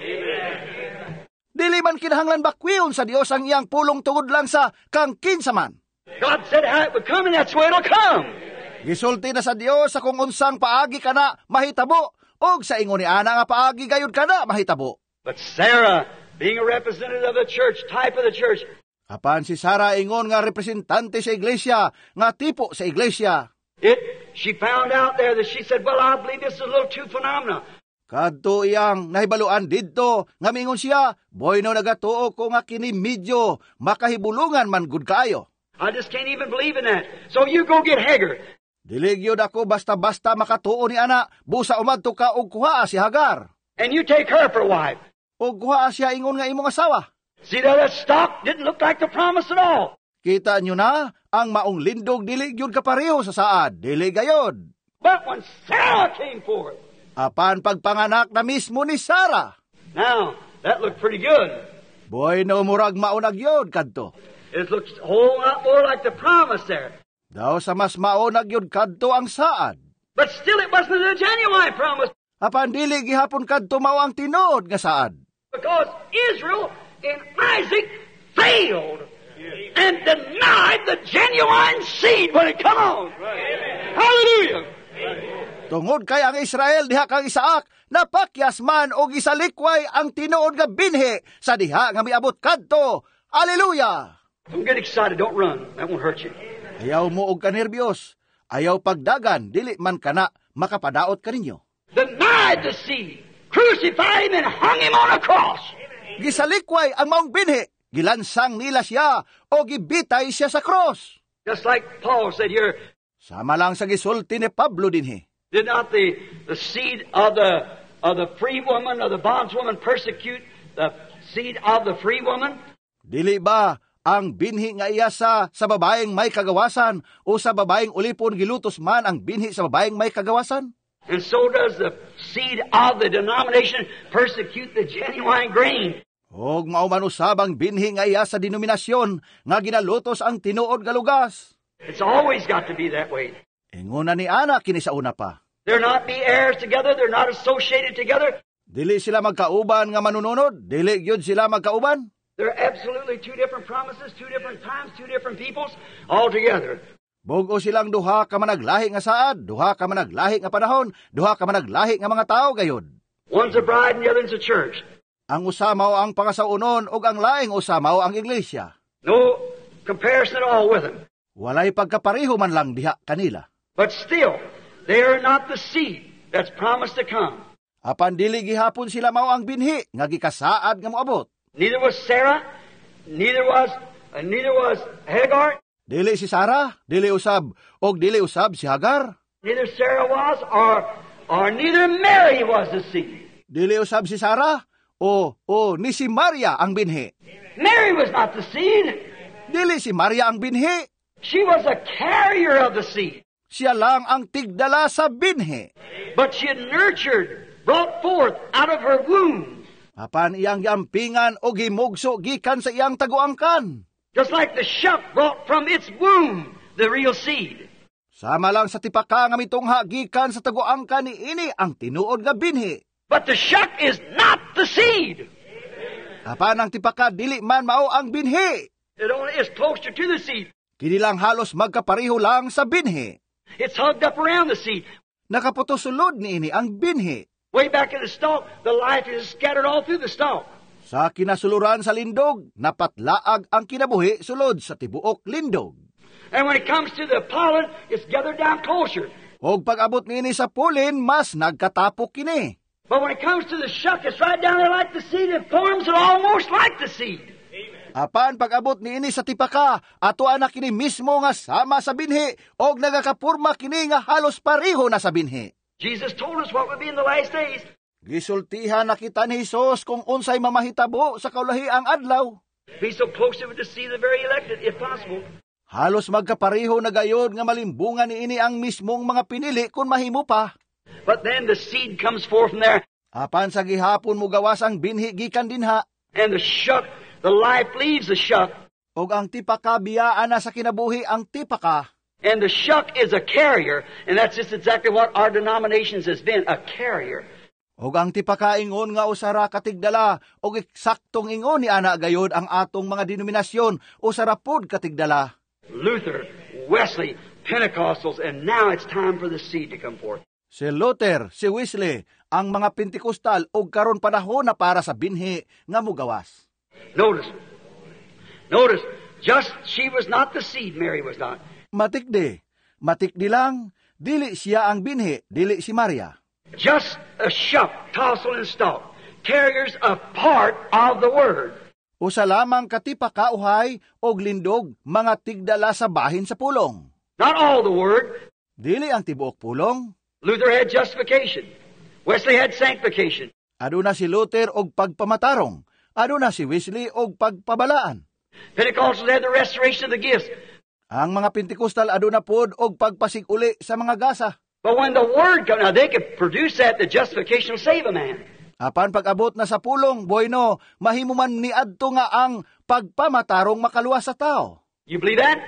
Dili man kinahanglan bakwiyon sa Dios ang iyang pulong tungod lang sa kang kinsa man. God said how it would come, and that's the way it'll come. Gisulti na sa Dios sa kung unsang paagi kana mahitabo, og sa ingon ni ana nga paagi gayud kana mahitabo. But Sarah, being a representative of the church, type of the church, Apan si Sara ingon nga representante sa iglesia, nga tipo sa iglesia. it, she found out there that she said, well, I believe this is a little too phenomena. Kadto iyang nahibaluan didto, nga mingon siya, boy no nagatuo ko nga kini medyo makahibulungan man gud kaayo. I just can't even believe in that. So you go get Hagar. Dili gyud ako basta-basta makatuo ni ana, busa umadto ka og kuhaa si Hagar. And you take her for a wife. Og kuhaa siya ingon nga imong asawa. See that, that stock didn't look like the promise at all. Kita nyo na, ang maong lindog dili gyud kapareho sa saad, dili gayod. But when Sarah came forth, Apan pagpanganak na mismo ni Sara, now, that looked pretty good. boy no murag maunag yod kadto. It looks a whole lot more like the promise there. Daw sa mas maunag yod kadto ang saad. But still it wasn't a genuine promise, Apan dili gihapon kadto mao ang tinuod nga saad. because Israel and Isaac failed and denied the genuine seed when it come on. Hallelujah. Tungod kay ang Israel diha kang Isaak, napakyas man og isalikway ang tinuod nga binhi sa diha nga miabot kadto. Hallelujah! Don't get excited. Don't run. That won't hurt you. Ayaw mo og kanerbiyos, ayaw pagdagan, dili man kana makapadaot kaninyo. Denied the seed, crucified him and hung him on a cross. Gisalikway ang maong binhi, gilansang nila siya o gibitay siya sa cross. Just like Paul said here, Sama lang sa gisulti ni Pablo dinhi. did not the, the seed of the, of the free woman, of the bondswoman persecute the seed of the free woman? Dili ba ang binhi nga iya sa, sa babaeng may kagawasan o sa babaeng ulipon gilutos man ang binhi sa babaeng may kagawasan? And so does the seed of the denomination persecute the genuine grain. Og mauman usab ang binhi nga iya sa denominasyon nga ginalutos ang tinuod nga lugas. It's always got to be that way. Inguna ni ana kini sa una pa. They're not be heirs together. They're not associated together. Dili sila magkauban nga manununod, dili gyud sila magkauban. They're absolutely two different promises, two different times, two different peoples, all together. Bugo silang duha ka managlahi nga saad, duha ka managlahi nga panahon, duha ka managlahi nga mga tao gayud. One's a bride and the other's a church. Ang usamaw ang pangasaunon ug ang laing usamaw ang iglesia. No comparison at all with them. Walay pagkapareho man lang diha kanila. But still, they are not the seed that's promised to come. Apan dili gihapon sila mao ang binhi nga gikasaad nga moabot. Neither was Sarah, neither was, uh, neither was Hagar, Dili si Sara, dili usab og dili usab si Hagar. neither Sarah was, or, or neither Mary was the seed. Dili usab si Sara o o ni si Maria ang binhi. Mary was not the seed. Dili si Maria ang binhi. She was a carrier of the seed. Siya lang ang tigdala sa binhi. But she had nurtured, brought forth out of her womb. Apan iyang yampingan o gimugso gikan sa iyang taguangkan. Just like the shuck brought from its womb the real seed. Sama lang sa tipaka nga mitungha gikan sa taguangkan ni ini ang tinuod nga binhi. But the shuck is not the seed. Apan ang tipaka dili man mao ang binhi. It only is closer to the seed. Kini lang halos magkapareho lang sa binhi. It's hugged up around the seed. Nakaputosulod ni ini ang binhi. Way back in the stalk, the life is scattered all through the stalk. Sa kinasuluran sa lindog, napatlaag ang kinabuhi sulod sa tibuok lindog. And when it comes to the pollen, it's gathered down closer. Og pag-abot niini sa pulin, mas nagkatapok kini. But when it comes to the shuck, it's right down there like the seed. It forms it almost like the seed. Apan pag-abot niini sa tipaka, ato anak kini mismo nga sama sa binhi, og nagakapurma kini nga halos pareho na sa binhi. Jesus told us what would be in the last days. Gisultihan na kita ni Jesus kung unsay mamahitabo sa kaulahiang adlaw. Be so close to see the very elected, if possible. Halos magkapareho na gayod nga malimbungan niini ang mismong mga pinili kung mahimo pa. But then the seed comes forth from there. Apan sa gihapon mo gawas ang binhi gikan dinha. And the shuck, the life leaves the shuck. Og ang tipaka biyaan na sa kinabuhi ang tipaka. And the shuck is a carrier, and that's just exactly what our denominations has been, a carrier. Og ang tipaka ingon nga usara katigdala, og eksaktong ingon ni ana gayod ang atong mga denominasyon, usara pod katigdala. Luther, Wesley, Pentecostals, and now it's time for the seed to come forth. Si Luther, si Wesley, ang mga Pentekostal, og karon panahon na para sa binhi nga mugawas. Notice, notice, just she was not the seed, Mary was not. Matikdi, matikdi lang, dili siya ang binhi, dili si Maria. Just a shuck, tassel, and stalk, carriers a part of the word. Usa lamang katipaka uhay og lindog, mga tigdala sa bahin sa pulong. Not all the word. Dili ang tibuok pulong. Luther had justification. Wesley had sanctification. Aduna si Luther og pagpamatarong. Aduna si Wesley og pagpabalaan. Pentecostals had the restoration of the gifts. Ang mga Pentekostal aduna pod og pagpasiguli sa mga gasa. But when the word comes, now they could produce that, the justification will save a man. Apan pag-abot na sa pulong, boyno, mahimo man ni adto nga ang pagpamatarong makaluwas sa tao. You believe that?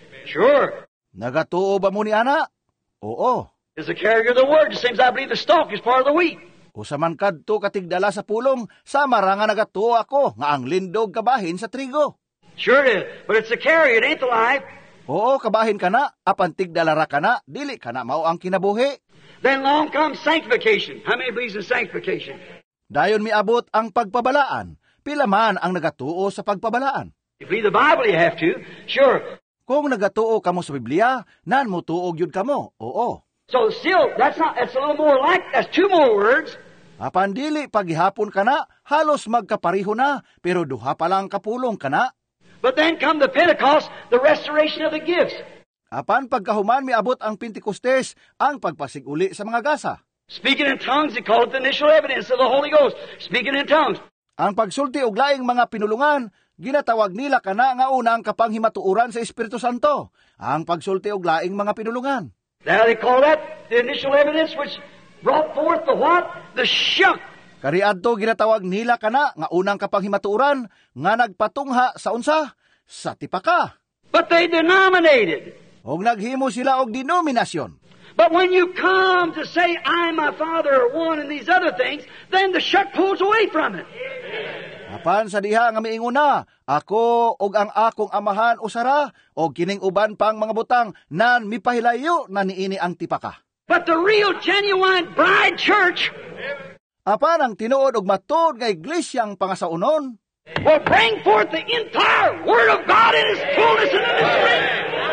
Sure. Nagatuo ba mo ni ana? Oo. Is the carrier of the word, the same as I believe the stalk is part of the wheat. Usa man kadto katigdala sa pulong, sama ra nga nagatuo ako nga ang lindog kabahin sa trigo. Sure it is, but it's the carrier, it ain't the life. Oo, kabahin ka na, apan tigdalara ka na, dili ka na mao ang kinabuhi. Then long comes sanctification. How many believes in sanctification? Dayon miabot ang pagpabalaan. Pila man ang nagatuo sa pagpabalaan. You believe the Bible, you have to. Sure. Kung nagatuo kamo sa Biblia, nan mo tuog yun kamo. Oo. So still, that's not, that's a little more like, that's two more words. Apan dili paghihapon ka na, halos magkapariho na, pero duha pa lang kapulong ka na. But then come the Pentecost, the restoration of the gifts. Apan pagkahuman miabot ang Pentekostes, ang pagpasiguli sa mga gasa. Speaking in tongues, they call it the initial evidence of the Holy Ghost. Speaking in tongues. Ang pagsulti og laing mga pinulungan, ginatawag nila kana nga unang kapanghimatuuran sa Espiritu Santo. Ang pagsulti og laing mga pinulungan. Now they call that the initial evidence which brought forth the what? The shuck. Kariadto ginatawag nila kana nga unang kapanghimatuuran nga nagpatungha sa unsa? Sa tipaka. But they denominated. Og naghimo sila og denominasyon. But when you come to say, I and my Father are one and these other things, then the shuck pulls away from it. Apan sa diha nga miingon na, ako og ang akong amahan usara, og kining uban pang mga butang nan mipahilayo na niini ang tipaka. But the real genuine bride church apan ang tinuod og matud nga iglesyang pangasaunon will bring forth the entire Word of God in His fullness and in His strength.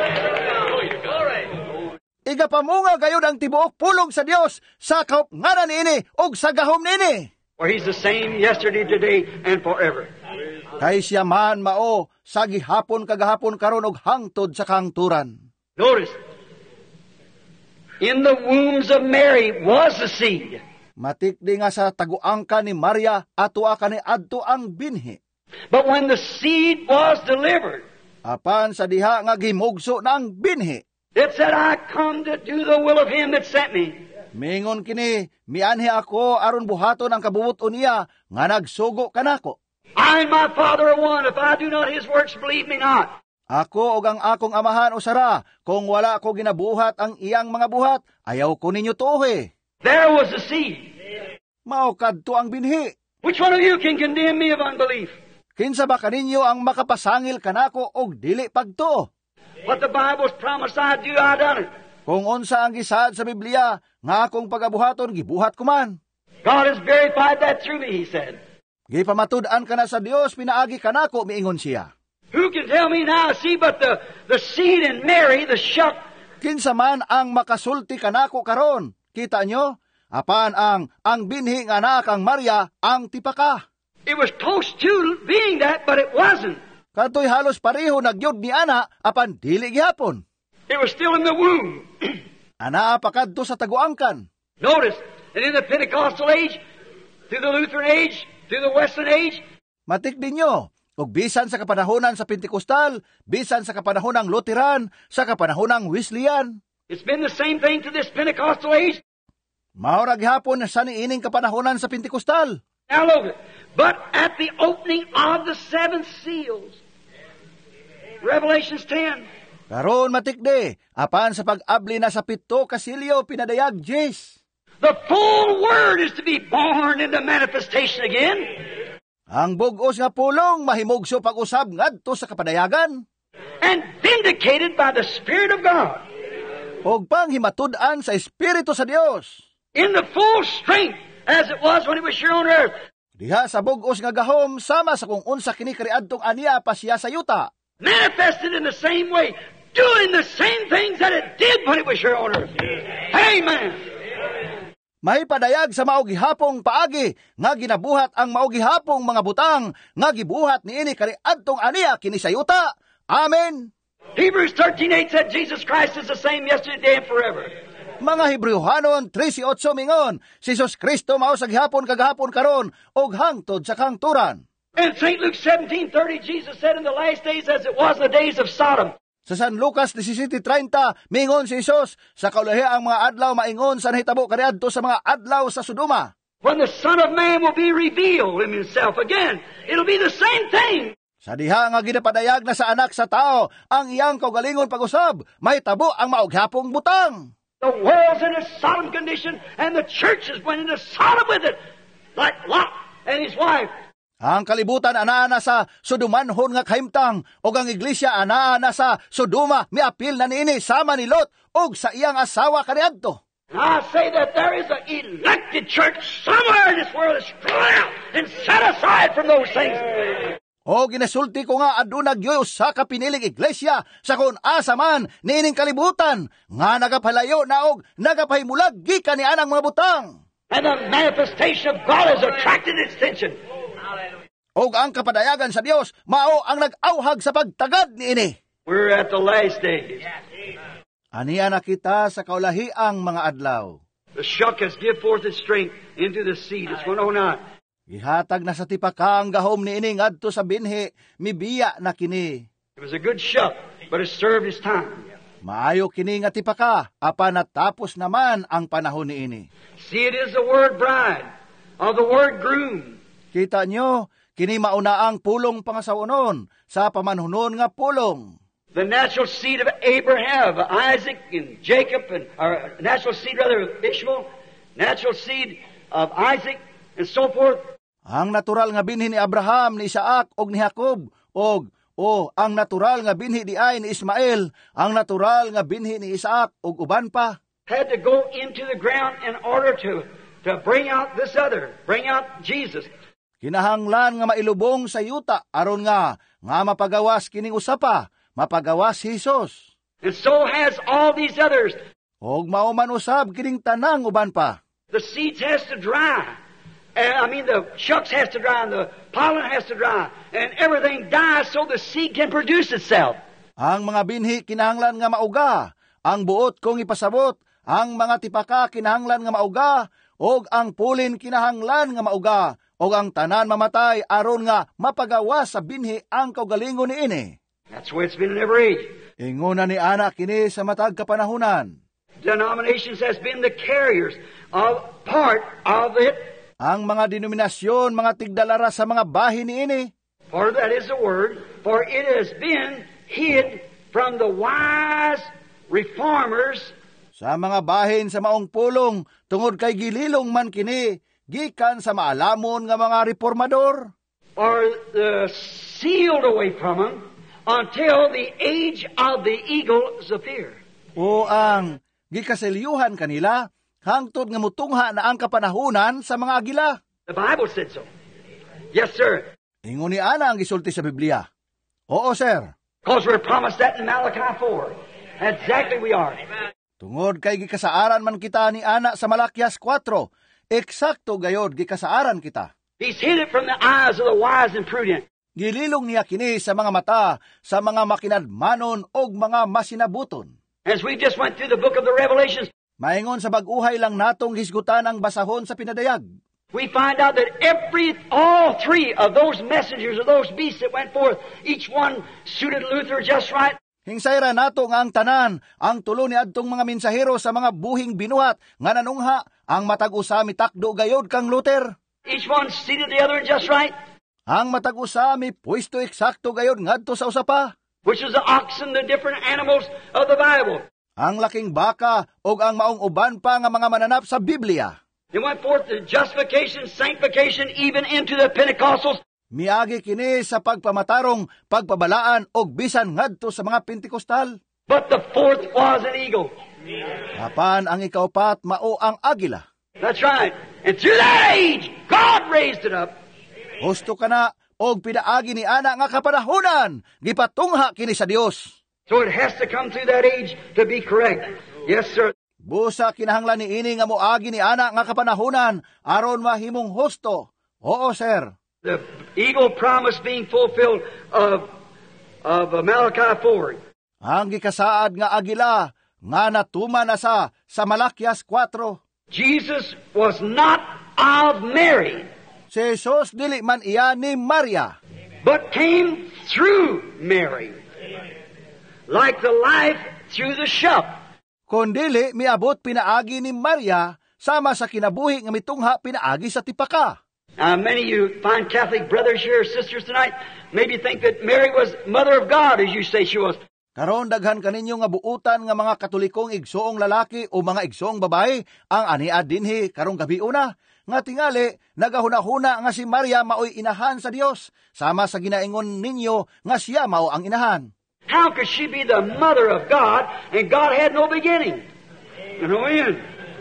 Igapamunga gayud ang tibuok pulong sa Dios sa kaupnganan niini og sa gahom niini. For He's the same yesterday, today, and forever. Kay siya man mao sa gihapon kagahapon karon og hangtod sa kahangturan. Notice, in the wombs of Mary was the seed. Matikdi nga sa taguangka ni Maria atua kani adto ang binhi. But when the seed was delivered, Apan sa diha nga gimugso ng binhi. It said, I come to do the will of Him that sent me. Mingon kini, mianhi ako aron buhaton ang kabubuton niya nga nagsugo kanako. I and my Father are one. If I do not His works, believe me not. Ako og ang akong amahan usara, kung wala ko ginabuhat ang iyang mga buhat, ayaw ko ninyo tuohi. There was the seed. Mao kadto ang binhi. Which one of you can condemn me of unbelief? Kinsa ba kaninyo ang makapasangil kanako og dili pagtuo? What the Bible's promised I do, I done it. Kung unsa ang gisaad sa Biblia, nga akong pagabuhaton, gibuhat ko man. God has verified that through me, He said. Gipamatud-an ka na sa Dios, pinaagi kanako, miingon siya. Who can tell me now, see, but the, the seed in Mary, the shuck. Kinsa man ang makasulti kanako karon? Kita nyo? Apan ang ang binhi nga anak ang Maria, ang tipaka. It was close to being that, but it wasn't. Katoy halos pareho nagyod ni ana, apan dili gihapon. It was still in the womb. Ana pakadto sa taguangkan. Notice, and in the Pentecostal age, through the Lutheran age, through the Wesleyan age, matik din nyo, ug bisan sa kapanahonan sa Pentekostal, bisan sa kapanahonang Lutheran, sa kapanahonang Wesleyan. it's been the same thing to this Pentecostal age. Maura gihapon sa niining kapanahonan sa Pentekostal. Now look, but at the opening of the seven seals, Revelations ten, Karon matikde, apan sa pag-abli na sa pito kasilyo pinadayag Jes. the full Word is to be born into manifestation again. Ang bugos nga pulong mahimugso pag-usab ngadto sa kapadayagan. And vindicated by the Spirit of God. Og panghimatud-an sa Espiritu sa Dios. In the full strength as it was when it was here on earth. Diha sa bugos nga gahom sama sa kung unsa kini kariadtong aniya pa siya sa yuta. Manifested in the same way. Doing the same things that it did when it was here on earth. Amen. May padayag sa maugihapong paagi nga ginabuhat ang maugihapong mga butang nga gibuhat niini kariadtong aniya kini sa yuta. Amen. Hebrews thirteen eight said Jesus Christ is the same yesterday, today, and forever. Mga Hebrewhanon thirteen eight mingon, si Jesus Kristo mao sa gihapon kagahapon karon og hangtod sa kangturan. And Saint Luke seventeen thirty, Jesus said in the last days as it was in the days of Sodom. Sa San Lucas seventeen thirty, mingon si Jesus, sa kaulahi ang mga adlaw maingon sa nahitabo kaniadto sa mga adlaw sa Sodoma. When the Son of Man will be revealed in Himself again, it'll be the same thing. Sa diha nga ginapadayag na sa anak sa tao, ang iyang kaugalingon pag-usab, may tabo ang maughapong butang. The world's in a Sodom condition, and the churches went into Sodom with it, like Lot and his wife. Ang kalibutan anaana sa Sodomanhon nga kahimtang, o ang iglesia anaana sa Sodoma, miapil na niini sama ni Lot, og sa iyang asawa kaniadto. And I say that there is an elected church somewhere in this world that's thrown out and set aside from those things. O ginasulti ko nga aduna gyoy usa ka piniling iglesia sa kun asa man niining kalibutan nga nagapalayo na og nagapahimulag gikan ni anang mga butang. And the manifestation of God has attracted its attention. Og ang kapadayagan sa Dios mao ang nag-awhag sa pagtagad niini. We're at the last days. Aniya na kita sa kaulahiang mga adlaw. The shuck has give forth its strength into the seed. It's one oh nine. Ihatag na sa tipaka ang gahom niini ngadto sa binhi, mibiya na kini. It was a good shuck, but it served its time. Maayo kini nga tipaka, apan natapos naman ang panahon niini. See, it is the word bride, of the word groom. Kita nyo, kini mauna ang pulong pangasawunon sa pamanhunon nga pulong. The natural seed of Abraham, of Isaac and Jacob, and or natural seed rather of Ishmael, natural seed of Isaac, and so forth. Ang natural nga binhi ni Abraham, ni Isaac, og ni Jacob, og o ang natural nga binhi di ay ni Ismael, ang natural nga binhi ni Isaac, og uban pa. Had to go into the ground in order to, to bring out this other, bring out Jesus. Kinahanglan nga mailubong sa yuta, aron nga, nga mapagawas kining usapa, mapagawas si Jesus. And so has all these others. Og mauman usab kining tanang uban pa. The seeds has to dry. And, I mean, the shucks has to dry, and the pollen has to dry, and everything dies so the seed can produce itself. Ang mga binhi kinahanglan nga mauga, ang buot kong ipasabot, ang mga tipaka kinahanglan nga mauga, og ang pulin kinahanglan nga mauga, og ang tanan mamatay aron nga mapagawa sa binhi ang kaugalingon niini. That's the way it's been in every age. Inguna ni ana kini sa matag kapanahunan. Denominations has been the carriers of part of it. Ang mga denominasyon, mga tigdalara sa mga bahin ni ini. For that is the word, for it has been hid from the wise reformers. Sa mga bahin sa maong pulong, tungod kay gililong man kini, gikan sa maalamon nga mga reformador. Or uh, sealed away from them until the age of the eagles appear. O ang gikaselyuhan kanila, hangtod nga mutungha na ang kapanahunan sa mga agila. The Bible said so. Yes, sir. Ingon ni ana ang gisulti sa Biblia. Oo, sir. Because we're promised that in Malachi four. Exactly we are. Tungod kay gikasaaran man kita ni ana sa Malakias four, eksakto gayod gikasaaran kita. He's hid it from the eyes of the wise and prudent. Gililong niya kini sa mga mata, sa mga makinadmanon og mga masinabuton. As we just went through the book of the Revelations, maingon sa bag-uhay lang natong hisgutan ang basahon sa pinadayag. we find out that every, all three of those messengers of those beasts that went forth, each one suited Luther just right. Hingsayra nato nga ang tanan, ang tulo ni adtong mga mensahero sa mga buhing binuhat, nga nanungha, ang matag-usami takdo gayod kang Luther. Each one seated the other just right. Ang matag-usami pwesto eksakto gayod ngadto sa usapa. Which is the oxen, the different animals of the Bible. Ang laking baka o ang maong uban pa nga mga mananap sa Biblia. They went forth to justification, sanctification, even into the Pentecostals. Miagi kini sa pagpamatarong, pagpabalaan o bisan ngadto sa mga Pentekostal. But the fourth was an eagle. Apan ang ikaupat mao ang agila. That's right. And through that age, God raised it up. Husto ka na og pinaagi ni ana nga kapanahunan, gipatungha kini sa Dios. So it has to come through that age to be correct. Yes, sir. Busa kinahanglan ni ini nga moagi ni ana nga kapanahunan aron mahimong husto. Oo, sir. The eagle promise being fulfilled of of uh, Malachi four. Ang gikasaad nga agila nga natuman na sa sa Malakias four. Jesus was not of Mary, Si Jesus dili man iya ni Maria, but came through Mary, like the life through the shop. kundili miabot pinaagi ni Maria sama sa kinabuhi nga mitungha pinaagi sa tipaka. Now, many of you fine Catholic brothers here, sisters tonight, maybe think that Mary was Mother of God, as you say she was. Karon daghan kaninyo nga buutan nga mga Katolikong igsoong lalaki o mga igsoong babae ang ania dinhi karong gabi una, nga tingali nagahuna-huna nga si Maria maoy inahan sa Dios, sama sa ginaingon ninyo nga siya mao ang inahan. How could she be the mother of God and God had no beginning and no end?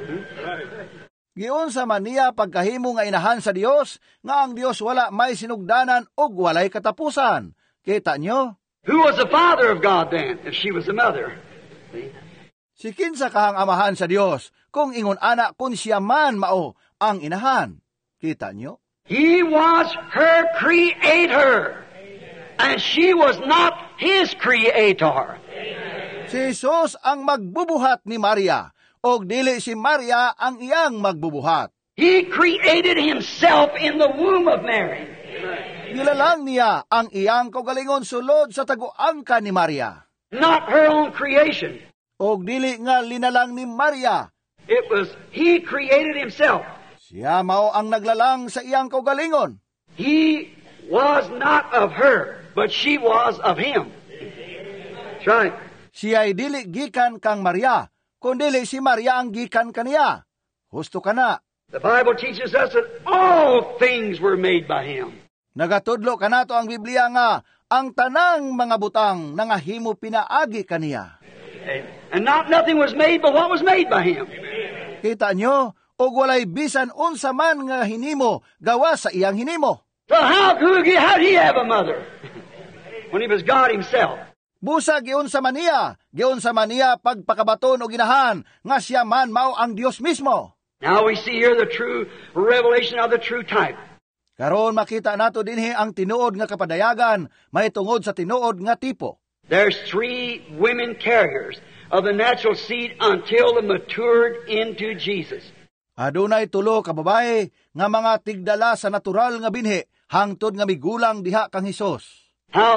Giun sa maniya pagkahimo nga inahan sa Dios, nga ang Dios wala may sinugdanan og walay katapusan. Kita nyo? Who was the father of God then, if she was the mother? See? Si kinsa kahang amahan sa Dios, kung ingon ana kun siya man mao ang inahan. Kita nyo? He was her creator, and she was not his creator. Si Jesus ang magbubuhat ni Maria, og dili si Maria ang iyang magbubuhat. He created himself in the womb of Mary. Nilalang niya ang iyang kaugalingon sulod sa taguangka ni Maria. Not her own creation. Og dili nga linalang ni Maria, It was he created himself. siya mao ang naglalang sa iyang kaugalingon. He was not of her, but she was of him. That's right. Siya ay dili gikan kang Maria, kundili si Maria ang gikan kaniya. Husto ka na. The Bible teaches us that all things were made by him. Nagatudlo ka nato ang Biblia nga, ang tanang mga butang nangahimo pinaagi kaniya. And not nothing was made but what was made by him. Kita nyo, og walay bisan unsa man nga hinimo, gawa sa iyang hinimo. So how could he, how did he have a mother when he was God himself? Busa giun sa maniya, giun sa maniya pagpakabaton o ginahan, nga siya man mao ang Dios mismo. Now we see here the true revelation of the true type. Karon makita nato dinhi ang tinuod nga kapadayagan, may tungod sa tinuod nga tipo. There's three women carriers of the natural seed until they matured into Jesus. Adunay tulo ka babae nga mga tigdala sa natural nga binhi hangtod nga migulang diha kang Hesus. How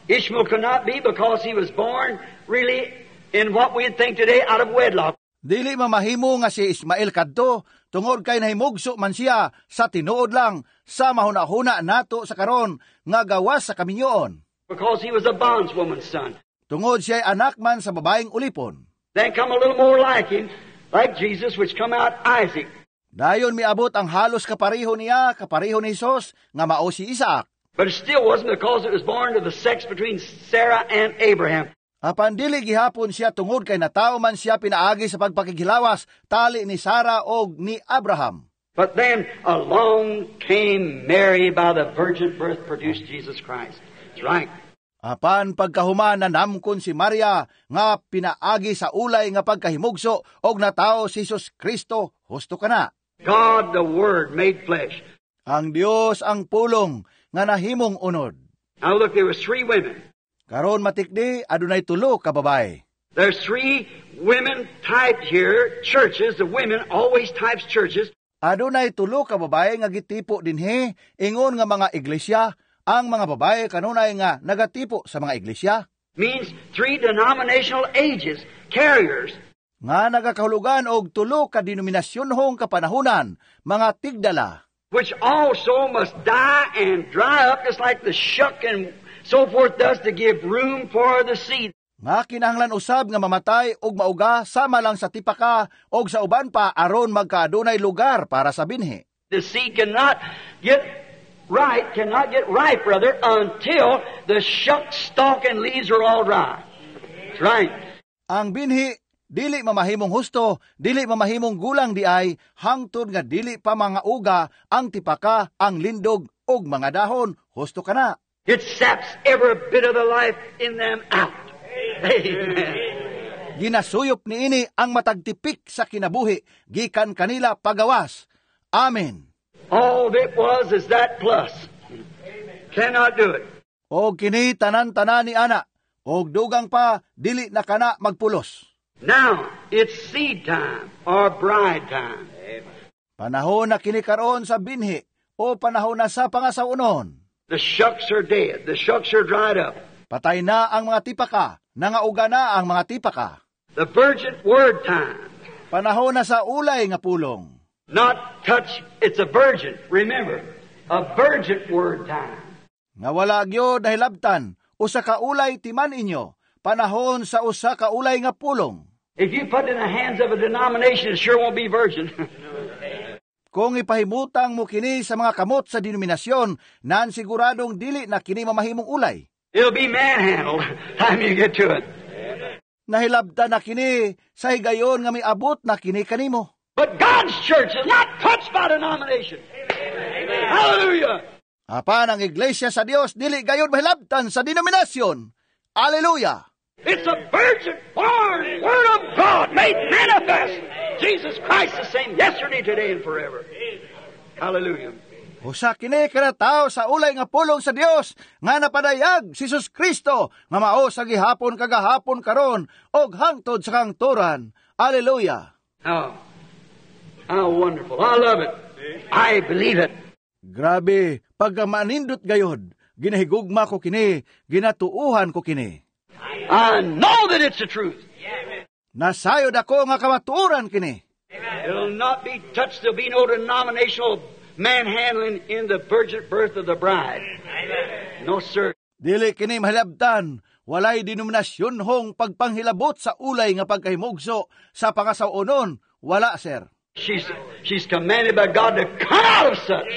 Ishmael could not be because he was born really in what we think today out of wedlock. Dili mamahimo nga si Ismael kadto tungod kay nahimugso man siya sa tinuod lang sa mahuna-huna nato sa karon nga gawas sa kaminyoon. Because he was a bondswoman's son. Tungod siya ay anak man sa babaeng ulipon. Then come a little more like him, like Jesus, which come out Isaac. Dayon miabot ang halos kapareho niya, kapareho ni Jesus, nga mao si Isaac. But it still wasn't because it was born to the sex between Sarah and Abraham. Apan dili gihapon siya tungod kay natao man siya pinaagi sa pagpakighilawas tali ni Sarah o ni Abraham. But then along came Mary by the virgin birth produced Jesus Christ. That's right. Apan pagkahuman na namkon si Maria nga pinaagi sa ulay nga pagkahimugso og natao si Jesus Kristo, husto kana. God the Word made flesh. Ang Dios ang pulong nga nahimong unod. Now look, there was three women. Karon matikdi adunay tulo ka babae. There's three women typed here, churches. The women always types churches. Adunay tulo ka babae nga gitipo dinhi ingon nga mga iglesia. Ang mga babae kanunay nga nagatipo sa mga iglesia. Means three denominational ages, carriers. Nga nagakahulugan og tulo ka denominasyonhong kapanahunan, mga tigdala. Which also must die and dry up just like the shuck and so forth does to give room for the seed. Nga kinahanglan usab nga mamatay og mauga sama lang sa tipaka og sa uban pa aron magkaadunay lugar para sa binhi. The seed cannot get right, cannot get ripe, brother, until the shuck, stalk, and leaves are all dry. That's right. Ang binhi, dili mamahimong husto, dili mamahimong gulang di ay, hangtod nga dili pa mga uga, ang tipaka, ang lindog, og mga dahon, husto ka na. It saps every bit of the life in them out. Amen. Ginasuyop ni ini ang matagtipik sa kinabuhi, gikan kanila pagawas. Amen. All it was is that plus. Cannot do it. O kini tanan-tanan ni ana, og dugang pa, dili na kana magpulos. Now, it's seed time or bride time. Panahon na kini karon sa binhi, o panahon na sa pangasaunon. The shucks are dead. The shucks are dried up. Patay na ang mga tipaka, nangauga na ang mga tipaka. The virgin word time. Panahon na sa ulay nga pulong. Not touch, it's a virgin. Remember, a virgin word time. Nga wala gyud nahilabtan, usa ka ulay timan inyo, panahon sa usa ka ulay nga pulong. If you put it in the hands of a denomination, it sure won't be virgin. Kung ipahimutang mo kini sa mga kamot sa denominasyon, nan siguradong dili na kini mamahimong ulay. It'll be manhandled time you get to it. Nahilabtan na kini sa higayon nga miabot na kini kanimo. But God's church is not touched by denomination. Amen. Hallelujah. Apan ang iglesia sa Dios dili gayon mahilabtan sa denominasyon. Hallelujah. It's a virgin-born Word of God made manifest. Jesus Christ the same yesterday, today, and forever. Hallelujah. Usa kini kada tawo sa ulay nga pulong sa Dios nga napadayag si Jesus Kristo nga mao sa gihapon kagahapon karon og hangtod sa kangturan. Hallelujah. How, how wonderful. I love it. I believe it. Grabe, pagka manindot gayod, ginahigugma ko kini, ginatuuhan ko kini. I know that it's the truth. Nasayod ako nga kamatuoran kini. It'll not be touched. There'll be no denominational manhandling in the virgin birth of the bride. No, sir. Dili kini mahilabtan, walay denominasyon hong pagpanghilabot sa ulay nga pagkahimugso sa pangasaunon. Wala, sir. She's, she's commanded by God to come out of such.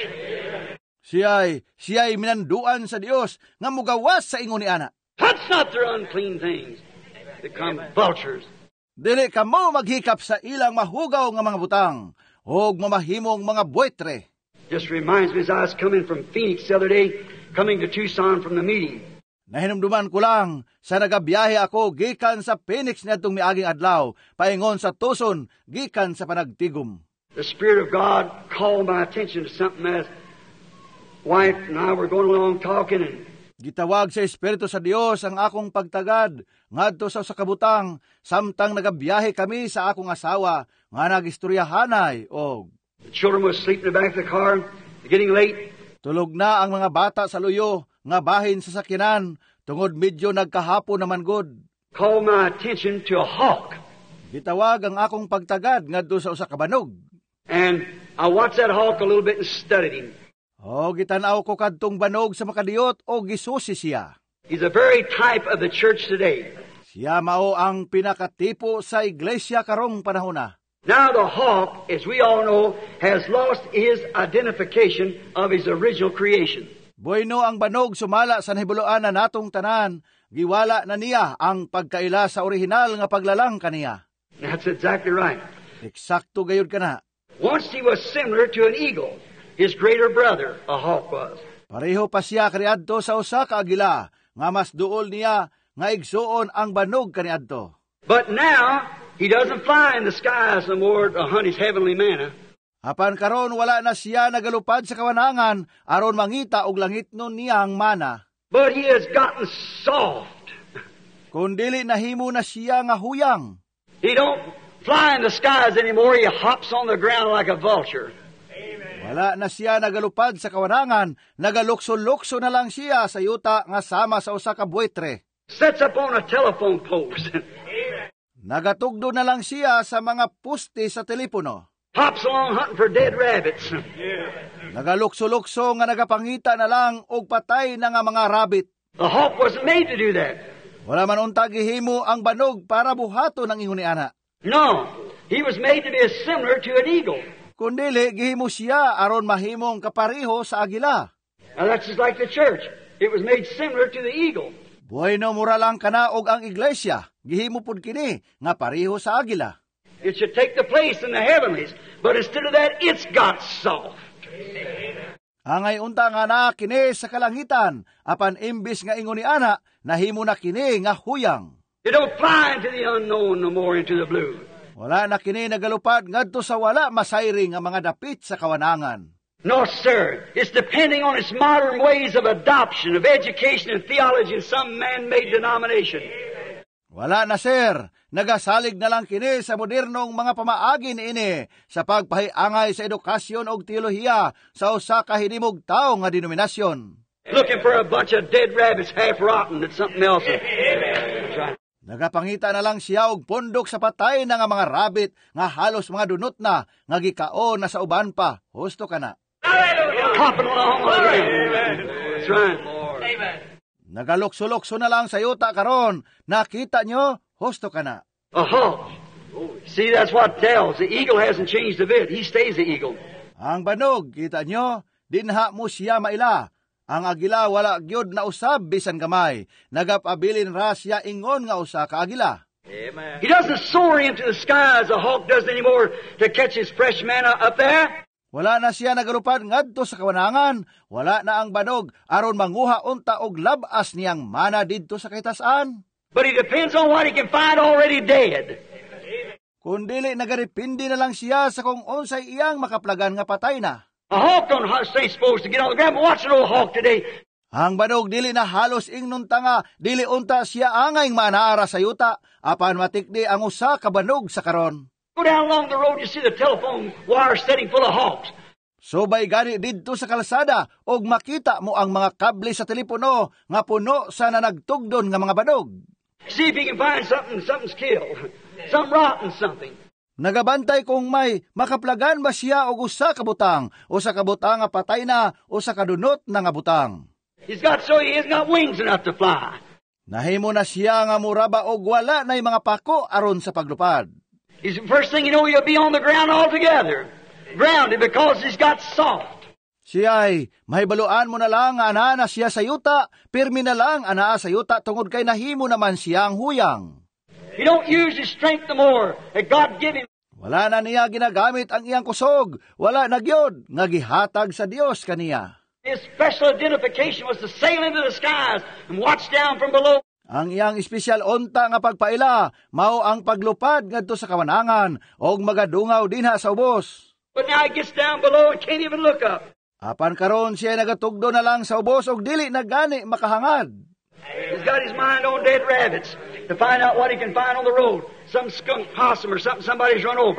Siya'y, siya'y minanduan sa Dios nga mugawas sa ingon ni ana. Touch not their unclean things. They come vultures. Dili ka mo maghikap sa ilang mahugaw nga mga butang, og mamahimong mga buetre. Just reminds me as I was coming from Phoenix the other day, coming to Tucson from the meeting. Nahinumduman ko lang, sa nagabiyahe ako gikan sa Phoenix niadtong miaging adlaw, paingon sa Tucson, gikan sa panagtigom. The Spirit of God called my attention to something as wife and I were going along talking, and gitawag sa Espiritu sa Dios ang akong pagtagad ngadto sa sakabutang samtang nagabiyahe kami sa akong asawa nga nagistoryahanay og the children were sleeping in the back of the car, getting late. Tulog na ang mga bata sa luyo nga bahin sa sakyanan Tungod medyo nagkahapon naman god. Called my attention to a hawk. Gitawag ang akong pagtagad ngadto sa usa ka banog. And I watched that hawk a little bit and studied him. O gitanaw ko kadtong banog sa makadiyot o gisusi siya. He's a very type of the church today. Siya mao ang pinakatipo sa iglesia karong panahon na. Now the hawk, as we all know, has lost his identification of his original creation. Bueno ang banog sumala sa nahibuloan na natong tanan, giwala na niya ang pagkaila sa orihinal nga paglalang kaniya. That's exactly right. Eksakto gayud kana. Once he was similar to an eagle, his greater brother, a hawk was. Pareho pa siya kaniadto sa usa ka agila, nga mas duol niya nga igsuon ang banog kaniadto. But now, he doesn't fly in the skies no more to hunt his heavenly manna. Apan karon wala na siya nagalupad sa kawanangan aron mangita og langitnon niyang mana. But he has gotten soft. Kung dili nahimo na siya nga huyang. He don't fly in the skies anymore. He hops on the ground like a vulture. Wala na siya nagalupad sa kawanangan, nagalukso-lukso na lang siya sa yuta nga sama sa usa ka buitre. Sets up on a telephone post. Nagatugdo na lang siya sa mga puste sa telepono. Hops along hunting for dead rabbits. Nagalukso-lukso nga nagapangita na lang og patay na nga mga rabbit. The hawk wasn't made to do that. Wala man unta gihimo ang banog para buhaton ang ingon ni ana. No, he was made to be similar to an eagle. Kundili gihimo siya aron mahimong kapareho sa agila. Now that's just like the church. It was made similar to the eagle. Bueno mura lang kana og ang iglesia, gihimo pud kini nga pareho sa agila. It should take the place in the heavenlies, but instead of that, it's got soft. Angay unta nga na kini sa kalangitan, apan imbis nga ingon ni ana, nahimo na kini nga huyang. It don't fly into the unknown no more, into the blue. Wala na kini nagalupad ngadto sa wala masayring nga mga dapit sa kawanangan. No, sir. It's depending on its modern ways of adoption, of education and theology in some man-made denomination. Wala na, sir. Nagasalig na lang kini sa modernong mga pamaagi niini sa pagpahiangay sa edukasyon og teolohiya sa usa ka hinimog tawo nga denominasyon. Looking for a bunch of dead rabbits half rotten that's something else. That's right. Nagapangita na lang siya og pondok sa patay na nga mga rabbit nga halos mga dunot na nga gikaon na sa uban pa. Husto ka na. Hopping along on the ground. That's right. Amen. Nagalukso-lukso na lang sa yuta karon. Nakita nyo, husto ka na. A hawk. See, that's what tells. The eagle hasn't changed a bit. He stays the eagle. Ang banog, kita nyo, dinha mo siya maila. Ang agila wala gyud na usab bisan gamay. Nagapabilin ra siya ingon nga usa ka agila. Amen. He doesn't soar into the sky as a hawk does anymore to catch his fresh manna up there. Wala na siya nagalupad ngadto sa kawanangan. Wala na ang banog aron manguha unta og labas niyang mana didto sa kahitasan. But he depends on what he can find already dead. Kung dili nagaripindi na lang siya sa kung unsay iyang makaplagan nga patay na. A hawk don't stay supposed to get on the ground, but watch an old hawk today. Ang banog dili na halos ingnon tanga, dili unta siya angay manaara sa yuta, apan matikdi ang usa ka banog sa karon. Go down along the road, you see the telephone wire setting full of hawks. Subay gani didto sa kalsada, og makita mo ang mga kable sa telepono nga puno sa nanagtugdon nga mga banog. See if you can find something, something's killed. Something rotten, something. Nagabantay kung may makaplagan ba siya og usa ka butang, o sa kabutang nga patay na, o sa kadunot na nga butang. He's got so he hasn't got wings enough to fly. Nahimo na siya nga muraba og wala nay mga pako aron sa paglupad. He's the first thing you know, he'll be on the ground altogether. Grounded because he's got soft. Siya'y mahibaluan mo na lang nga anaa na siya sa yuta, pirmi na lang anaa sa yuta tungod kay nahimo naman siyang huyang. He don't use his strength no more that God give him. Wala na niya ginagamit ang iyang kusog, wala na gyud nga gihatag sa Dios kaniya. His special identification was to sail into the skies and watch down from below. Ang iyang espesyal unta nga pagpaila, mao ang paglupad ngadto sa kawanangan, og magadungaw dinha sa ubos. But now he gets down below and can't even look up. Apan karon siya nagatugdo na lang sa ubos og dili na gani makahangad. He's got his mind on dead rabbits to find out what he can find on the road. Some skunk possum or something somebody's run over.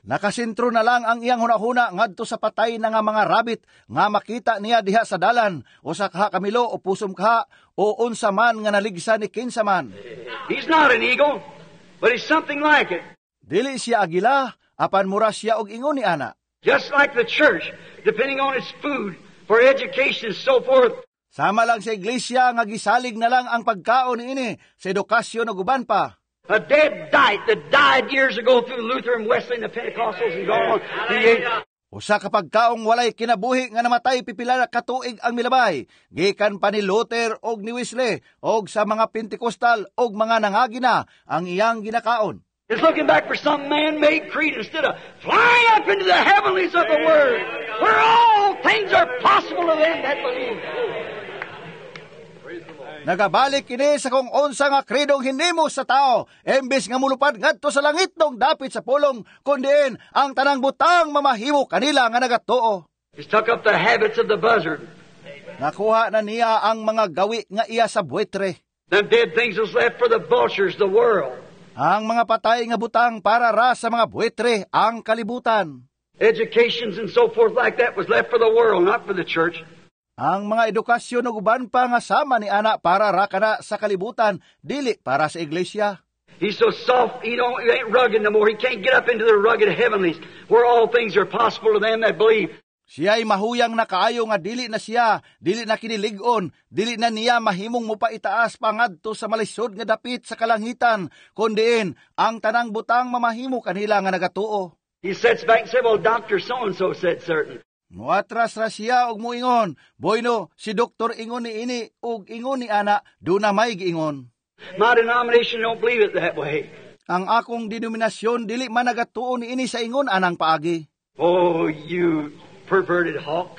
Nakasentro na lang ang iyang hunahuna ngadto sa patay na nga mga rabbit nga makita niya diha sa dalan o sa kaha kamilo o pusom kaha o unsa man nga naligsa ni kinsa man. He's not an eagle, but he's something like it. Dili siya agila, apan mura siya og ingon ni ana. Just like the church, depending on its food, for education and so forth. Sama lang sa iglesia nga gisalig na lang ang pagkaon niini sa edukasyon ug uban pa. A dead diet that died years ago through Luther and Wesley and the Pentecostals and gone on. He ate. Usa ka pagkaong walay kinabuhi nga namatay pipila ka tuig ang milabay, gikan pa ni Luther og ni Wesley og sa mga Pentecostal og mga nangagina ang iyang ginakaon. It's looking back for some man-made creed instead of flying up into the heavenlies of the Word, where all things are possible to them that believe. Nagabalik kini sa kung unsa nga kredong hinimo sa tao, embes nga mulupad ngadto sa langit nung dapit sa pulong, kundiin ang tanang butang mamahimo kanila nga nagatuo. He's took up the habits of the buzzard. Nakuha na niya ang mga gawi nga iya sa buitre. Them dead things was left for the vultures, the world. Ang mga patay nga butang para ra sa mga buitre, ang kalibutan. Educations and so forth like that was left for the world, not for the church. Ang mga edukasyon ug uban pa nga sama ni ana para ra kana sa kalibutan, dili para sa iglesia. He's so soft, he don't he ain't rugged no more. He can't get up into the rugged heavenlies, where all things are possible to them that believe. Siya'y mahuyang na kaayo nga dili na siya, dili na kinilig-on, dili na niya mahimong mupaitaas pa ngadto sa malisod nga dapit sa kalangitan, kundiin ang tanang butang mamahimo kanila nga nagatuo. He sits back and said, well, Doctor so-and-so said certain. Muatras ra siya og muingon, boyno, si doktor ingon ni ini og ingon ni ana, do na may giingon. My denomination don't believe it that way. Ang akong denominasyon dili man nagatuo ni ini sa ingon anang paagi. Oh, you perverted hawk.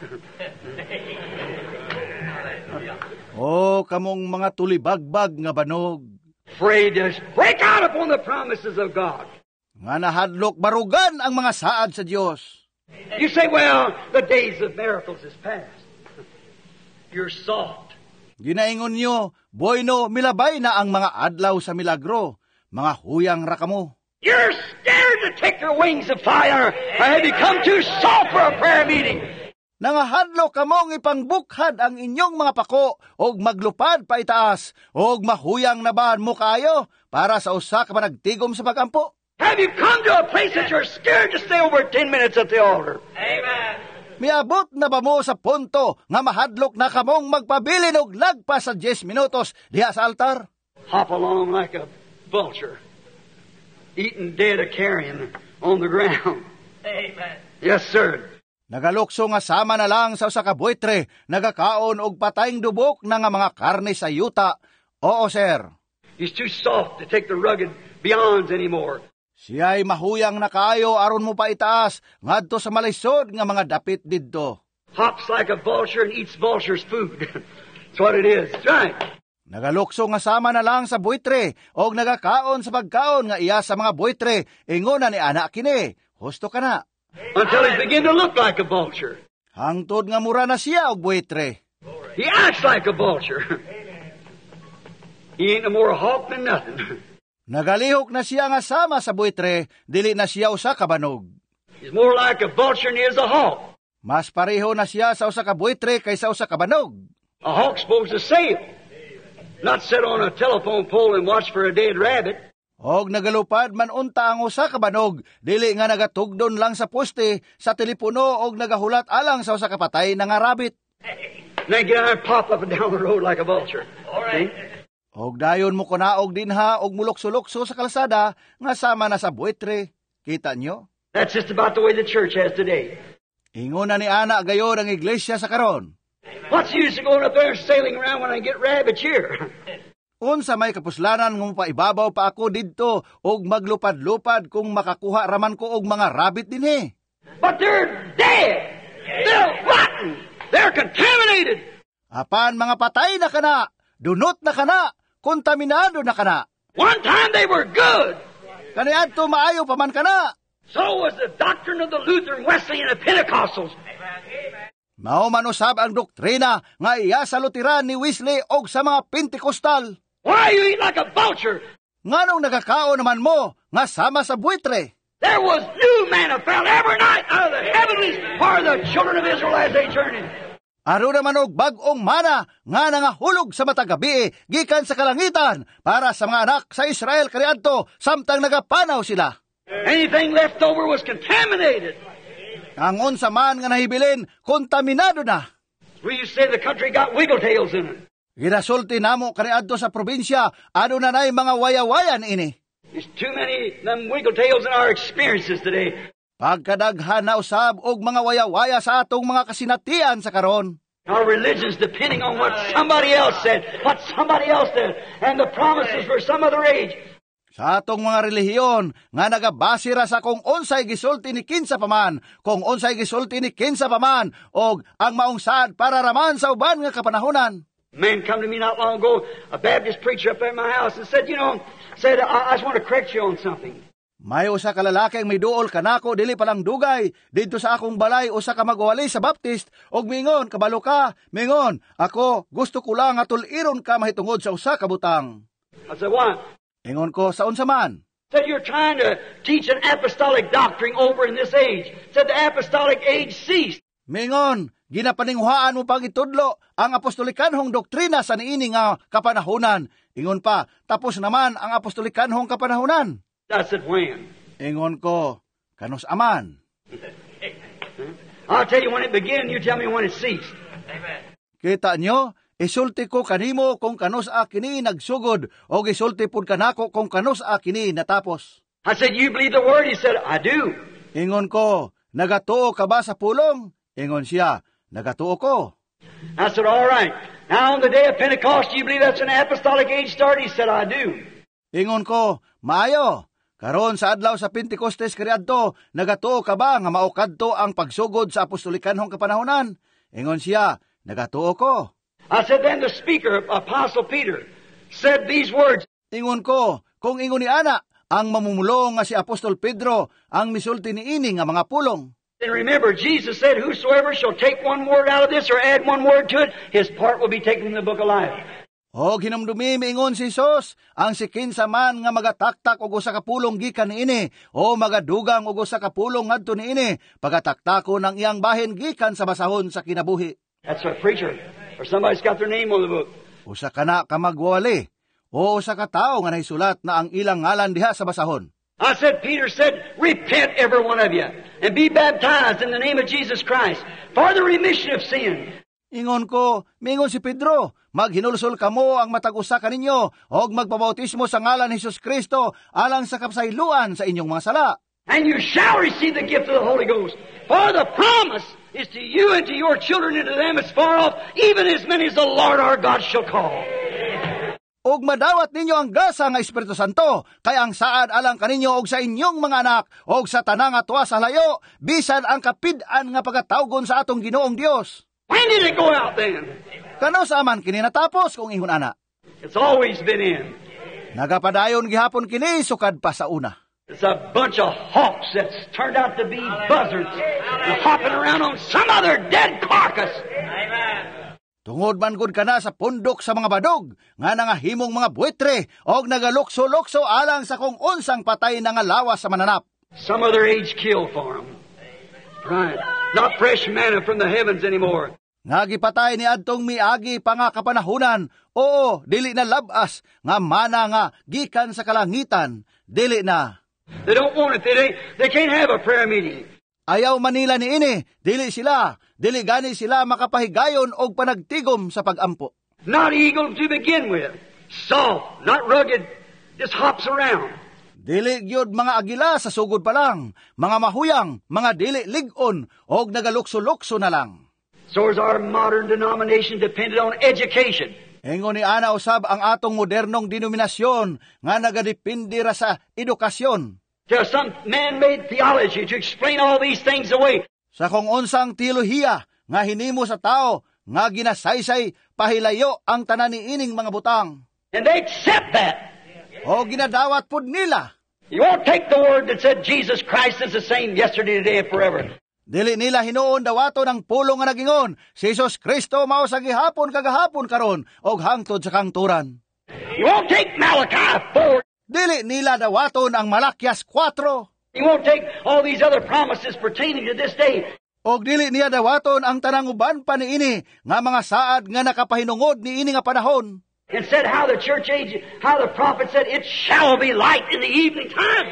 Oh, kamong mga tulibagbag nga banog. Afraid to break out upon the promises of God. Nga nahadlok barugan ang mga saad sa Dios. You say, well, the days of miracles is past. You're soft. Ginaingon nyo, boyno, milabay na ang mga adlaw sa milagro. Mga huyang ra kamo. You're scared to take your wings of fire. Or have you come too soft for a prayer meeting? Nangahadlo kamong ipangbukhad ang inyong mga pako og maglupad pa itaas og mahuyang nabahan mo kayo para sa usa ka managtigom sa pagampo. Have you come to a place that you're scared to stay over ten minutes at the altar? Amen. Miabot na ba mo sa punto nga mahadlok na kamong magpabilin og lagpas sa ten minutos diha sa altar? Hop along like a vulture, eating dead a carrion on the ground. Amen. Yes, sir. Nagalukso nga sama na lang sa usa ka buitre, nagakaon og patayng dubok na nga mga karne sa yuta. Oo, sir. He's too soft to take the rugged beyonds anymore. Siya'y mahuyang na kaayo aron mo pa itaas ngadto sa malisod nga mga dapit didto. Hops like a vulture and eats vulture's food. That's what it is. That's right. Nagalukso nga sama na lang sa buitre og nagakaon sa pagkaon nga iya sa mga buitre, ingon na ni ana kini, husto ka na. Until he begin to look like a vulture. Hangtod nga mura na siya og buitre. He acts like a vulture. He ain't no more a hawk than nothing. Nagalihok na siya nga sama sa buitre, dili na siya usa ka banog. He's more like a vulture than he is a hawk. Mas pareho na siya sa usa ka buitre kaysa usa ka banog. A hawk's supposed to sail, not sit on a telephone pole and watch for a dead rabbit. Og nagalupad man unta ang usa ka banog, dili nga nagatugdon lang sa poste, sa telepono og nagahulat alang sa usa ka patay na nga rabbit. Then get out and pop up and down the road like a vulture. All right. See? Og dayon mo kunaog dinha og mulokso-lokso sa kalsada nga sama na sa buitre. Kita nyo? That's just about the way the church has today. Ingon na ni ana gayon ang iglesia sa karon. What's the use of going up there and sailing around when I get rabbits here? Unsa may kapuslanan nga mapaibabaw pa ako didto og maglupad-lupad kung makakuha raman ko og mga rabbit dinhi. But they're dead. They're rotten. They're contaminated. Apan mga patay na kana, dunot na kana, kontaminado na kana. One time they were good. Kaniadto maayo pa man kana. So was the doctrine of the Lutheran, Wesley, and the Pentecostals. Mao man usab ang doktrina nga iya sa Luteran ni Wesley og sa mga Pentecostal. Why you eat like a vulture? Nganong nagakaon naman mo nga sama sa buitre? There was new manna fell every night out of the heavenlies for the children of Israel as they journeyed. Aro naman og bag-ong mana nga nangahulog sa matag gabi gikan sa kalangitan para sa mga anak sa Israel kaniadto samtang nagapanaw sila. Anything left over was contaminated. Ang unsa man nga nahibilin kontaminado na. We used to say the country got wiggletails in it. Ginasulti namo kaniadto sa probinsya ano na nay mga wayawayan ini. There's too many of them wiggletails in our experiences today. Pagkadaghan na usab og mga waya-waya sa atong mga kasinatian sa karon. Our religion's depending on what somebody else said, what somebody else did, and the promises for some other age. Sa atong mga relihiyon nga nagabase ra sa kung unsay gisulti ni kinsa paman, kung unsay gisulti ni kinsa paman og ang maong saad para raman sa uban nga kapanahunan. A man come to me not long ago, a Baptist preacher up at my house, and said, you know, said, I, I just want to correct you on something. May usa ka lalaki ang may duol kanako dili pa lang dugay didto sa akong balay usa ka magwali sa Baptist og mingon kabalo ka mingon ako gusto ko lang nga tul-iron ka mahitungod sa usa ka butang. I said, what? Ingon ko sa unsa man? Said you're trying to teach an apostolic doctrine over in this age. Said the apostolic age ceased. Mingon, ginapaninghuaan mo pang itudlo ang apostolikanhong doktrina sa niini nga kapanahunan. Ingon pa, tapos naman ang apostolikanhong kapanahunan. I said, when? Ingon ko, kanus aman. I'll tell you when it began, you tell me when it ceased. Kita nyo, isulti ko kanimo kung kanus a kini nagsugod o isulti pud kanako kung kanus a kini natapos. I said, you believe the word? He said, I do. Ingon ko, nagatuo ka ba sa pulong? Ingon siya, nagatuo ko. I said, all right. Now on the day of Pentecost, you believe that's an apostolic age start? He said, I do. Ingon ko, maayo. Karon sa adlaw sa Pentecostes kaniadto, nagatuo ka ba nga mao kadto ang pagsugod sa apostolikanhong kapanahunan? Ingon siya, nagatuo ko. I said, then the speaker, Apostle Peter, said these words. Ingon ko, kung ingon ni ana, ang mamumulong nga si Apostol Pedro ang misulti niini nga mga pulong. And remember, Jesus said, whosoever shall take one word out of this or add one word to it, his part will be taken in the book of life. O ginamdumi miingon si Jesus, ang sikin sa man nga magataktak og usa ka pulong gikan niini o magadugang og usa ka pulong ngadto niini pagataktakon ang iyang bahin gikan sa basahon sa kinabuhi. That's a preacher or somebody's got their name on the book. Usa kana ka magwali o usa ka tawo nga nahisulat na ang ilang ngalan diha sa basahon. I said, Peter said, repent every one of you and be baptized in the name of Jesus Christ for the remission of sin. Ingon ko, mingon si Pedro, maghinulsol kamo ang matag-usa kaninyo og magpabautismo sa ngalan ni Jesus Kristo alang sa kapsayloan sa inyong mga sala. And you shall receive the gift of the Holy Ghost. For the promise is to you and to your children and to them as far off, even as many as the Lord our God shall call. Og madawat ninyo ang gasa nga Espiritu Santo, kay ang saad alang kaninyo og sa inyong mga anak, og sa tanang atwa sa layo, bisan ang kapid-an nga pagatawgon sa atong Ginoong Dios. When did it go out then? Kano sa aman kini natapos kung ihon ana? It's always been in. Nagapadayon gihapon kini sukad pa sa una. It's a bunch of hawks that's turned out to be buzzards and hopping around on some other dead carcass. Tungod man gud kana sa pundok sa mga badog, nga nangahimong mga buitre, og nagalukso-lukso alang sa kung unsang patay na nga lawas sa mananap. Some other age kill for them. Right. Not fresh manna from the heavens anymore. Nga gipatay ni adtong miagi pa nga kapanahunan, oo, dili na labas, nga mana nga gikan sa kalangitan, dili na. They don't want it. They, they, they can't have a prayer meeting. Ayaw manila ni ini, dili sila, dili gani sila makapahigayon og panagtigom sa pagampo. Not eagle to begin with. Soft, not rugged, just hops around. Dili gyud mga agila sa sugod pa lang, mga mahuyang, mga dili lig-on, og nagalukso-lukso na lang. So is our modern denomination dependent on education. Ingon ni ana usab ang atong modernong denominasyon nga nagadepende ra sa edukasyon. There's some man-made theology to explain all these things away. Sa kung unsang teolohiya nga hinimo sa tao nga ginasaysay pahilayo ang tanan niining mga butang. And they accept that. O ginadawat pud nila. You won't take the word that said Jesus Christ is the same yesterday, today, and forever. Dili nila hinuon dawato ng pulong nga nagingon, si Jesus Kristo mao sa gihapon kagahapon karon og hangtod sa kangturan. You won't take Malachi four. Dili nila dawaton ang Malakyas four. He won't take all these other promises pertaining to this day. Og dili niya dawaton ang tanang uban pa niini nga mga saad nga nakapahinungod niini nga panahon. And said how the church age, how the prophet said, it shall be light in the evening time.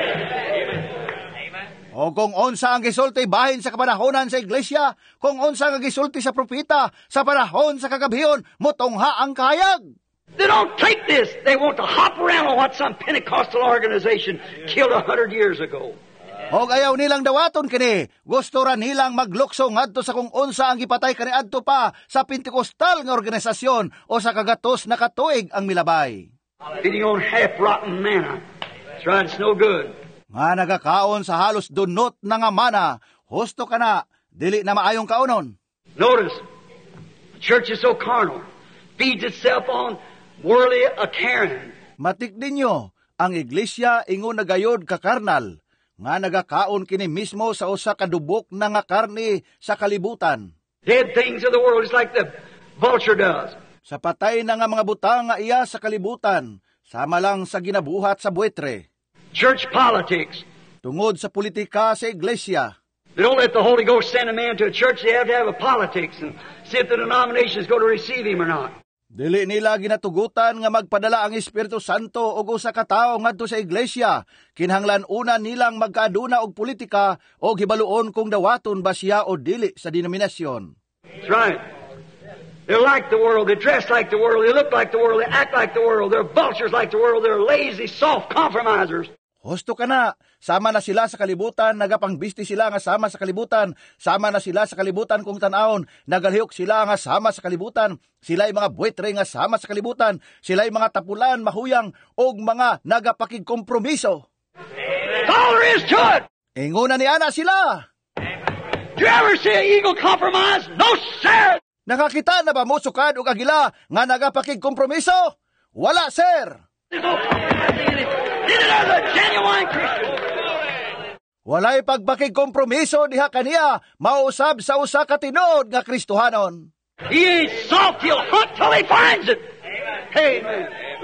O kung onsa ang gisulti bahin sa kapanahonan sa iglesia, kung onsa ang gisulti sa propeta sa panahon sa kagabion, motongha ang kahayag. They don't take this. They want to hop around on what some Pentecostal organization killed a hundred years ago. Og ayaw nilang dawaton kini, gusto ra nilang maglukso ngadto sa kung unsa ang gipatay kaniadto pa sa Pentecostal nga organisasyon o sa kagatos na katuig ang milabay. Feeding on half-rotten manna. That's right, it's no good. Nga nagakaon sa halos dunot na nga mana, husto ka na, dili na maayong kaonon. Notice, the church is so carnal, feeds itself on worldly a-caring. Matik ninyo, ang iglesia ingon nagayod ka karnal, nga nagakaon kini mismo sa usa ka dubok na nga karne sa kalibutan. Dead things of the world is like the vulture does. Sa patay na nga mga butang nga iya sa kalibutan, sama lang sa ginabuhat sa buitre. Church politics. Tungod sa politika sa iglesia. They don't let the Holy Ghost send a man to a church. They have to have a politics and see if the denominations go to receive him or not. Dili nila ginatugutan nga magpadala ang Espiritu Santo og usa ka tawo ngadto sa iglesia. Kinahanglan una nilang magkaaduna og politika og hibaluon kung dawaton ba siya o dili sa denominasyon. That's right. They're like the world. They dress like the world. They look like the world. They act like the world. They're vultures like the world. They're lazy, soft compromisers. Husto ka na, sama na sila sa kalibutan, nagapangbisti sila nga sama sa kalibutan, sama na sila sa kalibutan kung tanawon, nagalihok sila nga sama sa kalibutan, sila'y mga buitre nga sama sa kalibutan, sila'y mga tapulan, mahuyang, og mga nagapakigkompromiso. All there is to it! Inguna ni ana sila. Do you ever see an eagle compromise? No, sir! Nakakita na ba mo sukad og agila nga nagapakigkompromiso? Wala, sir! There's no compromising in it. Neither does a genuine Christian. Walay pagpakigkompromiso diha kaniya, mausab sa usa ka tinuod nga Kristohanon. He ain't soft. He'll hunt till he finds it. Amen.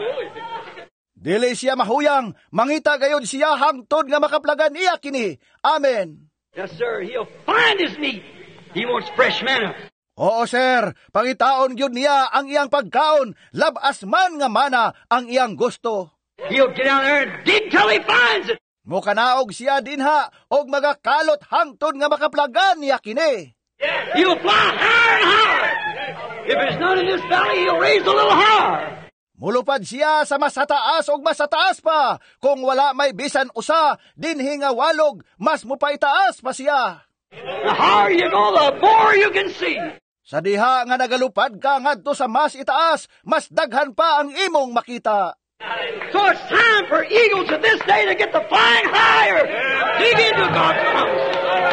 Dili siya mahuyang, mangita gayud siya hangtod nga makaplagan niya kini. Amen. Yes, sir. He'll find his meat. He wants fresh manna. Oo, sir. Pangitaon gyud niya ang iyang pagkaon, labas man nga mana ang iyang gusto. He'll get down there and dig till he finds it. Mukanaog siya dinha og magakalot hangtod nga makaplagan niya kini. He'll fly higher and higher. If there's none in this valley, he'll raise a little higher. Mulupad siya sa mas taas og mas taas pa. Kung wala may bisan usa, dinhi nga walog, mas mupaitaas pa siya. The higher you go, the more you can see. Sa diha nga nagalupad ka ngadto sa mas itaas, mas daghan pa ang imong makita. So it's time for eagles of this day to get the flying higher. Dig into God's promise.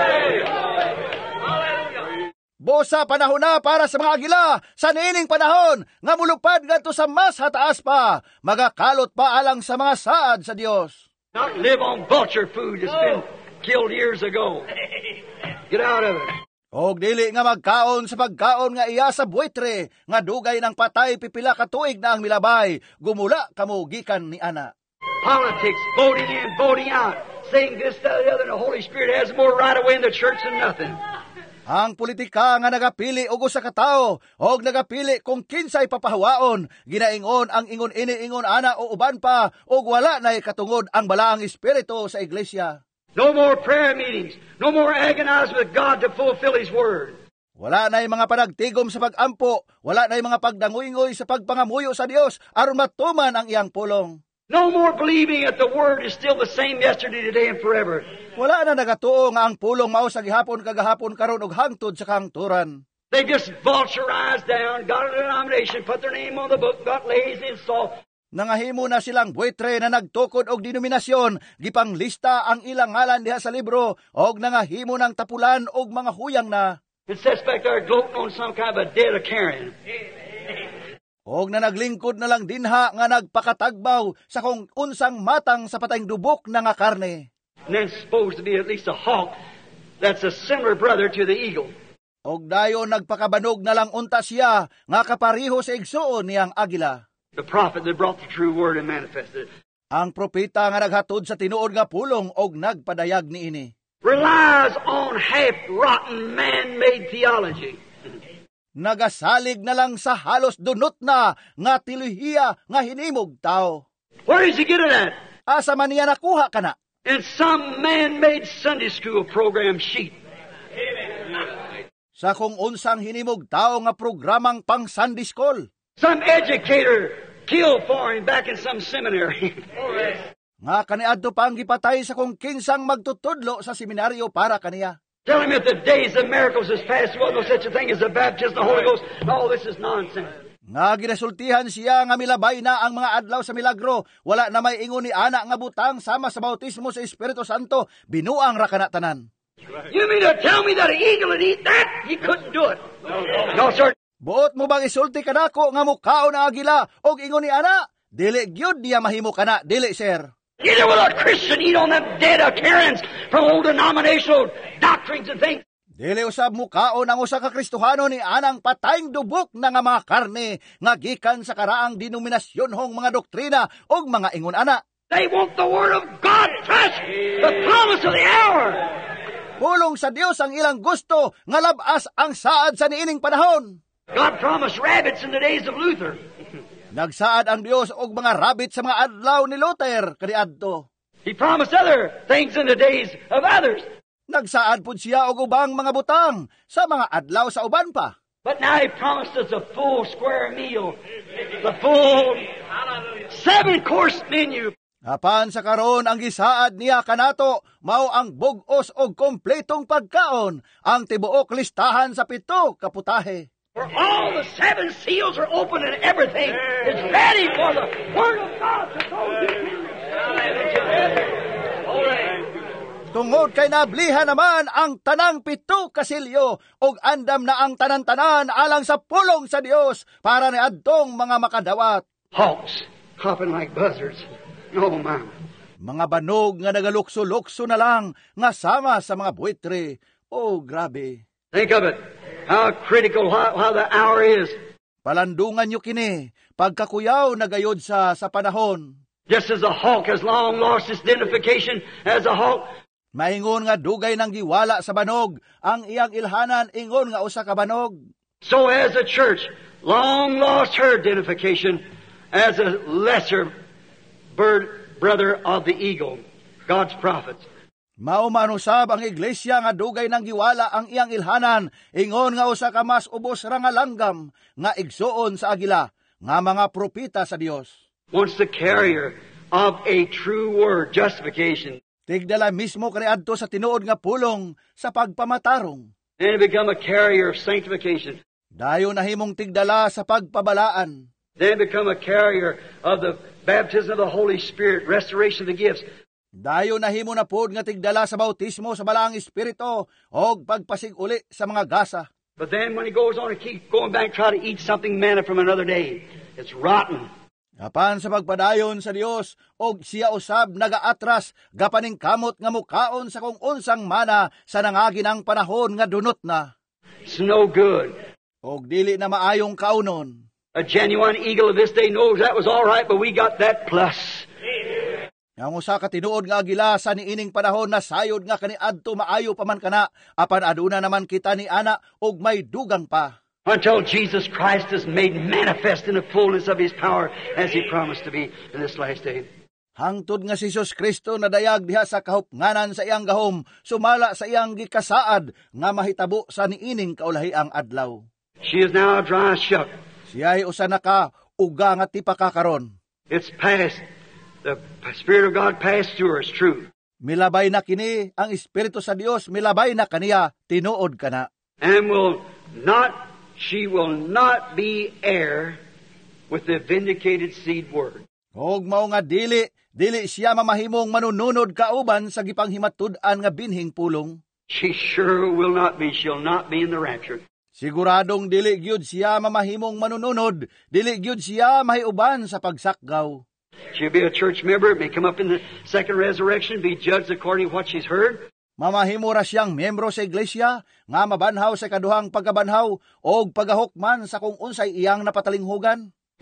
Bosa panahon na para sa mga agila sa niining panahon nga mulupad ngadto sa mas hataas pa, magakalot pa alang sa mga saad sa Dios. Not live on vulture food that's been killed years ago. Get out of it. Og dili nga magkaon sa pagkaon nga iya sa buitre, nga dugay ng patay pipila ka tuig na ang milabay, gumula kamo gikan ni ana. Politics, voting in, voting out, saying this, that, the other, and the Holy Spirit has more right away in the church than nothing. Ang politika nga nagapili og usa ka tawo, og nagapili kung kinsay papahawaon, ginaingon ang ingon ini ingon ana o uban pa, og wala nay katungod ang balaang espiritu sa iglesia. No more prayer meetings. No more agonizing with God to fulfill His Word. Wala na'y mga panagtigom sa pag-ampo, wala na'y mga pagdanguingoy sa pagpangamuyo sa Dios aron matuman ang iyang pulong. No more believing that the Word is still the same yesterday, today, and forever. Wala na nagatuo nga ang pulong mao sa gihapon kagahapon karon og hangtod sa kahangturan. They just vulturized down, got a denomination, put their name on the book, got lazy and soft. Nangahimo na silang buitre na nagtukod og denominasyon, gipanglista ang ilang ngalan diha sa libro, og nangahimo ng tapulan og mga huyang na. And sits back there gloating on some kind of a dead occurrence. Og na naglingkod na lang dinha nga nagpakatagbaw sa kung unsang matang sa patayng dubok na nga karne. And then supposed to be at least a hawk that's a similar brother to the eagle. Og dayon nagpakabanog na lang unta siya nga kapariho sa igsuon niyang agila. The prophet that brought the true word and manifested it. Ang propeta nga naghatod sa tinuod nga pulong og nagpadayag niini relies on half-rotten man-made theology. Nagasalig na lang sa halos dunot na nga teolohiya nga hinimog tao. Where does he get it at? Asa man niya nakuha kana? In some man-made Sunday school program sheet. Sa kung unsang hinimog tao nga programang pang Sunday school. Some educator killed for him back in some seminary. Nga kaniadto pang gipatay sa kung kinsang magtutudlo sa seminaryo para kaniya. Tell him if the days of miracles is past, there was no such a thing as the baptism of the Holy Ghost. All this is nonsense. Nga ginasultihan siya nga milabay na ang mga adlaw sa milagro, wala na may ingon ni ana nga butang sama sa bautismo sa Espiritu Santo, binuang ra kana tanan. You mean to tell me that an eagle would eat that? He couldn't do it. No, sir. Buot mo bang isulti kanako nga mukhaon na agila og ingon ni ana? Dili gyud niya mahimo kana, dili sir. Neither will a Christian eat on them dead occurrence from old denominational doctrines and things. Dili usab mukaon ang usa ka Kristohano ni anang patayng dubok na nga mga karne nga gikan sa karaang denominasyonhong mga doktrina ug mga ingon ana. They want the word of God, trust the promise of the hour. Pulong sa Dios ang ilang gusto nga labas ang saad sa niining panahon. God promised rabbits in the days of Luther. Nagsaad ang Dios og mga rabbit sa mga adlaw ni Luther kaniadto. He promised other things in the days of others. Nagsaad pud siya og ubang mga butang sa mga adlaw sa uban pa. But now he promised us a full square meal, the full seven-course menu. Apan sa karon ang gisaad niya kanato mao ang bug-os og kompletong pagkaon, ang tibuok listahan sa pito ka putahe. For all the seven seals are open and everything is ready for the word of God to go to. Tungod kay nablihan naman ang tanang pito kasilyo og andam na ang tanan-tanan alang sa pulong sa Dios para ni adtong mga makadawat. Hawks hopping like buzzards. Oh, ma'am. Mga banog nga nagalukso-lukso na lang nga sama sa mga buitre. Oh, grabe. Think of it. How critical, how, how the hour is. Palandungan nyo kini, pagkakuyaw na gayod sa, sa panahon. Just as a hawk has long lost its identification as a hawk. Maingon nga dugay ng giwala sa banog, ang iyang ilhanan ingon nga usa ka banog. So has the church long lost her identification as a lesser bird brother of the eagle, God's prophets. Maumanusab ang iglesia nga dugay ng giwala ang iyang ilhanan, ingon nga usa ka mas ubos ra nga langgam, nga igsuon sa agila, nga mga propita sa Dios. Once the carrier of a true word, justification. Tigdala mismo kaniadto sa tinuod nga pulong sa pagpamatarong. And become a carrier of sanctification. Dayo nahimong tigdala sa pagpabalaan. Then become a carrier of the baptism of the Holy Spirit, restoration of the gifts. Dayo nahimo na pod nga tigdala sa bautismo sa balaang espiritu og pagpasig-uli sa mga gasa. But then when he goes on and keeps going back, try to eat something manna from another day. It's rotten. Apan sa pagpadayon sa Dios og siya usab nagaatras gapaning kamot nga mukaon sa kung unsang mana sa nangaginang panahon nga dunot na. It's no good. Og dili na maayong kaunon. A genuine eagle of this day knows that was all right, but we got that plus. Ang usa ka tinuod nga agila sa niining panahon na sayod nga kaniadto maayo pa man kana, apan aduna naman kita ni ana og may dugang pa. Until Jesus Christ is made manifest in the fullness of His power as He promised to be in this last day. Hangtod nga si Jesus Kristo nadayag diha sa kahupnganan sa iyang gahom, sumala sa iyang gikasaad nga mahitabo sa niining kaulahiang adlaw. She is now a dry shuck. Siya'y usa na ka uga nga tipa kakaron. It's past. The Spirit of God passed through her, it's true. Milabay na kini ang Espiritu sa Dios, milabay na kaniya, tinuod kana. And will not, she will not be heir with the vindicated seed word. Og mao nga dili, dili siya mamahimong manununod kauban sa gipanghimatud-an nga binhing pulong. She sure will not be, she'll not be in the rapture. Siguradong dili gyud siya mamahimong manununod, dili gyud siya mahiuban sa pagsakgaw. She'll be a church member, may come up in the second resurrection, be judged according to what she's heard. Mamahimo ra siyang miyembro sa iglesia, nga mabanhaw sa kaduhang pagkabanhaw, og pagahukman sa kung unsay iyang napatalinghugan.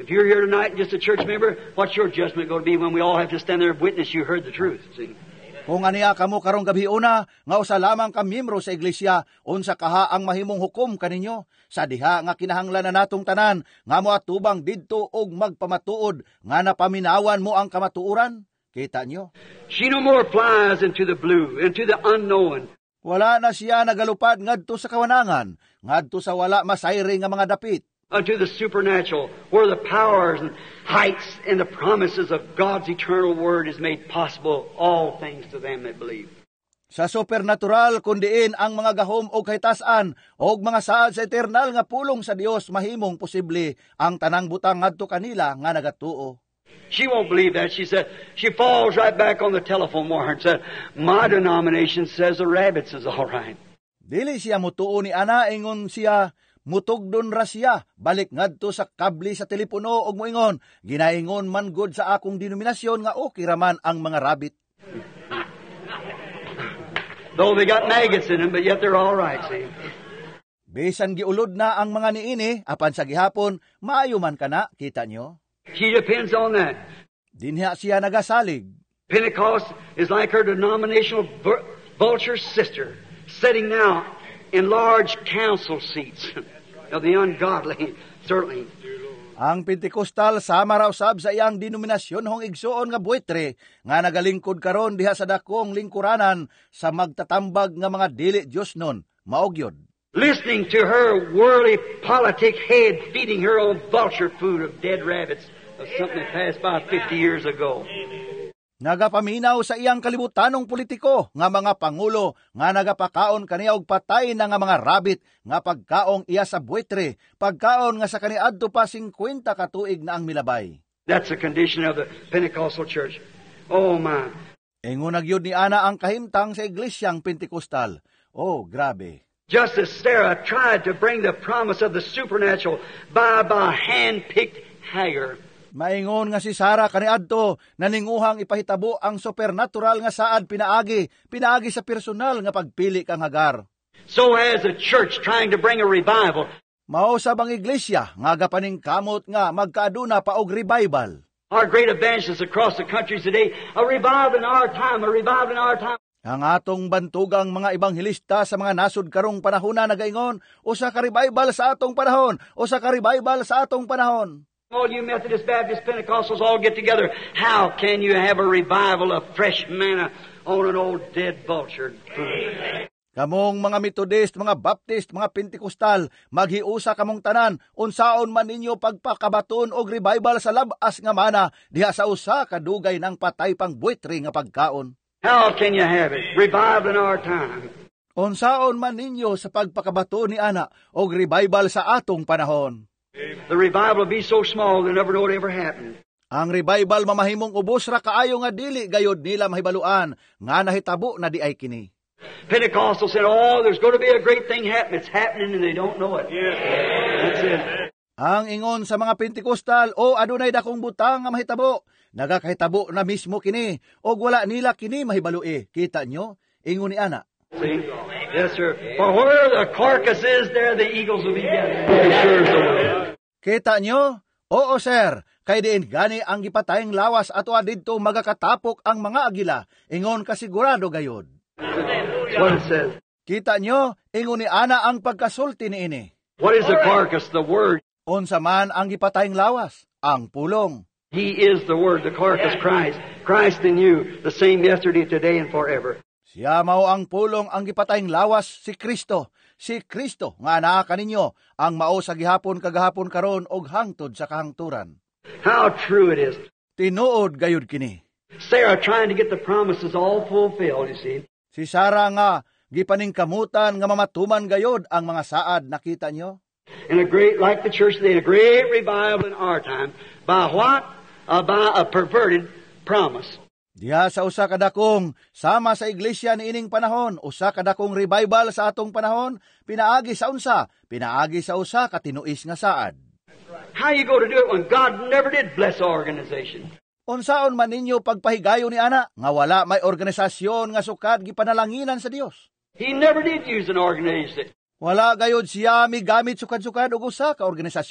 If you're here tonight just a church member, what's your judgment going to be when we all have to stand there and witness you heard the truth? See? Kung aniya kamo karong gabi una, nga usa lamang ka miyembro sa iglesia, unsa kaha ang mahimong hukom kaninyo? Sa diha nga kinahanglan na natong tanan, nga moatubang didto og magpamatuod, nga napaminawan mo ang kamatuoran? Kita nyo? She no more flies into the blue, into the unknown. Wala na siya nagalupad ngadto sa kawanangan, ngadto sa wala masayre nga mga dapit. Unto the supernatural, where the powers and heights and the promises of God's eternal word is made possible, all things to them that believe. Sa supernatural, kundiin ang mga gahom o kahitasan o mga saad sa eternal nga pulong sa Dios mahimong posible ang tanang butang ngadto kanila nga nagatuo. She won't believe that. She said, she falls right back on the telephone wire and said, my denomination says the rabbits is all right. Dili siya mutuo ni ana, ingon siya, mutugdon ra siya, balik ngadto sa kabli sa telepono og moingon, ginaingon man gud sa akong denominasyon nga okay raman ang mga rabbit. Though they got maggots in them, but yet they're all right, see. Bisan giulod na ang mga niini, apan sa gihapon, maayo man kana, kita nyo? She depends on that. Dinha siya nagasalig. Pentecost is like her denominational vulture sister, sitting now in large council seats of the ungodly, certainly. Ang Pentecostal sama raw sab sa iyang denominasyon hong igsuon nga buitre nga nagalingkod karon diha sa dakong lingkuranan sa magtatambag nga mga dili Dios nun, maogyod. Listening to her worldly politic head feeding her own vulture food of dead rabbits of something that passed by fifty years ago. Nagapaminaw sa iyang kalibutanong politiko nga mga pangulo nga nagapakaon kaniya og patay na nga mga rabbit nga pagkaong iya sa buitre, pagkaon nga sa kaniadto pa fifty ka tuig na ang milabay. That's the condition of the Pentecostal church. Oh my. Ingon nagyud ni ana ang kahimtang sa iglesyang Pentecostal. Oh, grabe. Just as Sarah tried to bring the promise of the supernatural by by hand-picked Hagar. Maingon nga si Sarah kaniadto naninguhang ipahitabo ang supernatural nga saad pinaagi, pinaagi sa personal nga pagpili kang Hagar. So has the church trying to bring a revival. Mao sa bang iglesia nga gapaning kamot nga magkaaduna pa og revival. Our great evangelists across the country today, a revival in our time, a revival in our time. Ang atong bantugang mga ebanghelista sa mga nasud karong panahon na nagaingon, usa ka revival sa atong panahon, usa ka revival sa atong panahon. All you Methodist, Baptist, Pentecostals all get together. How can you have a revival of fresh manna on an old dead vulture food? Kamong mga Methodist, mga Baptist, mga Pentecostal, maghiusa kamong tanan, unsaon man ninyo pagpakabaton og revival sa labas nga mana diha sa usa ka dugay ng patay pang buitre nga pagkaon. How can you have it? Revival in our time. Unsaon man ninyo sa pagpakabato ni ana og revival sa atong panahon. The revival will be so small they never know it ever happened. Ang revival mamahimong ubos ra kaayo nga dili gayod nila mahibaluan nga nahitabo na di ay kini. Pentecostal said, oh, there's going to be a great thing happen. It's happening and they don't know it. Yeah. That's it. Ang ingon sa mga Pentecostal, o adunay dakong butang nga mahitabo, nagakahitabo na mismo kini, o wala nila kini mahibalui. Kita nyo? Ingon ni ana. See? Yes, sir. For where the carcass is, there the eagles will be gathered. Sure, so. Kita nyo? Oo, sir. Kay diin gani ang gipatayng lawas ato adidto magakatapok ang mga agila. Ingon kasigurado gayod. What it says. Kita nyo? Ingon ni ana ang pagkasulti ni ini. What is the carcass? The word. Unsa man ang gipatayng lawas? Ang pulong. He is the word, the carcass, Christ. Christ in you, the same yesterday, today, and forever. Siya mao ang pulong ang gipatayng lawas, si Kristo. Si Kristo nga naa kaninyo ang mao sa gihapon kagahapon karon og hangtod sa kahangturan. How true it is. Tinuod gayud kini. Sarah trying to get the promises all fulfilled, you see. Si Sarah nga gipaningkamutan nga mamatuman gayod ang mga saad, nakita nyo? In a great, like the church today, a great revival in our time. By what? Uh, by a perverted promise. Diha sa usa kadakong sama sa iglesia ni ining panahon, usa kadakong revival sa atong panahon, pinaagi sa unsa, pinaagi sa usa ka tinuis nga saad. How you go to do it when God never did bless our organization? Unsaon man ninyo pagpahigayo ni ana nga wala may organisasyon nga sukad gipanalanginan sa Dios? He never did use an organization. Wala gayud siya migamit sukad-sukad og usa ka organisasyon.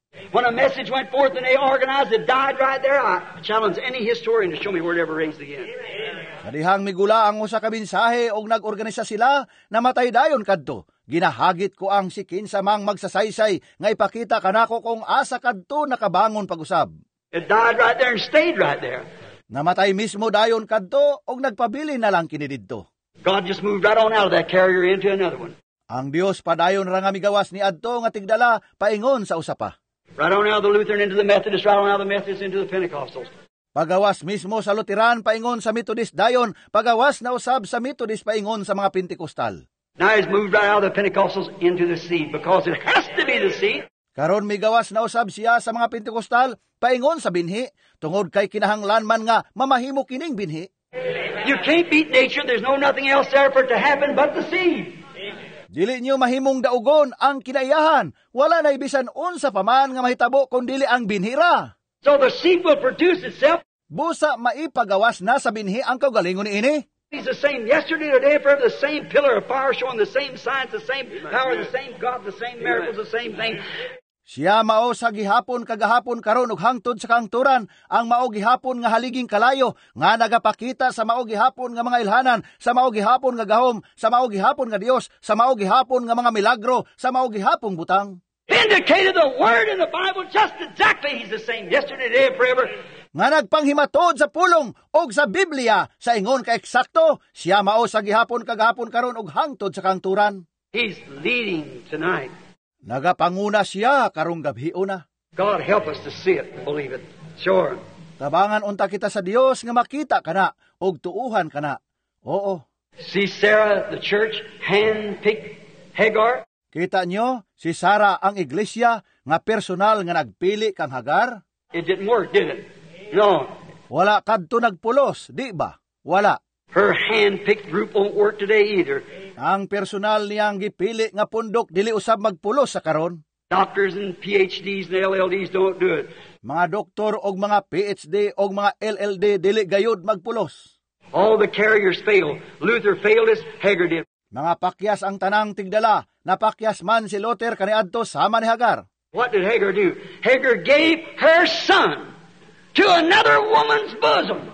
When a message went forth and they organized, it died right there. I challenge any historian to show me where it ever raised again. Kadihang migula ang usa ka mensahe og nag-organisa sila, namatay dayon kadto. Ginahagit ko ang sikin sa mang magsasaysay nga ipakita kanako kung asa kadto nakabangon pag-usab. It died right there and stayed right there. Namatay mismo dayon kadto og nagpabili na lang kini didto. God just moved right on out of that carrier into another one. Ang Dios padayon ra nga migawas ni adto nga tigdala paingon sa usa pa. Right on out of the Lutheran into the Methodist, right on out of the Methodist into the Pentecostals. Pagawas mismo sa Lutheran paingon sa Methodist dayon, pagawas na usab sa Methodist paingon sa mga Pentecostal. Now he's moved right out of the Pentecostals into the seed because it has to be the seed. Karon migawas na usab siya sa mga Pentecostal paingon sa binhi tungod kay kinahanglan man nga mamahimo kining binhi. You can't beat nature. There's no nothing else there for it to happen but the seed. Dili niyo mahimong daugon ang kinaiyahan. Wala na ibisan unsa pa man nga mahitabo kun dili ang binhira. So the seed will produce itself. Busa maipagawas na sa binhi ang kaugalingon niini. He's the same yesterday, today, forever, the same pillar of fire showing the same signs, the same power, the same God, the same miracles, the same thing. Siya mao sa gihapon kagahapon karon ug hangtod sa kangturan, ang mao gihapon nga haliging kalayo nga nagapakita sa mao gihapon nga mga ilhanan, sa mao gihapon nga gahom, sa mao gihapon nga Dios, sa mao gihapon nga mga milagro, sa mao gihapong butang. Indicated the word in the Bible just exactly. He's the same yesterday, today, forever. Nga nagpanghimatod sa pulong og sa Biblia sa ingon ka eksakto, siya mao sa gihapon kagahapon karon ug hangtod sa kangturan. He's leading tonight. Nagapanguna siya karong gabhion na. God help us to see it, to believe it. Sure. Tabangan unta kita sa Dios nga makita kana og tuuhan kana. Oo. See Sarah, the church, hand-picked Hagar. Kita nyo, si Sarah ang iglesia nga personal nga nagpili kang Hagar? It didn't work, did it? No. Wala kadto nagpulos, di ba? Wala. Her hand-picked group won't work today either. Ang personal niyang gipili nga pundok dili usab magpulos sa karon. Doctors and P H Ds and L L Ds don't do it. Mga doktor og mga P H D og mga L L D dili gayud magpulos. All the carriers failed. Luther failed us, Hagar did. Mga pakyas ang tanang tigdala, napakyas man si Luther kaniadto sama ni Hagar. What did Hagar do? Hagar gave her son to another woman's bosom.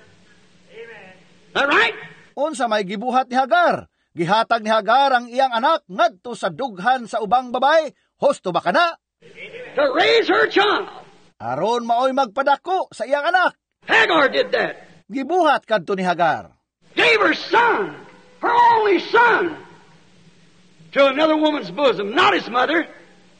Amen. That right? Unsa may gibuhat ni Hagar? Gihatag ni Hagar ang iyang anak ngadto sa dughan sa ubang babae. Husto ba kana? To raise her child. Aron maoy magpadako sa iyang anak. Hagar did that. Gibuhat kadto ni Hagar. Gave her son, her only son, to another woman's bosom, not his mother,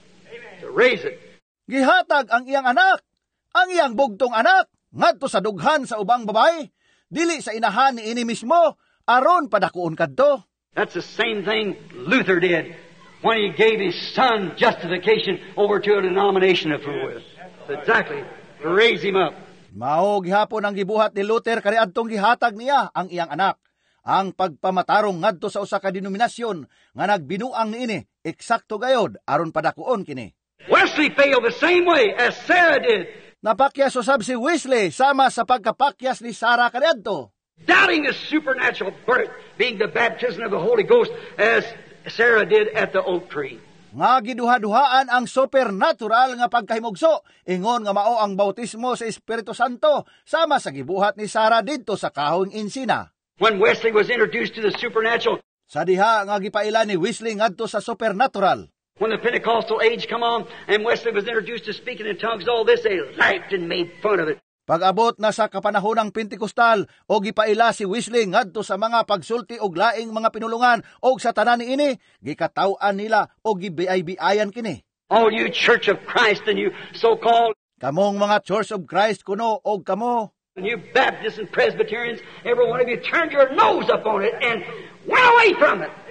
to raise it. Gihatag ang iyang anak, ang iyang bugtong anak, ngadto sa dughan sa ubang babae, dili sa inahan ni ini mismo, aron padakuon kadto. That's the same thing Luther did when he gave his son justification over to a denomination of fools. Exactly. To raise him up. Mao gihapon ang gibuhat ni Luther kaniadtong gihatag niya ang iyang anak. Ang pagpamatarong ngadto sa usa ka denominasyon nga nagbinuang niini, eksakto gayod aron padakuon kini. Wesley failed the same way as Sarah did. Napakyas usab si Wesley sama sa pagkapakyas ni Sarah kaniadto. Doubting the supernatural birth being the baptism of the Holy Ghost as Sarah did at the oak tree. Nga giduha-duhaan ang supernatural nga pagkahimugso, ingon nga mao ang bautismo sa Espiritu Santo sama sa gibuhat ni Sarah didto sa kahong insina. When Wesley was introduced to the supernatural, sa diha nga gipaila ni Wesley ngadto sa supernatural. When the Pentecostal age come on and Wesley was introduced to speaking in tongues, all this, they laughed and made fun of it. Pag-abot na sa kapanahonang Pentecostal o gipaila si Wesley ngadto sa mga pagsulti og laing mga pinulungan og sa tanan niini, gikataw-an nila o gibiay-biayan kini. All you Church of Christ and you so-called kamong mga Church of Christ kuno og kamo and you Baptists and Presbyterians, every one of you turned your nose up on it and went away from it.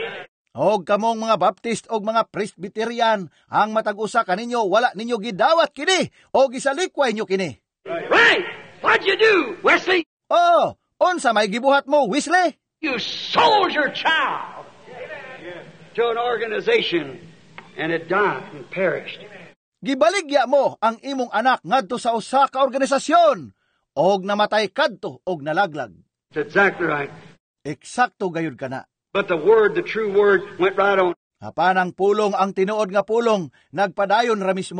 Og kamong mga Baptist og mga Presbyterian, ang matag-usa kaninyo wala ninyo gidawat kini o gisalikway nyo kini. Right. What'd you do, Wesley? Oh, unsa may gibuhat mo, Wesley? You sold your child to an organization and it died and perished. Gibaligya mo ang imong anak ngadto sa usa ka organisasyon og namatay kadto og nalaglag. That's exactly right. Eksakto gayud kana. But the word, the true word, went right on. Apan ang pulong, ang tinuod nga pulong, nagpadayon ra mismo.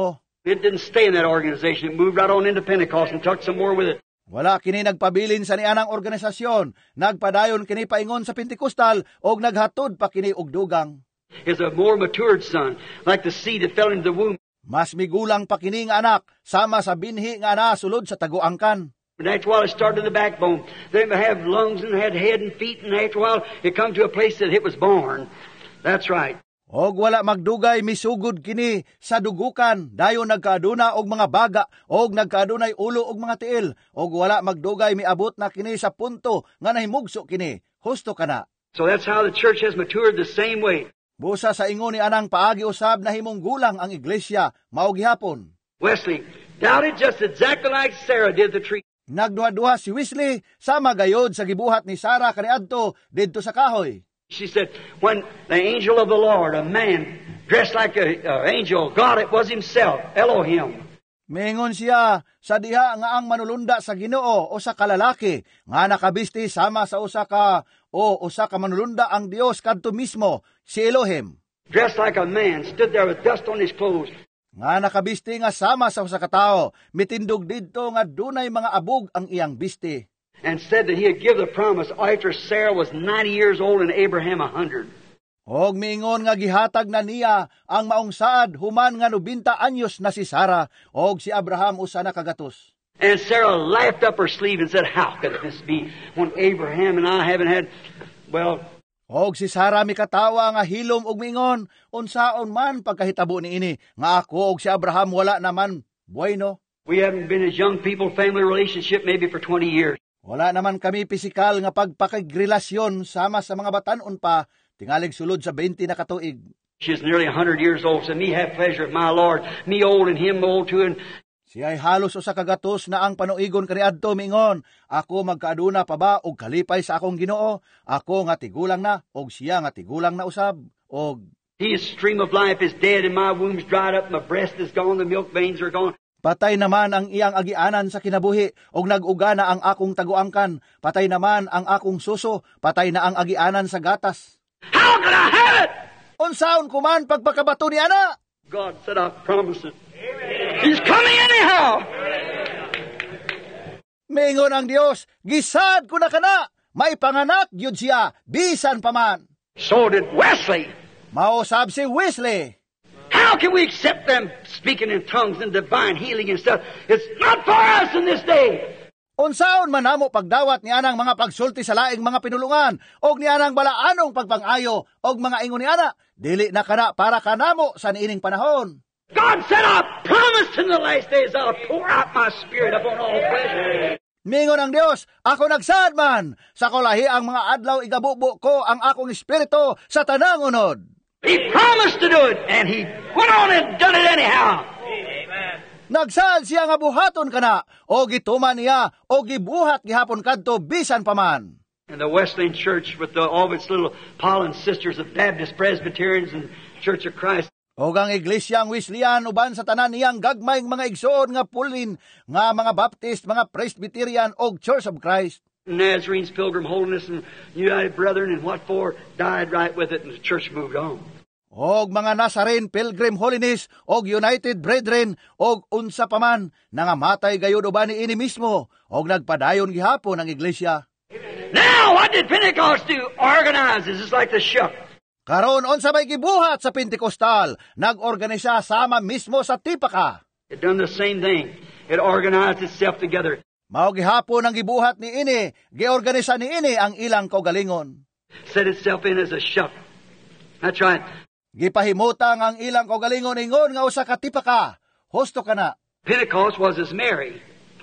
It didn't stay in that organization. It moved right on into Pentecost and took some more with it. Wala kini nagpabilin sa nianang organisasyon, nagpadayon kini paingon sa Pentecostal og naghatod pa kini og dugang. It's a more matured son, like the seed that fell into the womb. Mas migulang pa kini nga anak, sama sa binhi nga ana sulod sa taguangkan. And after a while, it started in the backbone. Then it had lungs and had head and feet, and after a while, it come to a place that it was born. That's right. Og wala magdugay misugod kini sa dugukan, dayon nagkaaduna og mga baga, og nagkaadunay ulo og mga tiil, og wala magdugay miabot na kini sa punto nga nahimugso kini. Husto kana. So that's how the church has matured the same way. Busa sa ingon ni anang paagi usab na himong gulang ang iglesia, mao gihapon. Wesley doubted just exactly like Sarah did the tree. Nagduha-duha si Wesley sama gayod sa gibuhat ni Sarah kaniadto didto sa kahoy. She said, when the angel of the Lord, a man dressed like an angel, God, it was himself, Elohim. Mingon siya sa diha nga ang manulunda sa Ginoo o sa kalalaki nga nakabisti sama sa usa ka o usa ka manulunda ang Dios kadto mismo, si Elohim. Dressed like a man, stood there with dust on his clothes. Nga nakabisti nga sama sa usa ka tawo, mitindog didto nga dunay mga abog ang iyang bisti. And said that he had given the promise after Sarah was ninety years old and Abraham a hundred. Og miingon nga gihatag na niya ang maong saad human nga nobenta anyos na si Sarah og si Abraham usa na kagatos. And Sarah laughed up her sleeve and said, how could this be when Abraham and I haven't had, well... Og si Sarah mikatawa nga hilom og miingon, unsaon man pagkahitabo niini nga ako og si Abraham wala naman bueno. We haven't been as young people, family relationship maybe for twenty years. Wala naman kami pisikal nga pagpakigrelasyon sama sa mga batanon pa, tingalig sulod sa twenty na katuig. She's nearly a hundred years old, so me have pleasure of my Lord, me old and him old too. And siya ay halos usa ka gatos na ang panuigon kaniadto mingon, ako magkaaduna pa ba og kalipay sa akong Ginoo, ako nga tigulang na og siya nga tigulang na usab, og his stream of life is dead and my womb's dried up, my breast is gone, the milk veins are gone. Patay naman ang iyang agianan sa kinabuhi, og nag-uga na ang akong taguangkan. Patay naman ang akong suso, patay na ang agianan sa gatas. How can I have it? Unsaon kuman pagpakabato ni ana? God said, I promise it. He's coming anyhow. Mingon ang Dios, gisad ko na kana, may panganak yun siya, bisan pa man. So did Wesley. Mausab si Wesley. How can we accept them speaking in tongues and divine healing and stuff? It's not for us in this day. Unsaon man namo pagdawat ni anang mga pagsulti sa laing mga pinulungan og ni anang balaanong pagpangayo og mga ingon ni ana, dili na kana para kanamo sa niining panahon. God said, I promised in the last days I'll pour out my spirit upon all flesh. Mingon ang Dios, ako nagsaad man, sa kulahi ang mga adlaw igabubo ko ang akong espiritu sa tanang unod. He promised to do it, and he went on and done it anyhow. Amen. Nagsaad siya nga buhaton kana, o gituman niya, o gibuhat gihapon kadto bisan paman. And the Wesleyan Church with the, all of its little Pauline sisters of Baptist, Presbyterians, and Church of Christ. O ang iglesyang Wesleyan uban sa tanan niyang gagmayng mga igsoon nga pulin, nga mga Baptist, mga Presbyterian, o Church of Christ. Nazarenes, Pilgrim Holiness, and United Brethren, and what for, died right with it, and the church moved on. Og mga Nazarene, Pilgrim Holiness, og United Brethren, og unsa paman, nangamatay gayud uban ni ini mismo, og nagpadayon gihapon ang iglesia. Now, what did Pentecost do? Organize. This is like the ship. Karon unsa may gibuhat sa Pentecostal, nag-organisa sama mismo sa tipaka. It done the same thing. It organized itself together. Mao gihapon ang gibuhat ni ini, giorganisa ni ini ang ilang kaugalingon. Set itself in as a ship. That's right. Gipahimutang ang ilang kaugalingon ingon nga usa ka tipaka. Husto kana. Pentecost was as Mary.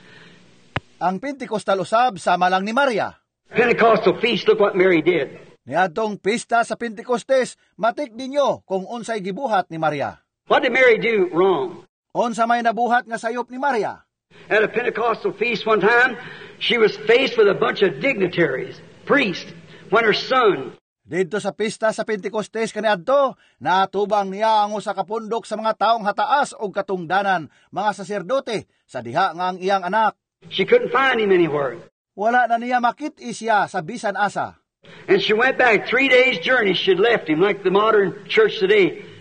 Ang Pentecostal usab sama lang ni Maria. Pentecostal feast, look what Mary did. Niadtong pista sa Pentecostes, matik ninyo kung unsay gibuhat ni Maria. What did Mary do wrong? Unsa may nabuhat nga sayop ni Maria? At a Pentecostal feast one time, she was faced with a bunch of dignitaries, priests, when her son... Dito sa pista sa Pentecostes kaniadto, natubang niya ang usa ka pundok sa mga taong hataas o katungdanan, mga saserdote, sa diha nga ang iyang anak. She couldn't find him anywhere. Wala na niya makit-i siya sa bisan asa. And she went back three days' journey. She had left him like the modern church today.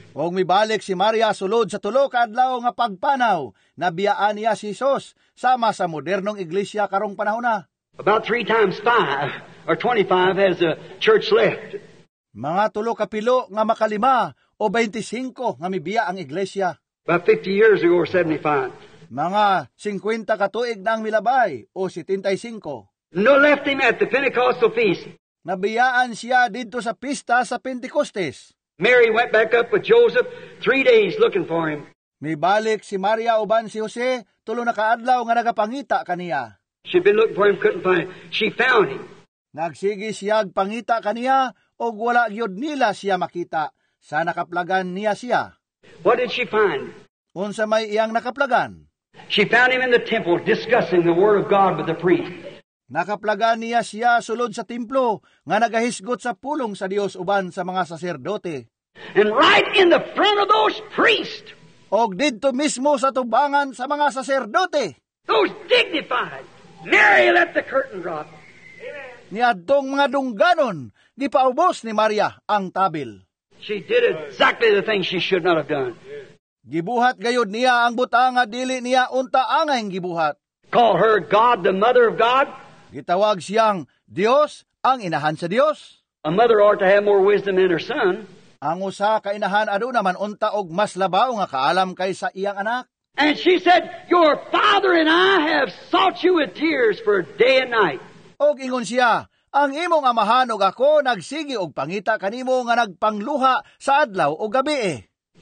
Og mibalik si Maria sulod sa tulo ka adlaw nga pagpanaw, nabiyaan niya si Jesus sama sa modernong iglesia karong panahon na. About three times five, or twenty-five, has the church left. Mga tulo ka pilo nga makalima o twenty-five nga mibiya ang iglesia. About fifty years ago, or seventy-five. Mga fifty ka tuig na ang milabay o seventy-five. No, left him at the Pentecostal feast. Nabiyaan siya dito sa pista sa Pentecostes. Mary went back up with Joseph three days looking for him. Mibalik si Maria uban si Jose, tulo na kaadlaw nga nagapangita kaniya. She'd been looking for him, couldn't find him. She found him. Nagsigi siyag pangita kaniya, og wala gyud nila siya makita. Sa nakaplagan niya siya. What did she find? Unsa may iyang nakaplagan? She found him in the temple discussing the word of God with the priest. Nakaplagan niya siya sulod sa templo nga nagahisgot sa pulong sa Dios uban sa mga saserdote. And right in the front of those priests, og didto mismo sa tubangan sa mga saserdote, those dignified, Mary let the curtain drop. Niadtong mga dungganon, gipaubos ni Maria ang tabil. She did exactly the thing she should not have done. Gibuhat gayud niya ang butang nga dili niya unta angay gibuhat. Call her God, the mother of God. Gitawag siyang Dios, ang inahan sa Dios. A mother ought to have more wisdom than her son. Ang usa ka inahan adu naman unta og mas labaw nga kaalam kaysa iyang anak. And she said, your father and I have sought you with tears for day and night. Og ingon siya, ang imong amahan og ako nagsigi og pangita kanimo nga nagpangluha sa adlaw o gabi eh.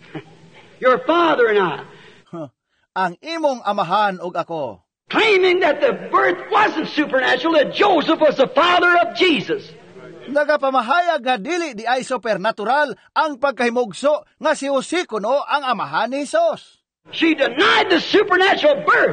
Your father and I. Huh. Ang imong amahan og ako. Claiming that the birth wasn't supernatural, that Joseph was the father of Jesus. Nagapamahayag nga dili di ay supernatural ang pagkahimugso nga si Jose kuno ang amahan ni Jesus. She denied the supernatural birth.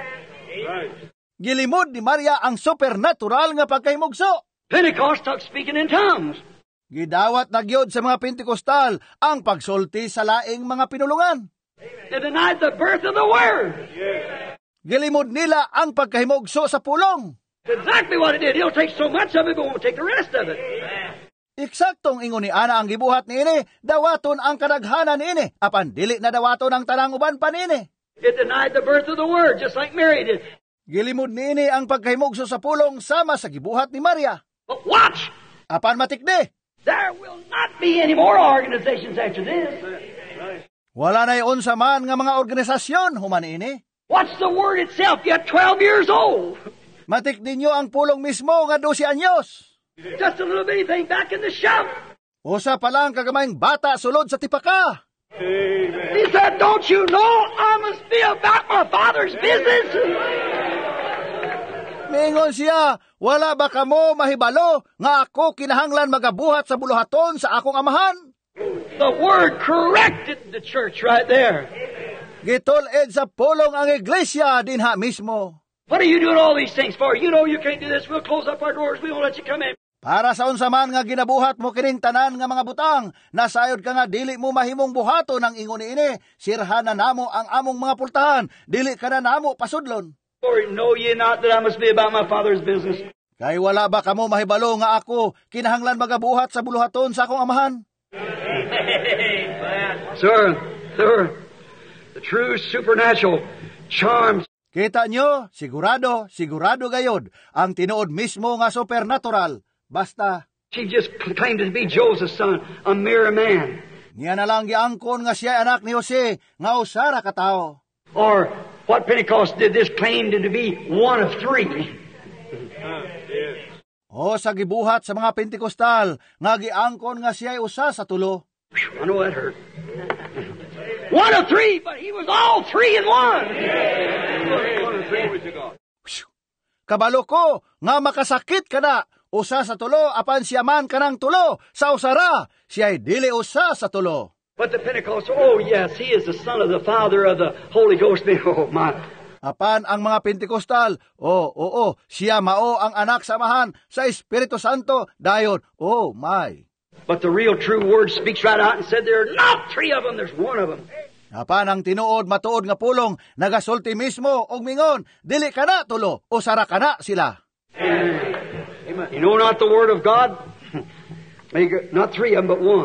Gilimod ni Maria ang supernatural nga pagkahimugso. Pentecost talk speaking in tongues. Gidawat na gyud sa mga Pentekostal ang pagsulti sa laing mga pinulungan. They denied the birth of the Word. Gilimod nila ang pagkahimugso sa pulong. Exactly what it did. He'll take so much of it, but won't take the rest of it. Eksaktong ingon ni Ana ang gibuhat niini, dawaton ang kadaghanan niini, apan dili na dawaton ang tanang uban pa niini. It denied the birth of the Word, just like Mary did. Gilimod niini ang pagkahimugso sa pulong sama sa gibuhat ni Maria. But watch! Apan matikde, there will not be any more organizations after this. Wala na unsa man nga mga organisasyon human ini. Watch the Word itself, yet twelve years old. Matik ninyo ang pulong mismo nga twelve anyos. Just a little bitty thing back in the shop. Usa pa lang kagamahing bata sulod sa tipaka. Amen. He said, don't you know I must be about my Father's business? Mingon siya, wala ba kamo mahibalo nga ako kinahanglan magabuhat sa buluhaton sa akong amahan? The Word corrected the church right there. Gitulid sa pulong ang iglesia dinha mismo. What are you doing all these things for? You know you can't do this. We'll close up our doors. We won't let you come in. Para sa unsa man nga ginabuhat mo kining tanan nga mga butang, nasayod ka nga dili mo mahimong buhato ng ingon ini, sirhan na namo ang among mga pultahan, dili ka na namo pasudlon. For know ye not that I must be about my Father's business? Kay wala ba kamo mahibalo nga ako kinahanglan magabuhat sa buluhaton sa akong amahan? Sir, sir, the true supernatural charms. Kita nyo, sigurado, sigurado gayod, ang tinuod mismo nga supernatural. Basta, she just claimed to be Joseph's son, a mere man. Niya na lang giangkon nga siya anak ni Jose, nga usara ka tao. Or what Pentecost did, this claimed to be one of three. O sa gibuhat sa mga Pentekostal, nga giangkon nga siya usa sa tulo. I know that hurt. One of three, but he was all three in one. Kabalo ko, nga makasakit ka na, usa sa tulo, apan siya man ka ng tulo, sa usara, siya'y dili usa sa tulo. But the Pentecostal, oh yes, he is the son of the Father of the Holy Ghost. Oh my. Apan ang mga Pentekostal, oo, oh, oo, oh, siya mao ang anak samahan sa Espiritu Santo, dayon, oh my. But the real true word speaks right out and said there are not three of them, there's one of them. Apan ang tinuod matuod nga pulong, nagasulti mismo og mingon, dili ka na tulo, o sara ka na sila. You know not the word of God? Not three of them, but one.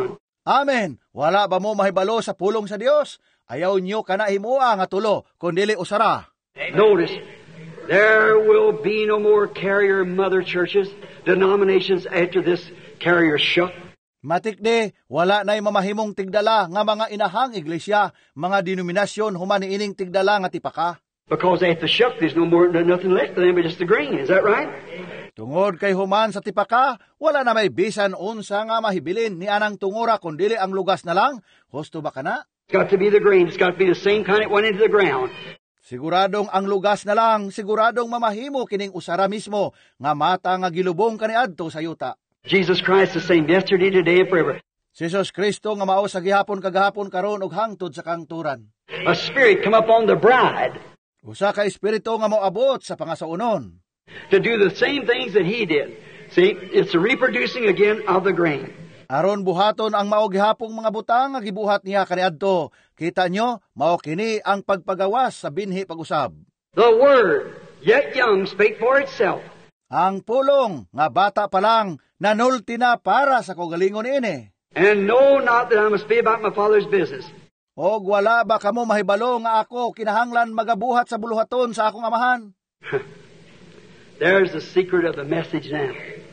Amen. Wala ba mo mahibalo sa pulong sa Dios? Ayaw nyo kana himua nga tulo, kundili usara. Notice, there will be no more carrier mother churches, denominations after this carrier shook. Matikde, wala na'y mamahimong tigdala nga mga inahang iglesia, mga denominasyon humaniining tigdala nga tipaka. Because at the shook, there's no more, nothing left of them but just the grain. Is that right? Tungod kay human sa tipaka, wala na may bisan unsa nga mahibilin ni anang tungura kundili ang lugas na lang. Husto ba kana? It's got to be the grain. It's got to be the same kind that went into the ground. Siguradong ang lugas na lang, siguradong mamahimo kining usara mismo nga mata nga gilubong kaniadto sa yuta. Jesus Christ the same yesterday, today, and forever. Si Jesus Kristo nga mao sa gihapon kagahapon karon ug hangtod sa kangturan. A spirit come upon the bride Usa ka espiritu nga moabot sa pangasaunon. to do the same things that he did. See, it's the reproducing again of the grain. Aron buhaton ang mao gihapong mga butang nga gibuhat niya kaniadto. Kita nyo, mao kini ang pagpagawas sa binhi pag-usab. The word, yet young, spake for itself. Ang pulong nga bata pa lang nanulti na para sa kaugalingon ini. And know not that I must be about my Father's business. Og wala ba kamo mahibalo nga ako kinahanglan magabuhat sa buluhaton sa akong amahan? There's the secret of the message now.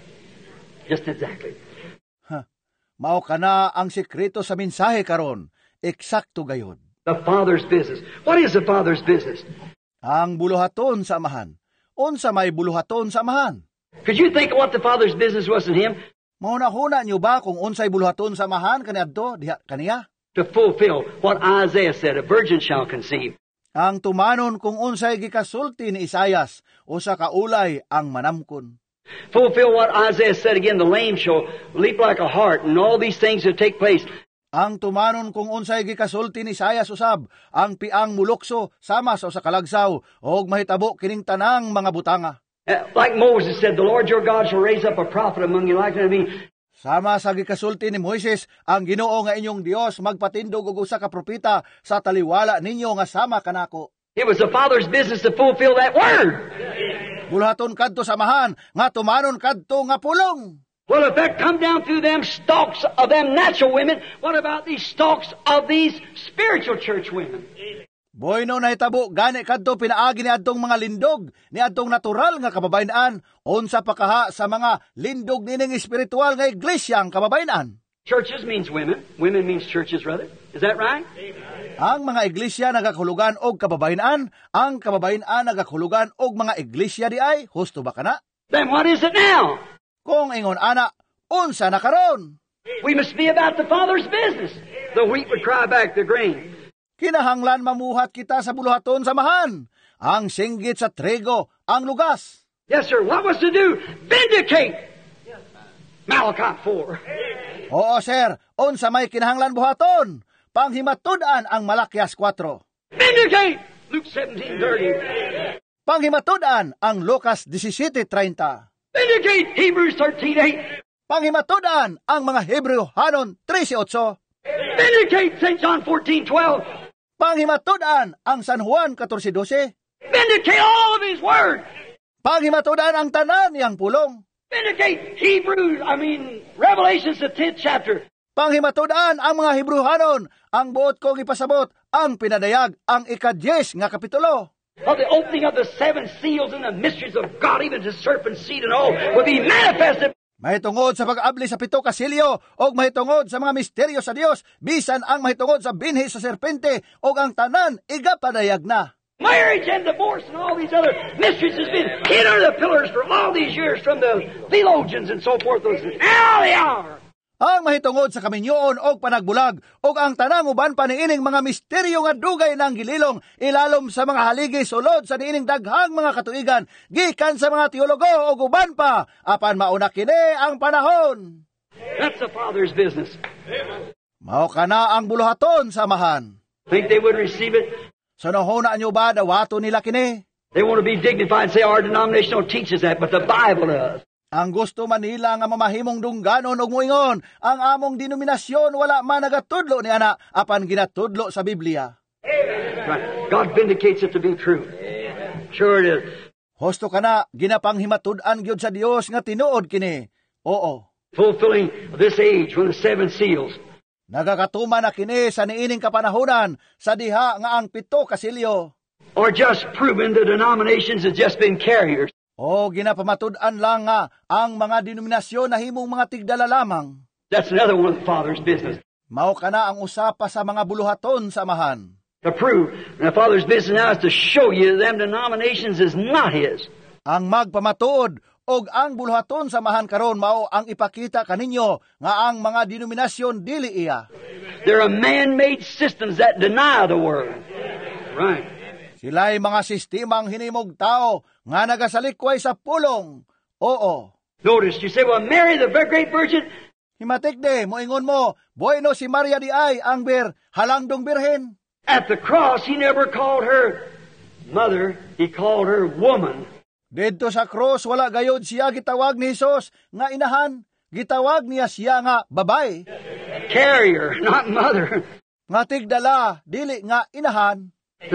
Just exactly. Ha, mao kana ang sekreto sa mensahe karon. Eksakto gayod. The Father's business. What is the Father's business? Ang buluhaton sa amahan. Unsa may buluhaton sa amahan? Could you think of what the Father's business was in him? Mauna-huna niyo ba kung unsay buluhaton sa amahan kaniadto diha kaniya? To fulfill what Isaiah said, a virgin shall conceive. Ang tumanon kung unsay gikasulti ni Isayas, usa ka ulay ang manamkon. Fulfill what Isaiah said again, the lame shall leap like a hart, and all these things that take place. Ang tumanon kung unsay gikasulti ni Isayas usab, ang piang mulukso sama sa usa ka lagsaw, og mahitabo kining tanang mga butanga. Uh, like Moses said, the Lord your God shall raise up a prophet among you like unto me. Sama sa gikasulti ni Moises, ang Ginoo nga inyong Dios magpatindog og usa ka propeta sa taliwala ninyo nga sama kanako. It was the Father's business to fulfill that word. Buluhaton kadto sa amahan, nga tumanon kadto nga pulong. Well, if that come down through them stalks of them natural women, what about these stalks of these spiritual church women? Boy no nahitabo gani kadto pinaagi ni adtong mga lindog, ni adtong natural nga kababayen-an, unsa pa kaha sa mga lindog nining espiritual nga iglesia ang kababayen-an. Churches means women. Women means churches, rather. Is that right? Ang mga iglesia nagakahulugan og kababayen-an, ang kababayen-an nagakahulugan og mga iglesia di ay, husto ba kana? Then what is it now? Kung ingon ana, unsa na karon? We must be about the Father's business. The wheat would cry back the grain. Kinahanglan mamuhat kita sa buluhaton sa amahan. Ang singgit sa trigo, ang lugas. Yes, sir. What was to do? Vindicate. Malachi four. Oo, sir. Unsa may kinahanglan buhaton? Panghimatudan ang Malakias four. Vindicate. Luke seventeen thirty. Panghimatudan ang Lucas seventeen thirty. Vindicate. Hebrews thirteen eight. Panghimatudan ang mga Hebreo-hanon thirteen eight. Vindicate. Saint John fourteen twelve. Panghimatudan ang San Juan fourteen twelve. Vindicate all of His Word. Panghimatudan ang tanan niyang pulong. Vindicate Hebrews, I mean, Revelations, the tenth chapter. Panghimatudan ang mga Hebrew-hanon, ang buot kong ipasabot, ang pinadayag, ang ika-10 nga kapitulo. Of the opening of the seven seals and the mysteries of God, even to serpent seed and all, will be manifested. Mahitungod sa pag-abli sa pito ka silyo, o mahitungod sa mga misteryo sa Dios, bisan ang mahitungod sa binhi sa serpente, o ang tanan, igapadayag na. Marriage and divorce and all these other mysteries has been hid under the pillars for all these years from the theologians and so forth. Now they are. Ang mahitungod sa kaminyoon o panagbulag, o ang tanang uban pa niining mga misteryo nga dugay ng gililong, ilalom sa mga haligi sulod sa niining daghang mga katuigan, gikan sa mga teologo o uban pa, apan mauna kini ang panahon. That's the Father's business. Mao kana ang buluhaton sa amahan. Think they would receive it? So nahuna nyo ba dawato nila kini? They want to be dignified and say our denomination don't teach us that, but the Bible does. Ang gusto man nila nga mamahimong dungganon o muingon, ang among denominasyon wala man nagatudlo ni ana, apan ginatudlo sa Biblia. Right. God vindicates it to be true. Sure it is. Husto kana, ginapanghimatud-an gyud sa Dios nga tinuod kini. Oo. Fulfilling this age when the seven seals. Nagakatuman na kini sa niining kapanahunan sa diha nga ang pito kasilyo. Or just proven the denominations have just been carriers. O ginapamatud-an lang nga ang mga denominasyon na himong mga tigdala lamang. That's another one of the Father's business. Mao kana ang usapa sa mga buluhaton samahan. To prove, and the Father's business now is to show you them denominations is not His. Ang magpamatuod og ang buluhaton samahan karon mao ang ipakita kaninyo nga ang mga denominasyon dili iya. There are man-made systems that deny the Word. Right. Sila'y mga sistemang hinimog tao nga nagasalikway sa pulong. Oo. Notice, you say, well, Mary, the great virgin. Himatik de, moingon mo, bueno si Maria di ay ang bir, halangdong birhen. At the cross, He never called her mother. He called her woman. Dito sa cross, wala gayod siya gitawag ni Jesus nga inahan. Gitawag niya siya nga babay. Carrier, not mother. Nga tigdala, dili nga inahan.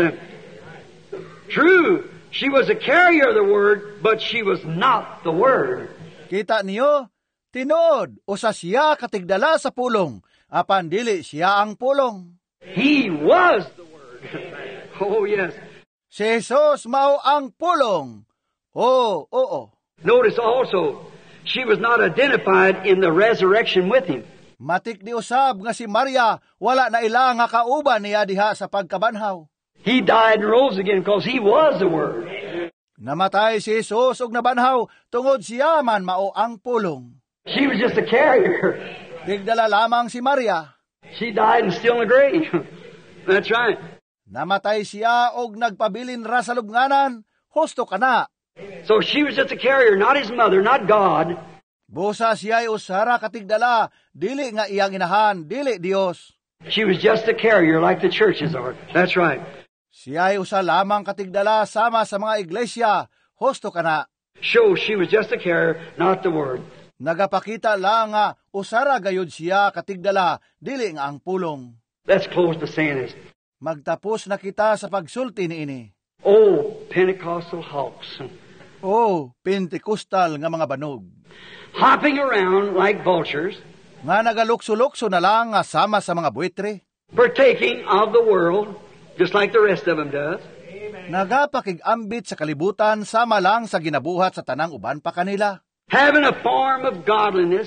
True, she was a carrier of the Word, but she was not the Word. Kita niyo, tinood, usa siya katigdala sa pulong, apan dili siya ang pulong. He was the Word. Oh, yes. Si Jesus mao ang pulong. Oh, oo. Notice also, she was not identified in the resurrection with Him. Matik di usab nga si Maria, wala na ila nga kauban niya diha sa pagkabanhaw. He died and rose again because He was the Word. Namatay si Jesus og nabanhaw tungod siya man mao ang pulong. She was just a carrier. Tigdala lamang si Maria. She died and still in the grave. That's right. Namatay siya og nagpabilin ra sa lubnganan. Husto kana. So she was just a carrier, not His mother, not God. Busa siya ay usara katigdala, dili nga iyang inahan, dili Dios. She was just a carrier like the churches are. That's right. Siya ay usa lamang katigdala sama sa mga iglesia. Husto kana. Show she was just a carrier, not the Word. Nagapakita lang nga usara gayud siya katigdala, dili nga ang pulong. Let's close the saying this. Magtapos na kita sa pagsulti niini. Oh, Pentecostal hawks. Oh, Pentecostal nga mga banog. Hopping around like vultures. Nga nagalukso-lukso na lang nga sama sa mga buitre. Partaking of the world, just like the rest of them does. Nagapakig-ambit sa kalibutan sama lang sa ginabuhat sa tanang uban pa kanila. Having a form of godliness,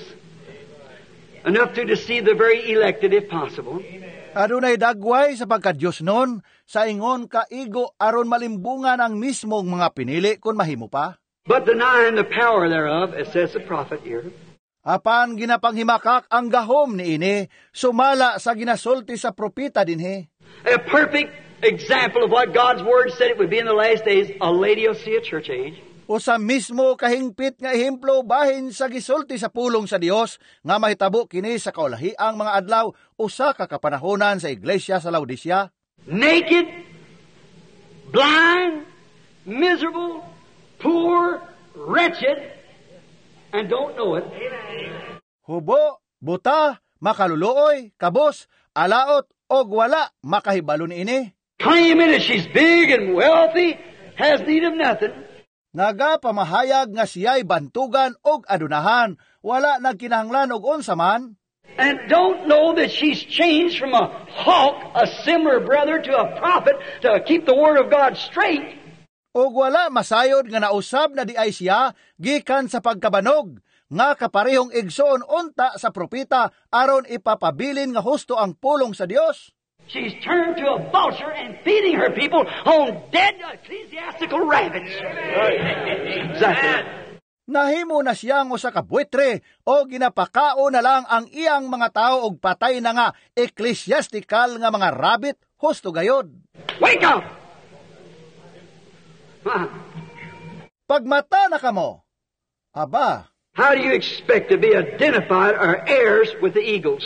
enough to deceive the very elected if possible. Adunay dagway sa pagka-Diyos nun, sa ingon kaigo aron malimbungan ang mismong mga pinili kung mahimo pa. But denying the power thereof, as says the prophet here. Apan ginapanghimakak ang gahom ni ini, sumala sa ginasulti sa propita dinhi. A perfect example of what God's Word said it would be in the last days, a Laodicea church age. O sa mismo kahingpit nga ehemplo bahin sa gisulti sa pulong sa Dios nga mahitabo kini sa kaulahiang mga adlaw usa ka kapanahonan sa iglesia sa Laodicea. Naked, blind, miserable, poor, wretched, and don't know it. Hubo, buta, makaluluoy, kabos, alaot, og wala makahibalo niini. Claiming that she's big and wealthy, has need of nothing. Nagapamahayag nga siya'y bantugan og adunahan, wala nagkinahanglan og unsa man. And don't know that she's changed from a hawk, a similar brother, to a prophet to keep the Word of God straight. Og wala masayod nga nausab na di ay siya gikan sa pagkabanog nga kaparehong igsoon unta sa propeta aron ipapabilin nga husto ang pulong sa Dios. She's turned to a vulture and feeding her people on dead ecclesiastical rabbits. Exactly. Nahimo na siyang usa ka buitre o ginapakao na lang ang iyang mga tao og patay na nga ecclesiastical nga mga rabbit husto gayod. Wake up! Huh. Pagmata na kamo. Aba, how do you expect to be identified or heirs with the eagles?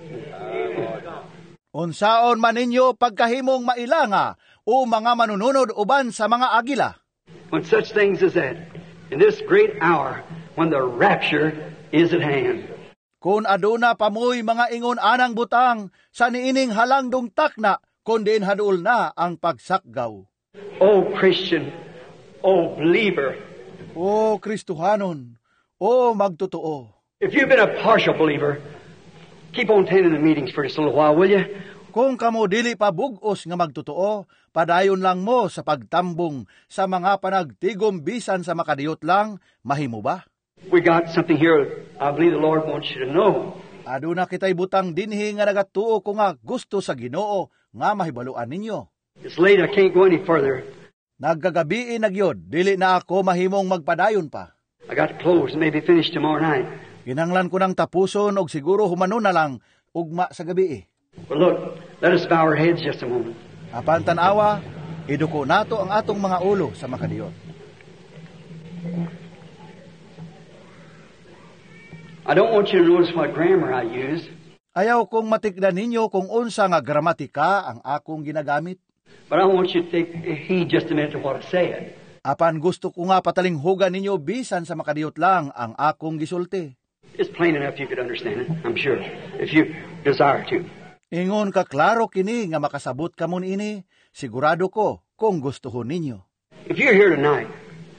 Unsaon man ninyo pagkahimong mailanga o mga manununod uban sa mga agila? When such things as that, in this great hour, when the rapture is at hand. Kung aduna pamoy mga ingon anang butang, sa niining halangdong takna, kundi hadul na ang pagsakgaw. Oh Christian, oh believer. O Kristohanon, o magtotoo. If you've been a partial believer, keep on attending the meetings for just a little while, will you? Kung kamo dili pa bugos nga magtotoo, padayon lang mo sa pagtambong sa mga panagtigom bisan sa makadiyot lang, mahimo ba? We got something here I believe the Lord wants you to know. Aduna kitay butang dinhi nga nagatuo ko nga gusto sa Ginoo nga mahibaluan ninyo. It's late, I can't go any further. Nagkagabi nagyod, dili na ako mahimong magpadayon pa. I got to close and maybe finish tomorrow night. Kinanglan ko ng tapuson og siguro humano na lang ugma sa gabi. But look, let us bow our heads just a moment. Apan tanawa, iduko nato ang atong mga ulo sa makadiyot. I don't want you to notice what grammar I use. Ayaw kong matikdan ninyo kung unsa nga gramatika ang akong ginagamit. But I want you to take heed just a minute to what I said. Apan gusto ko nga patalinghugan ninyo bisan sa makadiyot lang ang akong gisulti. It's plain enough you could understand it, I'm sure, if you desire to. Ingon ka klaro kini nga makasabot kamo niini, sigurado ko kung gustuhon ninyo. If you're here tonight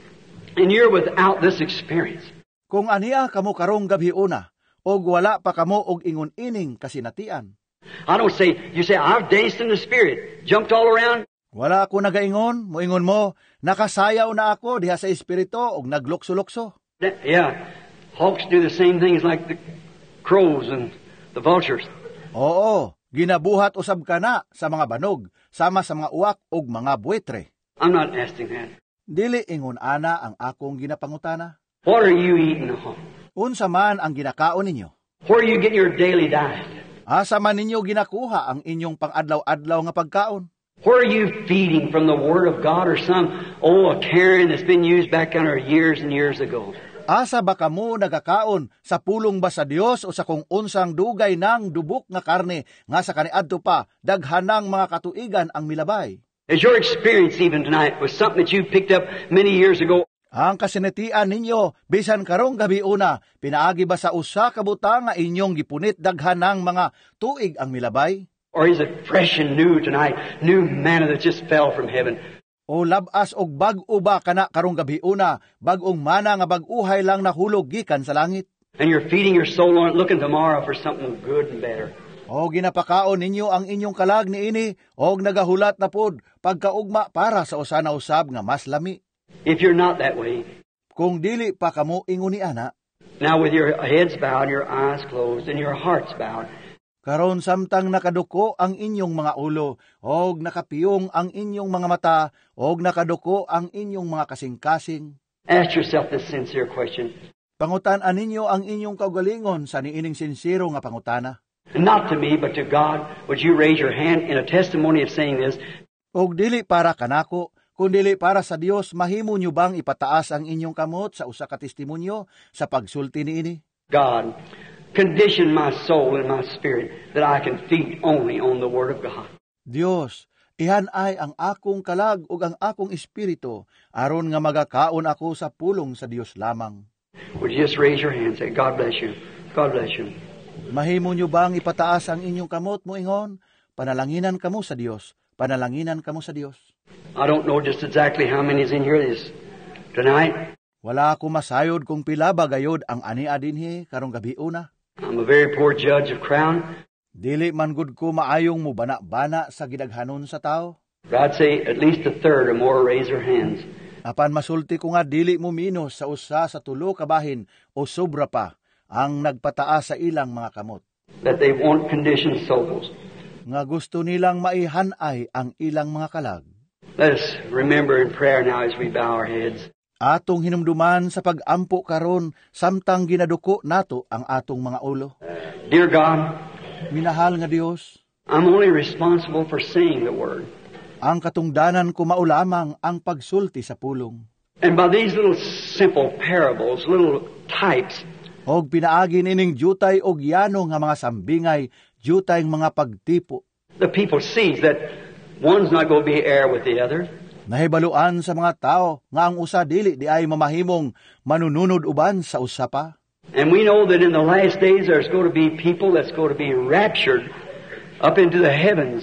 and you're without this experience, kung aniya kamo karong gabi una, og wala pa kamo og ingon ining kasinatian. I don't say, you say, I've danced in the Spirit, jumped all around. Wala ako nagaingon, moingon mo, nakasayaw na ako diha sa Espiritu og naglukso-lukso. Yeah, hawks do the same things like the crows and the vultures. Oo, ginabuhat usab ka na sa mga banog, sama sa mga uwak og mga buitre. I'm not asking that. Dili ingon ana ang akong ginapangutana. What are you eating on? Unsa man ang ginakaon ninyo? Where do you get your daily diet? Asa man ninyo ginakuha ang inyong pang-adlaw-adlaw nga pagkaon? Where are you feeding from the Word of God or some, oh, a cairn that's been used back on our years and years ago? Asa ba kamo nagakaon sa pulong ba sa Dios o sa kung unsang dugay ng dubok nga karne nga sa kaniadto pa daghanang mga katuigan ang milabay? Is your experience even tonight was something that you picked up many years ago? Ang kasinatian ninyo bisan karong gabi una pinaagi ba sa usa ka butang nga inyong gipunit daghanang mga tuig ang milabay? Or is it fresh and new tonight, new manna that just fell from heaven? O labas og bag-o ba kana karong gabi una, bag-ong mana nga bag-uhay lang nahulog gikan sa langit? And you're feeding your soul on it, looking tomorrow for something good and better. O ginapakaon ninyo ang inyong kalag niini og nagahulat na pod pagkaugma para sa usa na usab nga mas lami. If you're not that way, kung dili pa kamo inguni ana, now with your heads bowed, your eyes closed, and your hearts bowed, karon samtang nakaduko ang inyong mga ulo, og nakapiyong ang inyong mga mata, og nakaduko ang inyong mga kasing-kasing, ask yourself this sincere question. Pangutan-an ninyo ang inyong kaugalingon sa niining sinsiro nga pangutana. And not to me, but to God, would you raise your hand in a testimony of saying this? Og dili para kanako, kundili para sa Dios, mahimo nyo bang ipataas ang inyong kamot sa usa ka testimonyo sa pagsulti niini? God, condition my soul and my spirit that I can feed only on the Word of God. Dios, ihanay ang akong kalag ug ang akong espiritu aron nga magakaon ako sa pulong sa Dios lamang. Would you just raise your hand and say, God bless you, God bless you. Mahimo nyo bang ipataas ang inyong kamot mo ingon? Panalanginan kamo sa Dios, panalanginan kamo sa Dios. I don't know just exactly how many is in here this tonight. Wala ako masayod kung pila ba gayod ang ania dinhi karong gabi una. I'm a very poor judge of crown. Dili man gud ko maayong mo bana-bana sa gidaghanon sa tao. I'd say at least a third or more raise their hands. Apan masulti ko nga dili mo minos sa usa sa tulo ka bahin o sobra pa ang nagpataas sa ilang mga kamot. That they want conditioned souls. Nga gusto nilang maihanay ang ilang mga kalag. Let us remember in prayer now as we bow our heads. Atong hinumduman sa pag-ampo karon samtang ginaduko nato ang atong mga ulo. Dear God, minahal nga Dios, I'm only responsible for saying the word. Ang katungdanan ko maulamang ang pagsulti sa pulong. And by these little simple parables, little types, og pinaagi nining jutay og yano nga mga sambingay, jutay mga pagtipo. The people sees that one's not going to be heir with the other. Nahibaluan sa mga tao nga ang usa dili di ay mamahimong manununod uban sa usa pa. And we know that in the last days there's going to be people that's going to be raptured up into the heavens.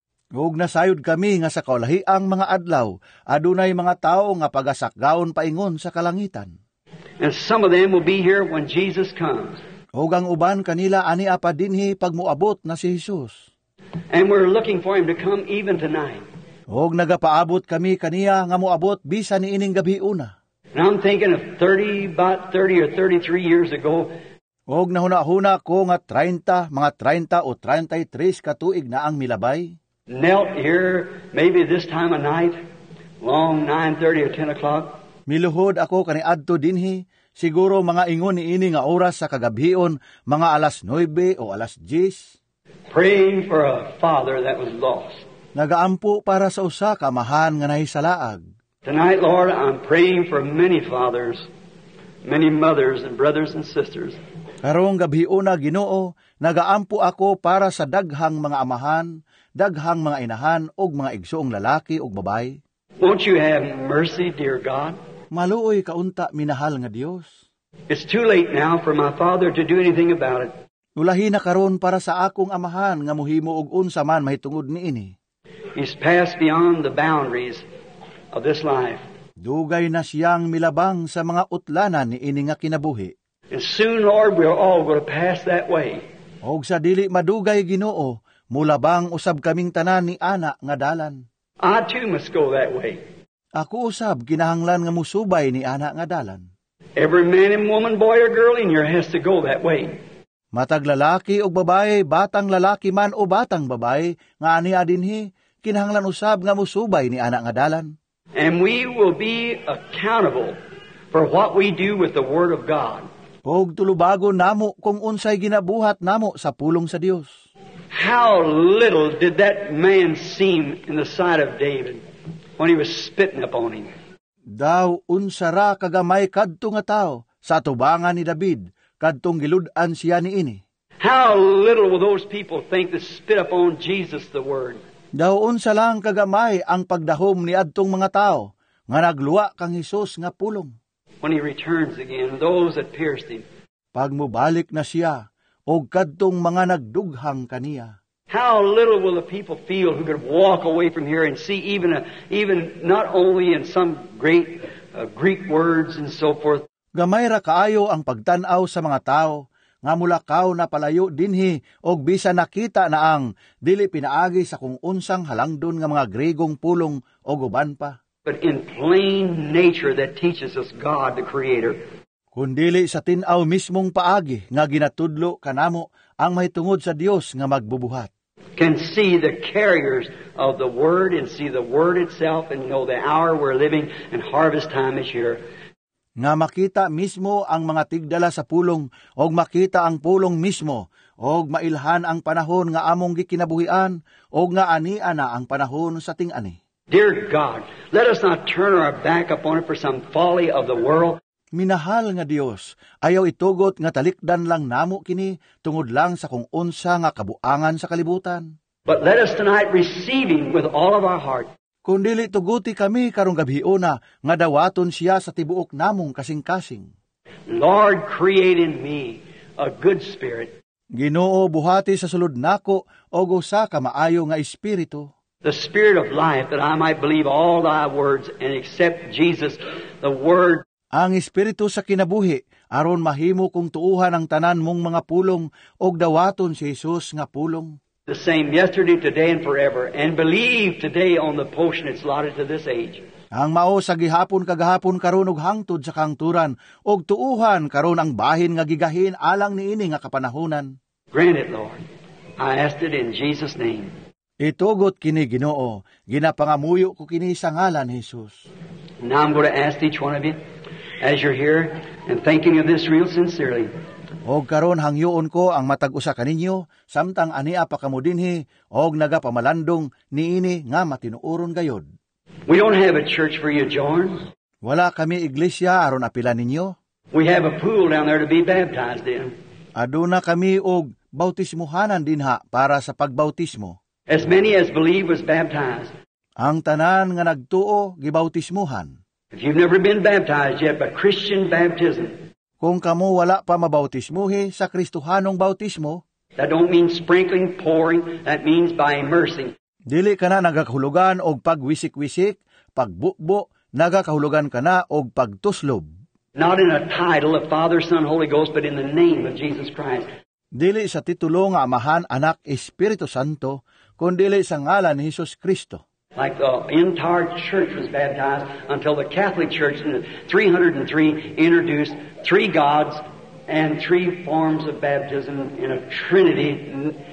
Ug nasayod kami nga sa kaulahiang mga adlaw, adunay mga tao nga pagasakgaon paingon sa kalangitan. And some of them will be here when Jesus comes. Og ang uban kanila ani apa dinhi pagmuabot na si Jesus. And we're looking for Him to come even tonight. Og nagapaabot kami kaniya nga moabot bisan niining gabi una. And I'm thinking of thirty, about thirty or thirty-three years ago, Og nahuna-huna ko nga thirty, mga thirty o thirty-three katuig na ang milabay. knelt here maybe this time of night, long nine thirty or ten o'clock. Miluhod ako kaniadto dinhi, siguro mga ingon niini nga oras sa kagabhion, mga alas nuebe o alas diyes. Praying for a father that was lost. Nagaampo para sa usa ka amahan nga nahisalaag. Tonight, Lord, I'm praying for many fathers, many mothers and brothers and sisters. Karong gabhiuna Ginoo, nagaampo ako para sa daghang mga amahan, daghang mga inahan ug mga igsoong lalaki ug babay. Won't you have mercy, dear God? Maluoy kaunta minahal nga Dios. It's too late now for my father to do anything about it. Ulahi na karon para sa akong amahan nga muhimo og unsa man mahitungod niini. He's passed beyond the boundaries of this life. Dugay na siyang milabang sa mga utlanan niini nga kinabuhi. And soon, Lord, we're all going to pass that way. Og sa dili madugay Ginoo, mulabang usab kaming tanan ni ana nga dalan. I too must go that way. Ako usab kinahanglan nga musubay ni ana nga dalan. Every man and woman, boy or girl in here has to go that way. Matag lalaki o babae, batang lalaki man o batang babae, nga aniya dinhi, kinahanglan usab nga musubay ni ana nga dalan. And we will be accountable for what we do with the Word of God. Og tulubago namo kung unsay ginabuhat namo sa pulong sa Dios. How little did that man seem in the sight of David when he was spitting upon him. Daw unsara kagamay kadto nga tao sa tubangan ni David, kadtong gilud-an siya niini. How little will those people think to spit upon Jesus the Word. Daw unsa lang kagamay ang pagdahom ni adtong mga tao nga nagluwa kang Hesus nga pulong. When he returns again, those that pierced him. Pag mubalik na siya og kadtong mga nagdughang kaniya. How little will the people feel who could walk away from here and see even a, even not only in some great uh, Greek words and so forth. Gamay ra kaayo ang pagtan-aw sa mga tao nga mulakaw na palayo dinhi og bisan nakita na ang dili pinaagi sa kung unsang halangdon nga mga Gregong pulong o uban pa. But in plain nature that teaches us God, the Creator. Kundili sa tin-aw mismong paagi nga ginatudlo kanamo ang mahitungod sa Dios nga magbubuhat. Can see the carriers of the Word and see the Word itself and know the hour we're living and harvest time is here. Nga makita mismo ang mga tigdala sa pulong og makita ang pulong mismo og mailhan ang panahon nga among gikinabuhian og nga ania na ang panahon sa ting-ani. Dear God, let us not turn our back upon it for some folly of the world. Minahal nga Dios, ayaw itugot nga talikdan lang namo kini tungod lang sa kung unsa nga kabuangan sa kalibutan. But let us tonight receive Him with all of our heart. Kundili tuguti kami karong gabhiuna nga dawaton siya sa tibuok namong kasing-kasing. Lord, create in me a good spirit. Ginoo, buhati sa sulod nako og usa ka maayo nga espiritu. The spirit of life, that I might believe all thy words and accept Jesus, the Word. Ang espiritu sa kinabuhi, aron mahimo kong tuuhan ang tanan mong mga pulong og dawaton si Jesus nga pulong. The same yesterday, today, and forever, and believe today on the portion it's allotted to this age. Ang mao sa gihapon kagahapon karon og hangtod sa kangturan, og tuuhan karon ang bahin nga gigahin alang niini nga kapanahonan. Grant it, Lord. I asked it in Jesus' name. Itugot kini Ginoo, ginapangamuyo ko kini sa ngalan ni Jesus. Now I'm going to ask each one of you, as you're here, and thinking of this real sincerely. Og karon hangyoon ko ang matag usa kaninyo, samtang ania pa kamo dinhi, og nagapamalandong niini nga matinuoron gayod. We don't have a church for you to join. Wala kami iglesia aron apila ninyo. We have a pool down there to be baptized in. Aduna kami og bautismuhanan dinha para sa pagbautismo. As many as believe was baptized. Ang tanan nga nagtuo gibautismuhan. If you've never been baptized yet, but Christian baptism. Kung kamo wala pa mabautismuhi sa Kristohanong bautismo, That don't mean sprinkling, pouring. That means by immersing. dili ka na nagakahulugan og pagwisik-wisik, pagbukbo, nagakahulugan ka na og pagtuslob. Not in a title of Father, Son, Holy Ghost, but in the name of Jesus Christ. Dili sa titulo nga Amahan, Anak, Espiritu Santo, kundili sa ngalan ni Hesus Kristo. Like the entire church was baptized until the Catholic Church in the three hundred three introduced three gods and three forms of baptism in a trinity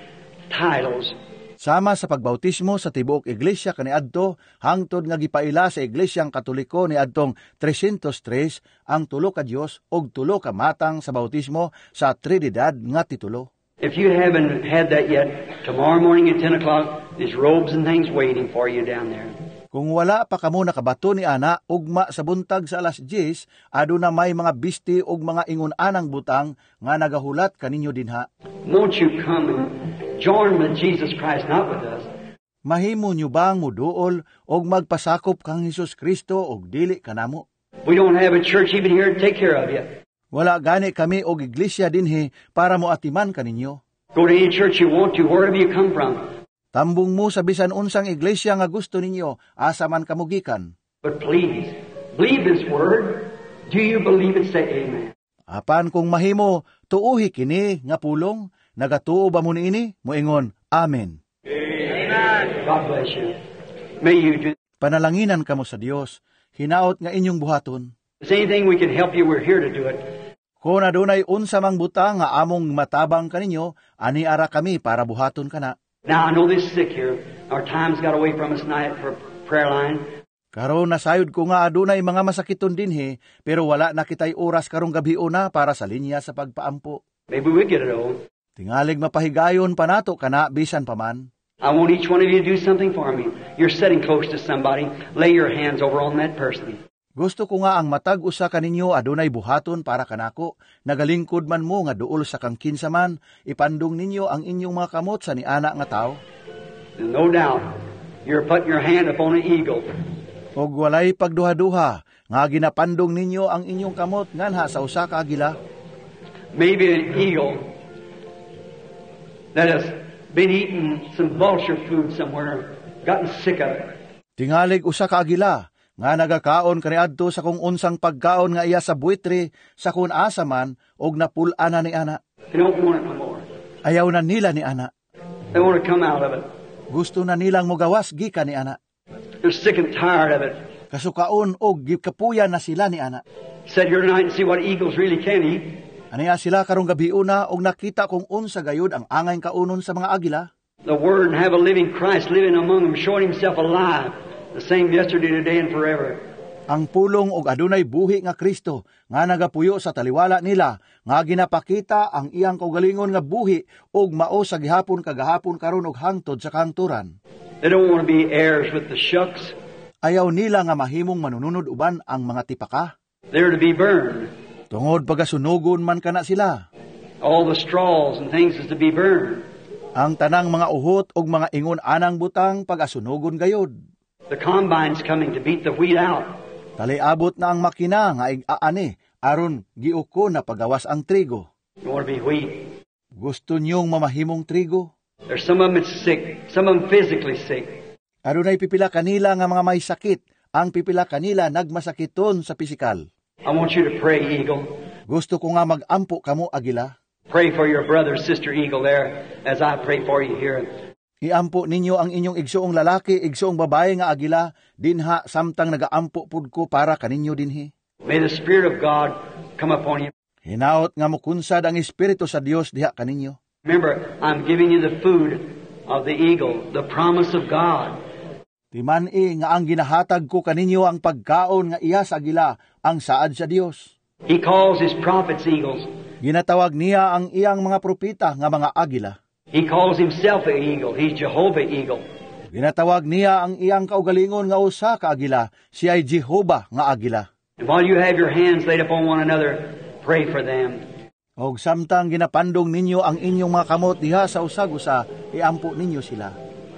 titles. Sama sa pagbautismo sa tibuok iglesia kaniadto hangtod nga gipaila sa iglesyang Katoliko ni adtong three oh three ang tulo ka Dios og tulo ka matang sa bautismo sa Trinidad nga titulo. If you haven't had that yet, tomorrow morning at ten o'clock, there's robes and things waiting for you down there. Kung wala pa kamo nakabato ni ana, ugma sa buntag sa alas diyes, aduna may mga bisti ug mga ingon-anang butang nga nagahulat kaninyo dinha. Won't you come and join with Jesus Christ, not with us? Mahimo nyo bang muduol og magpasakop kang Hesus Kristo og dili kanamo? We don't have a church even here to take care of you. Wala gani kami og iglesia dinhi para mo atiman kaninyo. Go to any church you want to, wherever you come from. Tambong mo sa bisan unsang iglesia nga gusto ninyo, asa man kamugikan. But please, believe this word. Do you believe it? Say amen. Apan kung mahimo, tuuhi kini nga pulong, nagatuo ba mo niini? Moingon, Amen. Amen. God bless you. May you do. Panalanginan kamo sa Dios, hinaot nga inyong buhaton. If there's anything we can help you, we're here to do it. Kung adunay unsa mang butang nga among matabang kaninyo, ani ara kami para buhaton kana. Now, I know this is sick here. Our time's got away from us tonight for prayer line. Karon nasayod ko nga adunay mga masakiton dinhi, pero wala na kitay oras karong gabi na para sa linya sa pagpaampo. Maybe we'll get it all. Tingalig mapahigayon pa nato kana bisan pa man. I want each one of you to do something for me. You're sitting close to somebody. Lay your hands over on that person. Gusto ko nga ang matag usa kaninyo adunay buhaton para kanako, nagalingkod man mo nga duol sa kang kinsaman, ipandong ninyo ang inyong mga kamot sa niana nga tao. No doubt, you're putting your hand upon an eagle. Og walay pagduha-duha, nga ginapandong ninyo ang inyong kamot nganha sa usa ka agila. Maybe an eagle that has been eating some vulture food somewhere, gotten sick of it. Tingalig usa ka agila, nga nagakaon kaniadto sa kung unsang pagkaon nga iya sa buitre sa kun asa man og napul-ana ni ana. They don't want it no more. Ayaw na nila ni ana. They want to come out of it. Gusto na nilang mogawas gikan ni ana. They're sick and tired of it. Kasukaon og gikapuyan na sila ni ana. Sit here tonight and see what eagles really can eat. Aniya sila karong gabi una og nakita kung unsa gayud ang angay kaunon sa mga agila. The Word and have a living Christ living among them, showing Himself alive, the same yesterday, today, and forever. Ang pulong og adunay buhi nga Kristo nga nagapuyo sa taliwala nila nga ginapakita ang iyang kaugalingon nga buhi og mao sa gihapon kagahapon karon og hangtod sa kahangturan. They don't want to be heirs with the shucks. Ayaw nila nga mahimong manununod uban ang mga tipaka. They're to be burned. Tungod pagasunugon man kana sila. All the straws and things is to be burned. Ang tanang mga uhot og mga ingon anang butang pagasunugon gayod. The combine's coming to beat the wheat out. Taliabot na ang makina nga ig-aani aron giuko na pagawas ang trigo. You want to be wheat. Gusto niyong mamahimong trigo? There's some of them that's sick, some of them physically sick. Adunay pipila kanila nga mga may sakit, ang pipila kanila nagmasakiton sa pisikal. I want you to pray, eagle. Gusto ko nga mag-ampo kamo agila. Pray for your brother, sister eagle there, as I pray for you here. Iampo ninyo ang inyong igsoong lalaki, igsoong babae nga agila, dinha samtang nagaampo pud ko para kaninyo dinhi. May the Spirit of God come upon you. Hinaot nga mokunsad ang Espiritu sa Dios diha kaninyo. Remember, I'm giving you the food of the eagle, the promise of God. Timan-i nga ang ginahatag ko kaninyo ang pagkaon nga iya sa agila, ang saad sa Dios. He calls His prophets eagles. Ginatawag niya ang iyang mga propeta nga mga agila. He calls Himself an eagle. He's Jehovah eagle. Ginatawag niya ang iyang kaugalingon nga usa ka agila, siya ay Jehovah nga agila. And while you have your hands laid upon one another, pray for them. Og samtang ginapandong ninyo ang inyong mga kamot diha sa usag-usa, iampo ninyo sila.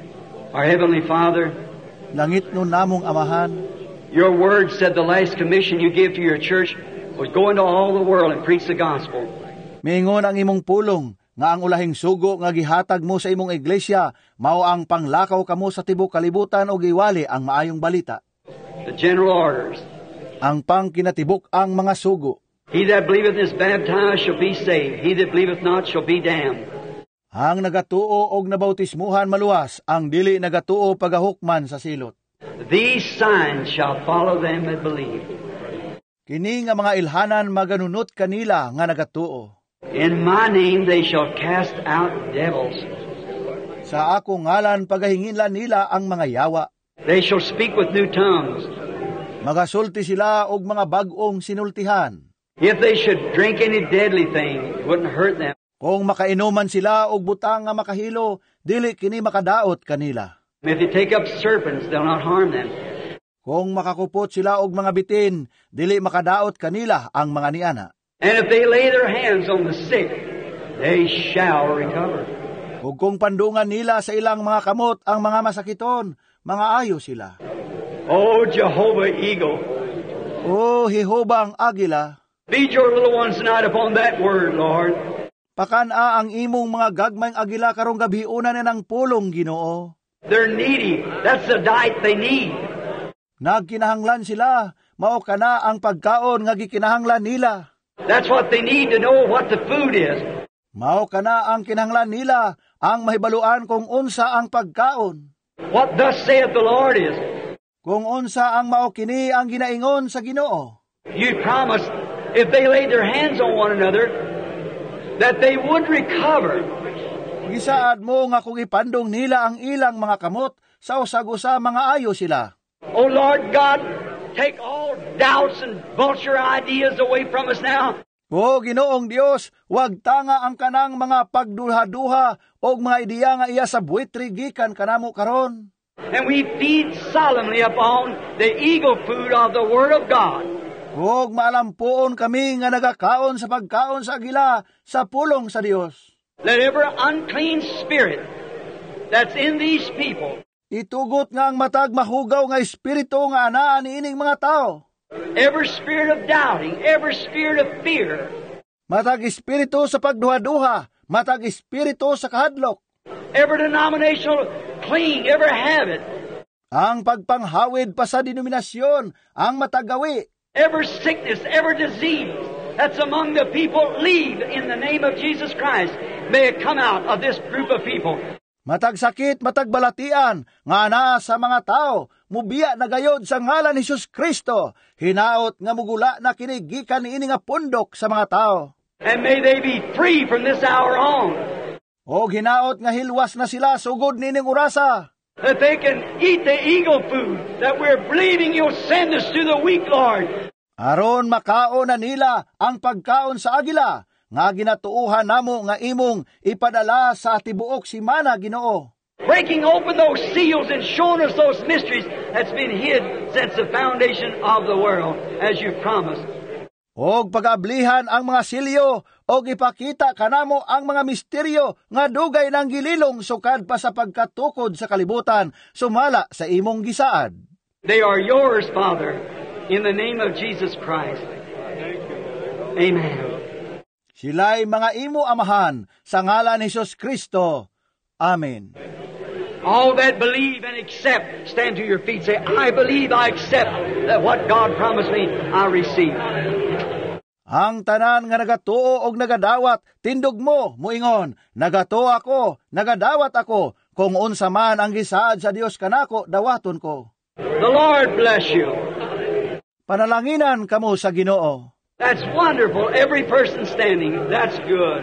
Our Heavenly Father, Langit nun namong amahan, your word said the last commission you give to your church was go into all the world and preach the gospel. miingon ang imong pulong, nga ang ulahing sugo nga gihatag mo sa imong iglesia, mao ang panglakaw kamo sa tibok kalibutan o giwali ang maayong balita. The general orders, ang pangkinatibuk ang mga sugo. He that believeth and is baptized shall be saved. He that believeth not shall be damned. Ang nagatuo og nabautismuhan maluwas, ang dili nagatuo pagahukman sa silot. These signs shall follow them that believe. Kini nga mga ilhanan maganunot kanila nga nagatuo. In my name they shall cast out devils. Sa akong ngalan pagahinginlan nila ang mga yawa. They shall speak with new tongues. Magasulti sila og mga bag-ong sinultihan. If they should drink any deadly thing, it wouldn't hurt them. Kung makainuman sila og butang nga makahilo, dili kini makadaot kanila. If they take up serpents, they'll not harm them. Kung makakupot sila og mga bitin, dili makadaot kanila ang mga niana. And if they lay their hands on the sick, they shall recover. Ug kung pandungan nila sa ilang mga kamot ang mga masakiton, mga ayo sila. Oh, Jehovah Eagle, O Jehova ang agila, feed your little ones tonight upon that word, Lord. pakana ang imong mga gagmayng agila karong gabiuna na ng pulong, Ginoo. They're needy. That's the diet they need. Nagkinahanglan sila, mao kana ang pagkaon nga gikinahanglan nila. That's what they need to know what the food is. Mao kana ang kinahanglan nila, ang mahibaluan kung unsa ang pagkaon. What thus saith the Lord is, Kung unsa ang mao kini ang ginaingon sa Ginoo. you promised if they laid their hands on one another, that they would recover. Gisaad mo nga kung ipandong nila ang ilang mga kamot, sa usag-usa mga ayo sila. Oh Lord God, take all doubts and vulture ideas away from us now. O Ginoong Dios, wag tanga ang kanang mga pagduha-duha o mga ideya nga iya sa buwitri gikan kanamo karon. And we feed solemnly upon the eagle food of the Word of God. Huwag maalampuon kami nga nagakaon sa pagkaon sa agila sa pulong sa Dios. Let every unclean spirit that's in these people, Itugot nga ang matag mahugaw nga espiritu nga anaa niining mga tao. every spirit of doubting, every spirit of fear, Matag espiritu sa pagduha-duha, matag espiritu sa kahadlok. every denominational cling, every habit, Ang pagpanghawid pa sa denominasyon, ang matagawi. every sickness, every disease that's among the people, leave in the name of Jesus Christ. May it come out of this group of people. Matag sakit, matag balatian, nga naa sa mga tao, mubiya na gayod sa ngalan ni Jesus Kristo, hinaot nga mugula na kinigikan niini nga pundok sa mga tao. And may they be free from this hour on, O hinaot nga hilwas na sila sugod nining urasa, that they can eat the eagle food that we're believing you'll send us to the weak, Lord. aron makaon na nila ang pagkaon sa agila, nga ginatuuhan namo nga imong ipadala sa tibuok simana, Ginoo. Breaking open those seals and showing us those mysteries that's been hid since the foundation of the world, as you promised. Og pag-ablihan ang mga silyo, og ipakita kanamo ang mga misteryo nga dugay ng gililong sukad pa sa pagkatukod sa kalibutan, sumala sa imong gisaad. They are yours, Father, in the name of Jesus Christ. Amen. Sila'y mga imo amahan sa ngalan ni Jesus Kristo. Amen. All that believe and accept, stand to your feet. Say, I believe, I accept that what God promised me, I receive. Ang tanan nga nagatuo og nagadawat, tindog mo, muingon, nagatuo ako, nagadawat ako, kung unsa man ang gisaad sa Dios kanako, dawaton ko. The Lord bless you. Panalanginan kamo sa Ginoo. That's wonderful. Every person standing. That's good.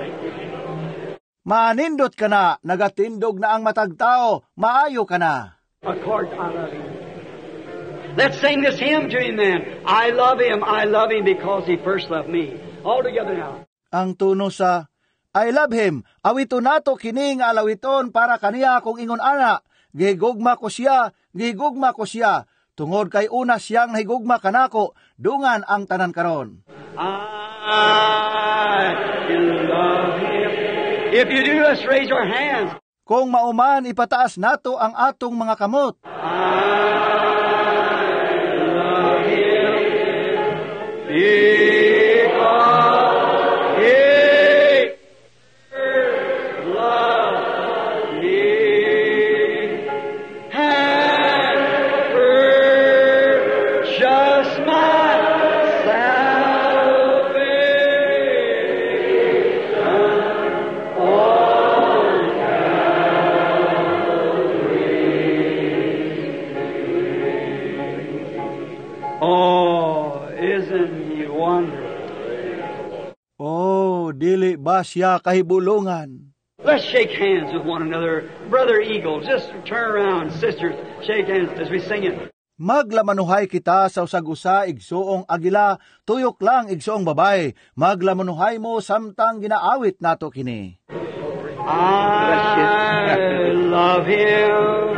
Manindot ka na, nagatindog na ang matag tao, maayo ka na. Of course, I love him. Let's sing this hymn to him then. I love him, I love him because he first loved me. All together now. Ang tuno sa, I love him, awito nato kining alawiton para kaniya kung ingon ana, gihigugma ko siya, gihigugma ko siya, tungod kay una siyang nahigugma kanako, dungan ang tanan karon. I love him. If you do, let's raise our hands. Kung mauman, ipataas nato ang atong mga kamot. Because he loved me and purchased my wonderful. Oh, dili ba siya kahibulungan? Let's shake hands with one another. Brother Eagle, just turn around. Sisters, shake hands as we sing it. Maglamanuhay kita sa usag-usa, igsoong agila, tuyok lang igsoong babay. Maglamanuhay mo samtang ginaawit nato kini. I love Him.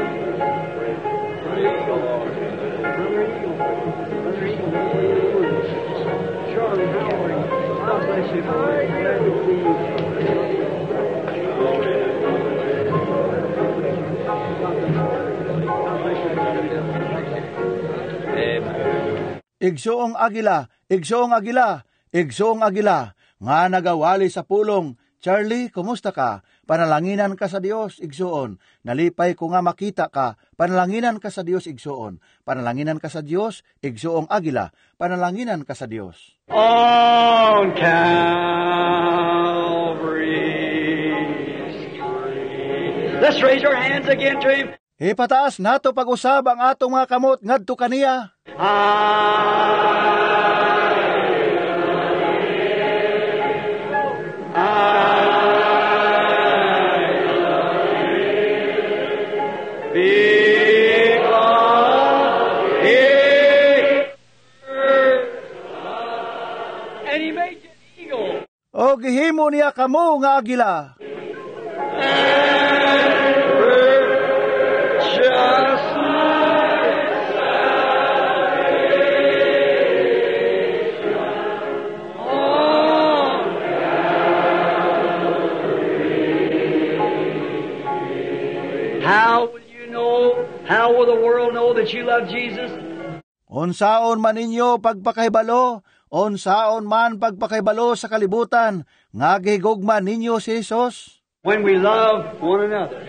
Igsoong agila, igsoong agila, igsoong agila, nga nagawali sa pulong. Charlie, kumusta ka? Panalanginan ka sa Dios, igsoon. Nalipay ko nga makita ka. Panalanginan ka sa Dios, igsoon. Panalanginan ka sa Dios, igsoong agila. Panalanginan ka sa Dios. On Calvary's tree. Let's raise our hands again to Him. Ipataas nato pag-usab ang atong mga kamot ngadto kaniya. O gihimo niya kamo nga agila. How will you know, how will the world know that you love Jesus? Unsaon man ninyo pagpakaibalo, unsaon man pagpakaibalo sa kalibutan, nga gihigugma ninyo si Jesus? When we love one another.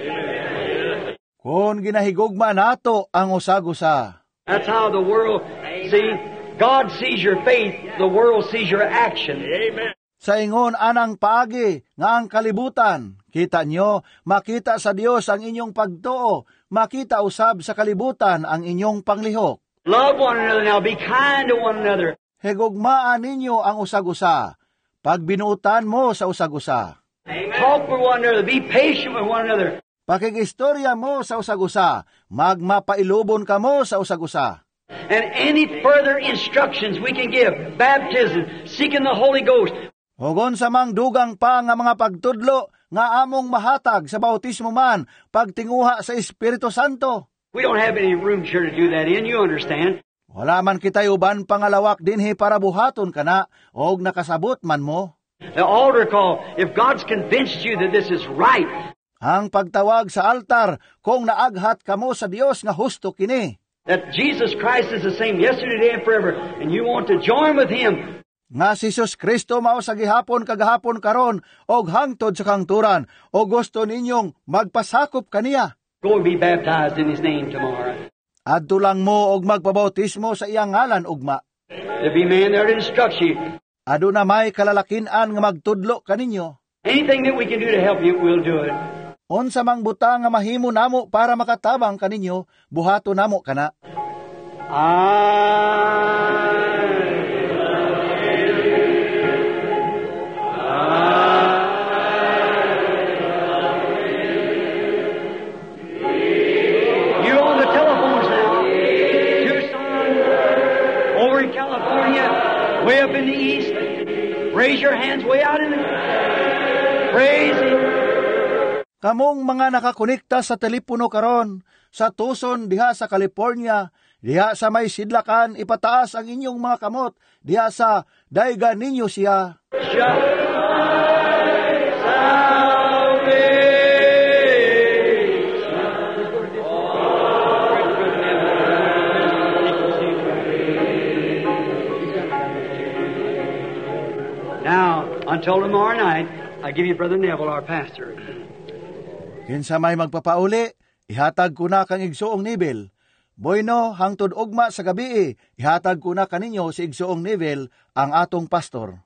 Kung ginahigugma nato ang usag-usa. That's how the world, see, God sees your faith, the world sees your action. Amen. Sa ingon anang paagi nga ang kalibutan, kita nyo, makita sa Dios ang inyong pagtuo, makita usab sa kalibutan ang inyong panglihok. Love one another now, be kind to one another. Higugmaan ninyo ang usag-usa, pagbinuutan mo sa usag-usa. Talk with one another, be patient with one another. Pakigistorya mo sa usag-usa, magmapailubon ka mo sa usag-usa. And any further instructions we can give, baptism, seeking the Holy Ghost. Hugon sa mang dugang pa nga mga pagtudlo, nga among mahatag sa bautismo man, pagtinguha sa Espiritu Santo. We don't have any room here to do that in, you understand. Wala man kita'y uban pangalawak dinhi para buhaton ka na, og nakasabot man mo. The altar call, if God's convinced you that this is right. Ang pagtawag sa altar, kung naaghat ka mo sa Dios nga husto kini. That Jesus Christ is the same yesterday, today, and forever, and you want to join with Him. Nga si Jesus Kristo mao sa gihapon kagahapon karon, og hangtod sa kangturan, o gusto ninyong magpasakop kaniya. Go and be baptized in His name tomorrow. Adto lang mo og magpabautismo sa iyang ngalan ugma. There be man there to instruct you. Adu na may kalalakinan nga magtudlo kaninyo. Anything that we can do to help you, we'll do it. Unsa mang butang nga mahimo namo para makatabang kaninyo, buhato namo kana. I way up in the east. Raise your hands way out in the... Praise Him. Kamong mga nakakonekta sa telepono karon, sa Tucson, diha sa California, diha sa may sidlakan, ipataas ang inyong mga kamot, diha sa daigan ninyo siya. Now, until tomorrow night, I give you Brother Neville, our pastor. Kinsa may magpapauli, ihatag ko na kang igsoong nivel. Boyno, hangtod ugma sa gabi, ihatag ko na kaninyo si igsoong nivel ang atong pastor.